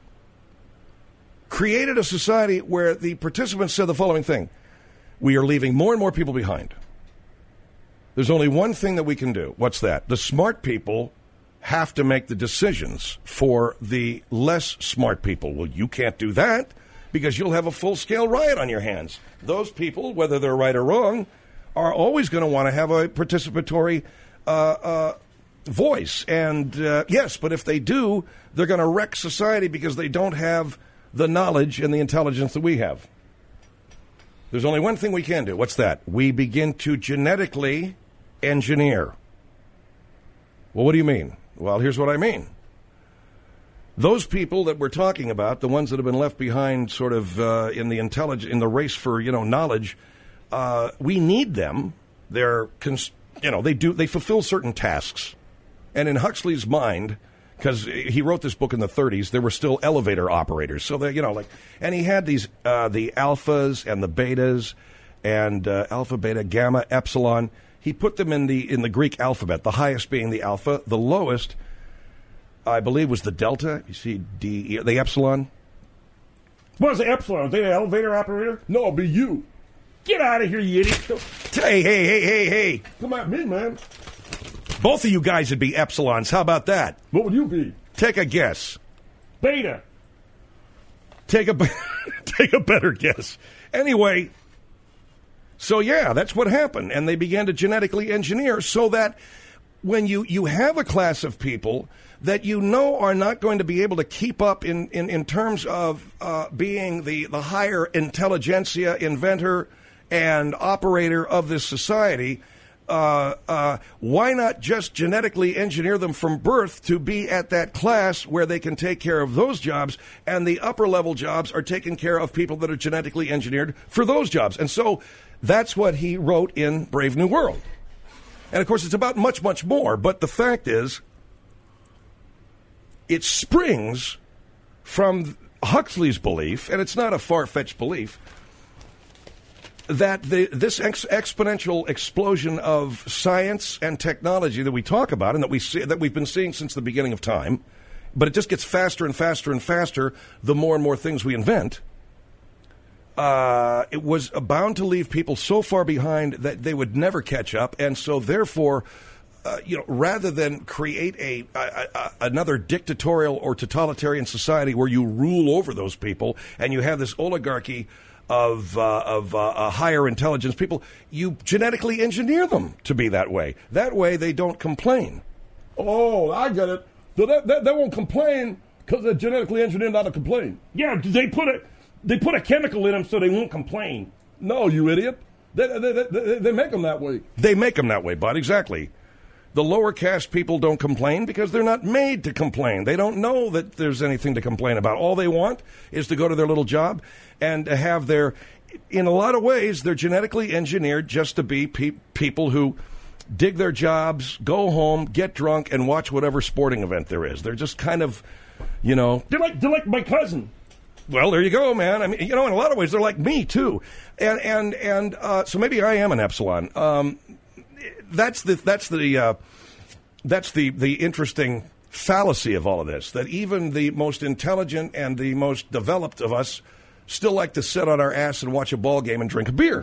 Speaker 2: created a society where the participants said the following thing: we are leaving more and more people behind. There's only one thing that we can do. What's that? The smart people have to make the decisions for the less smart people. Well, you can't do that because you'll have a full-scale riot on your hands. Those people, whether they're right or wrong, are always going to want to have a participatory uh, uh, voice. And, uh, yes, but if they do, they're going to wreck society because they don't have the knowledge and the intelligence that we have. There's only one thing we can do. What's that? We begin to genetically engineer. Well, what do you mean? Well, here's what I mean. Those people that we're talking about, the ones that have been left behind sort of uh, in the intellig- in the race for, you know, knowledge, uh, we need them. They're, cons- you know, they do, they fulfill certain tasks. And in Huxley's mind, because he wrote this book in the thirties, there were still elevator operators. So, they, you know, like, and he had these, uh, the alphas and the betas and uh, alpha, beta, gamma, epsilon. He put them in the in the Greek alphabet, the highest being the alpha, the lowest, I believe, was the delta. You see, D, the epsilon.
Speaker 7: What is the epsilon? Are they an elevator operator?
Speaker 3: No, it'll be you.
Speaker 7: Get out of here, you idiot.
Speaker 2: Hey, hey, hey, hey, hey.
Speaker 3: Come at me, man.
Speaker 2: Both of you guys would be epsilons. How about that?
Speaker 3: What would you be?
Speaker 2: Take a guess.
Speaker 7: Beta.
Speaker 2: Take a, take a better guess. Anyway, so yeah, that's what happened. And they began to genetically engineer so that when you, you have a class of people that you know are not going to be able to keep up in, in, in terms of uh, being the, the higher intelligentsia, inventor, and operator of this society, uh, uh, why not just genetically engineer them from birth to be at that class where they can take care of those jobs, and the upper level jobs are taken care of people that are genetically engineered for those jobs. And so that's what he wrote in Brave New World. And, of course, it's about much, much more. But the fact is, it springs from Huxley's belief, and it's not a far-fetched belief, that the, this ex- exponential explosion of science and technology that we talk about and that, we see, that we've been seeing since the beginning of time, but it just gets faster and faster and faster the more and more things we invent, Uh, it was bound to leave people so far behind that they would never catch up, and so therefore, uh, you know, rather than create a, a, a another dictatorial or totalitarian society where you rule over those people and you have this oligarchy of uh, of uh, uh, higher intelligence people, you genetically engineer them to be that way. That way, they don't complain.
Speaker 3: Oh, I get it. So that, that, they won't complain because they're genetically engineered not to complain.
Speaker 7: Yeah, they put a they put a chemical in them so they won't complain.
Speaker 3: No, you idiot. They, they, they, they make them that way.
Speaker 2: They make them that way, bud, exactly. The lower caste people don't complain because they're not made to complain. They don't know that there's anything to complain about. All they want is to go to their little job and to have their, in a lot of ways, they're genetically engineered just to be pe- people who dig their jobs, go home, get drunk, and watch whatever sporting event there is. They're just kind of, you know.
Speaker 7: They're like, they're like my cousin.
Speaker 2: Well, there you go, man. I mean, you know, in a lot of ways, they're like me, too. And, and, and, uh, so maybe I am an epsilon. Um, that's the, that's the, uh, that's the, the interesting fallacy of all of this, that even the most intelligent and the most developed of us still like to sit on our ass and watch a ball game and drink a beer.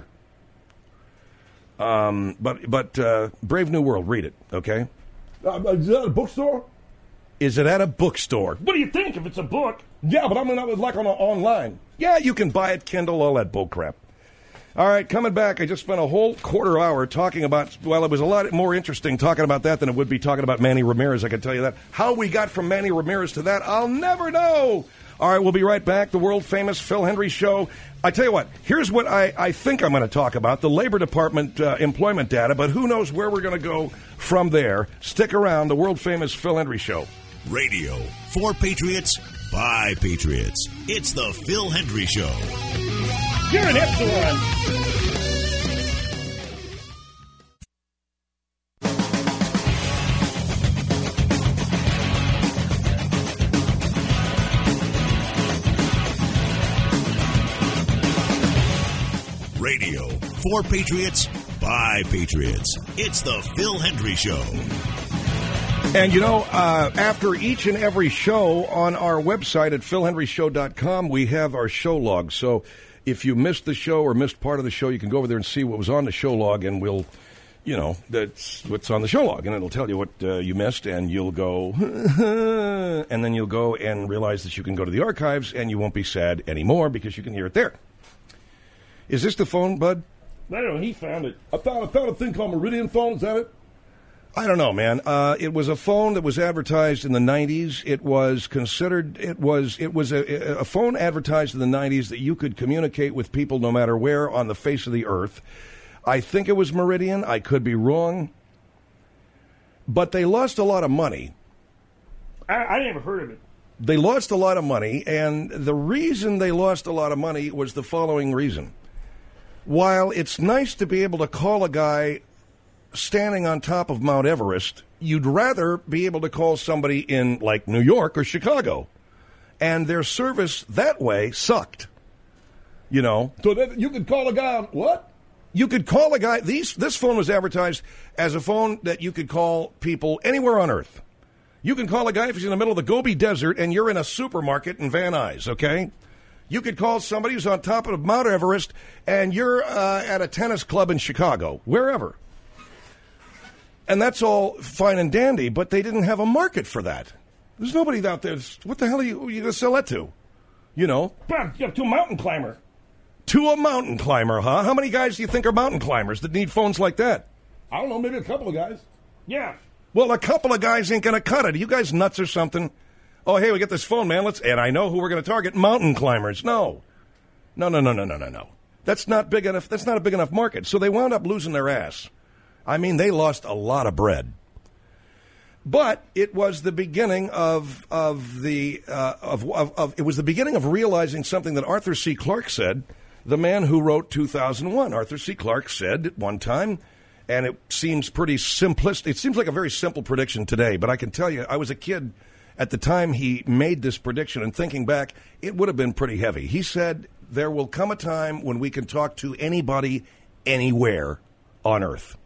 Speaker 2: Um, but, but, uh, Brave New World, read it, okay?
Speaker 3: Uh, is that a bookstore?
Speaker 2: Is it at a bookstore?
Speaker 7: What do you think if it's a book?
Speaker 3: Yeah, but I mean, I was like on a, online.
Speaker 2: Yeah, you can buy it, Kindle, all that bull crap. All right, coming back, I just spent a whole quarter hour talking about, well, it was a lot more interesting talking about that than it would be talking about Manny Ramirez, I can tell you that. How we got from Manny Ramirez to that, I'll never know. All right, we'll be right back. The world-famous Phil Hendrie Show. I tell you what, here's what I, I think I'm going to talk about, the Labor Department uh, employment data, but who knows where we're going to go from there. Stick around, the world-famous Phil Hendrie Show.
Speaker 1: Radio for Patriots by Patriots. It's the Phil Hendrie Show.
Speaker 7: You're an epsilon.
Speaker 1: For patriots, by patriots. It's the Phil Hendrie Show.
Speaker 2: And, you know, uh, after each and every show on our website at phil hendrie show dot com, we have our show log. So if you missed the show or missed part of the show, you can go over there and see what was on the show log, and we'll, you know, that's what's on the show log, and it'll tell you what uh, you missed, and you'll go, and then you'll go and realize that you can go to the archives, and you won't be sad anymore because you can hear it there. Is this the phone, Bud?
Speaker 7: I don't know. He found it.
Speaker 3: I found, I found a thing called Meridian phone. Is that it?
Speaker 2: I don't know, man. Uh, it was a phone that was advertised in the nineties. It was considered, it was it was a, a phone advertised in the nineties that you could communicate with people no matter where on the face of the earth. I think it was Meridian. I could be wrong. But they lost a lot of money.
Speaker 7: I, I never heard of it.
Speaker 2: They lost a lot of money, and the reason they lost a lot of money was the following reason. While it's nice to be able to call a guy standing on top of Mount Everest, you'd rather be able to call somebody in, like, New York or Chicago. And their service that way sucked. You know?
Speaker 3: So that you could call a guy on what?
Speaker 2: You could call a guy. These This phone was advertised as a phone that you could call people anywhere on Earth. You can call a guy if he's in the middle of the Gobi Desert and you're in a supermarket in Van Nuys, okay? You could call somebody who's on top of Mount Everest and you're uh, at a tennis club in Chicago, wherever. And that's all fine and dandy, but they didn't have a market for that. There's nobody out there. What the hell are you, are you going to sell that to? You know?
Speaker 7: Bob, you have to a mountain climber.
Speaker 2: To a mountain climber, huh? How many guys do you think are mountain climbers that need phones like that?
Speaker 3: I don't know, maybe a couple of guys.
Speaker 7: Yeah.
Speaker 2: Well, a couple of guys ain't going to cut it. Are you guys nuts or something? Oh, hey, we get this phone, man. Let's and I know who we're going to target. Mountain climbers. No. No, no, no, no, no, no, no. That's not big enough. That's not a big enough market. So they wound up losing their ass. I mean, they lost a lot of bread. But it was the beginning of of the uh, of, of of it was the beginning of realizing something that Arthur C. Clarke said, the man who wrote two thousand one. Arthur C. Clarke said at one time, and it seems pretty simplistic. It seems like a very simple prediction today, but I can tell you, I was a kid at the time he made this prediction, and thinking back, it would have been pretty heavy. He said, there will come a time when we can talk to anybody, anywhere on Earth.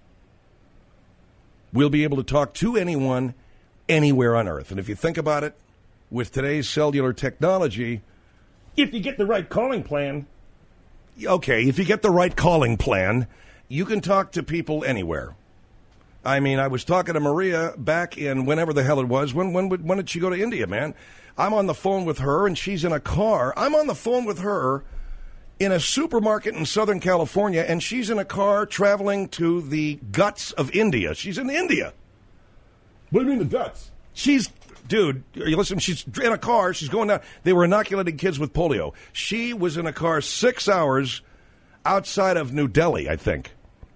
Speaker 2: We'll be able to talk to anyone, anywhere on Earth. And if you think about it, with today's cellular technology...
Speaker 7: If you get the right calling plan...
Speaker 2: Okay, if you get the right calling plan, you can talk to people anywhere. I mean, I was talking to Maria back in whenever the hell it was. When, when, when did she go to India, man? I'm on the phone with her, and she's in a car. I'm on the phone with her in a supermarket in Southern California, and she's in a car traveling to the guts of India. She's in India.
Speaker 3: What do you mean the guts?
Speaker 2: She's, dude, you listen, she's in a car. She's going down. They were inoculating kids with polio. She was in a car six hours outside of New Delhi, I think.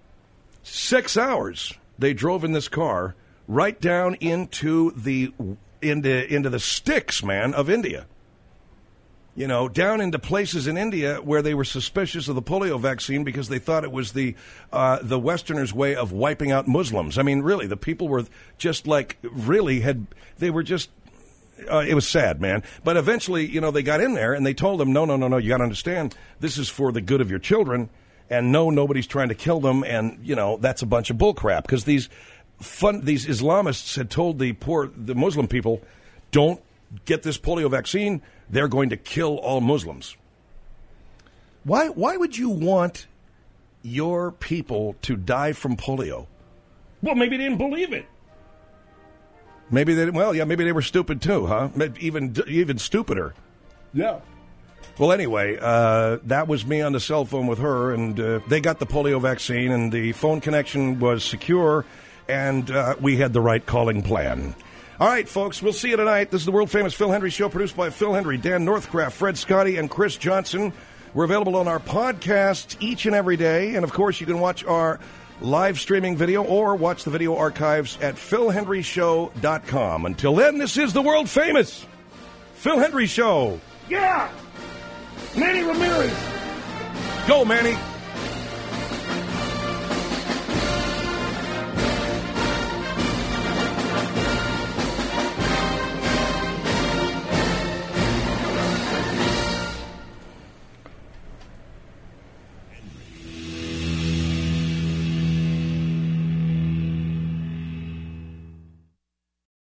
Speaker 2: Six hours. They drove in this car right down into the into into the sticks, man, of India. You know, down into places in India where they were suspicious of the polio vaccine because they thought it was the uh, the Westerners' way of wiping out Muslims. I mean, really, the people were just like, really had, they were just, uh, it was sad, man. But eventually, you know, they got in there and they told them, no, no, no, no, you got to understand, this is for the good of your children. And no, nobody's trying to kill them. And, you know, that's a bunch of bullcrap because these fun, these Islamists had told the poor, the Muslim people, don't get this polio vaccine. They're going to kill all Muslims. Why why would you want your people to die from polio?
Speaker 7: Well, maybe they didn't believe it.
Speaker 2: Maybe they well, yeah, maybe they were stupid too, huh? Even even stupider.
Speaker 3: Yeah.
Speaker 2: Well, anyway, uh, that was me on the cell phone with her, and uh, they got the polio vaccine, and the phone connection was secure, and uh, we had the right calling plan. All right, folks, we'll see you tonight. This is the world-famous Phil Hendrie Show, produced by Phil Hendrie, Dan Northcraft, Fred Scotty, and Chris Johnson. We're available on our podcast each and every day. And, of course, you can watch our live streaming video or watch the video archives at phil hendrie show dot com. Until then, this is the world-famous Phil Hendrie Show.
Speaker 7: Yeah! Manny Ramirez!
Speaker 2: Go, Manny!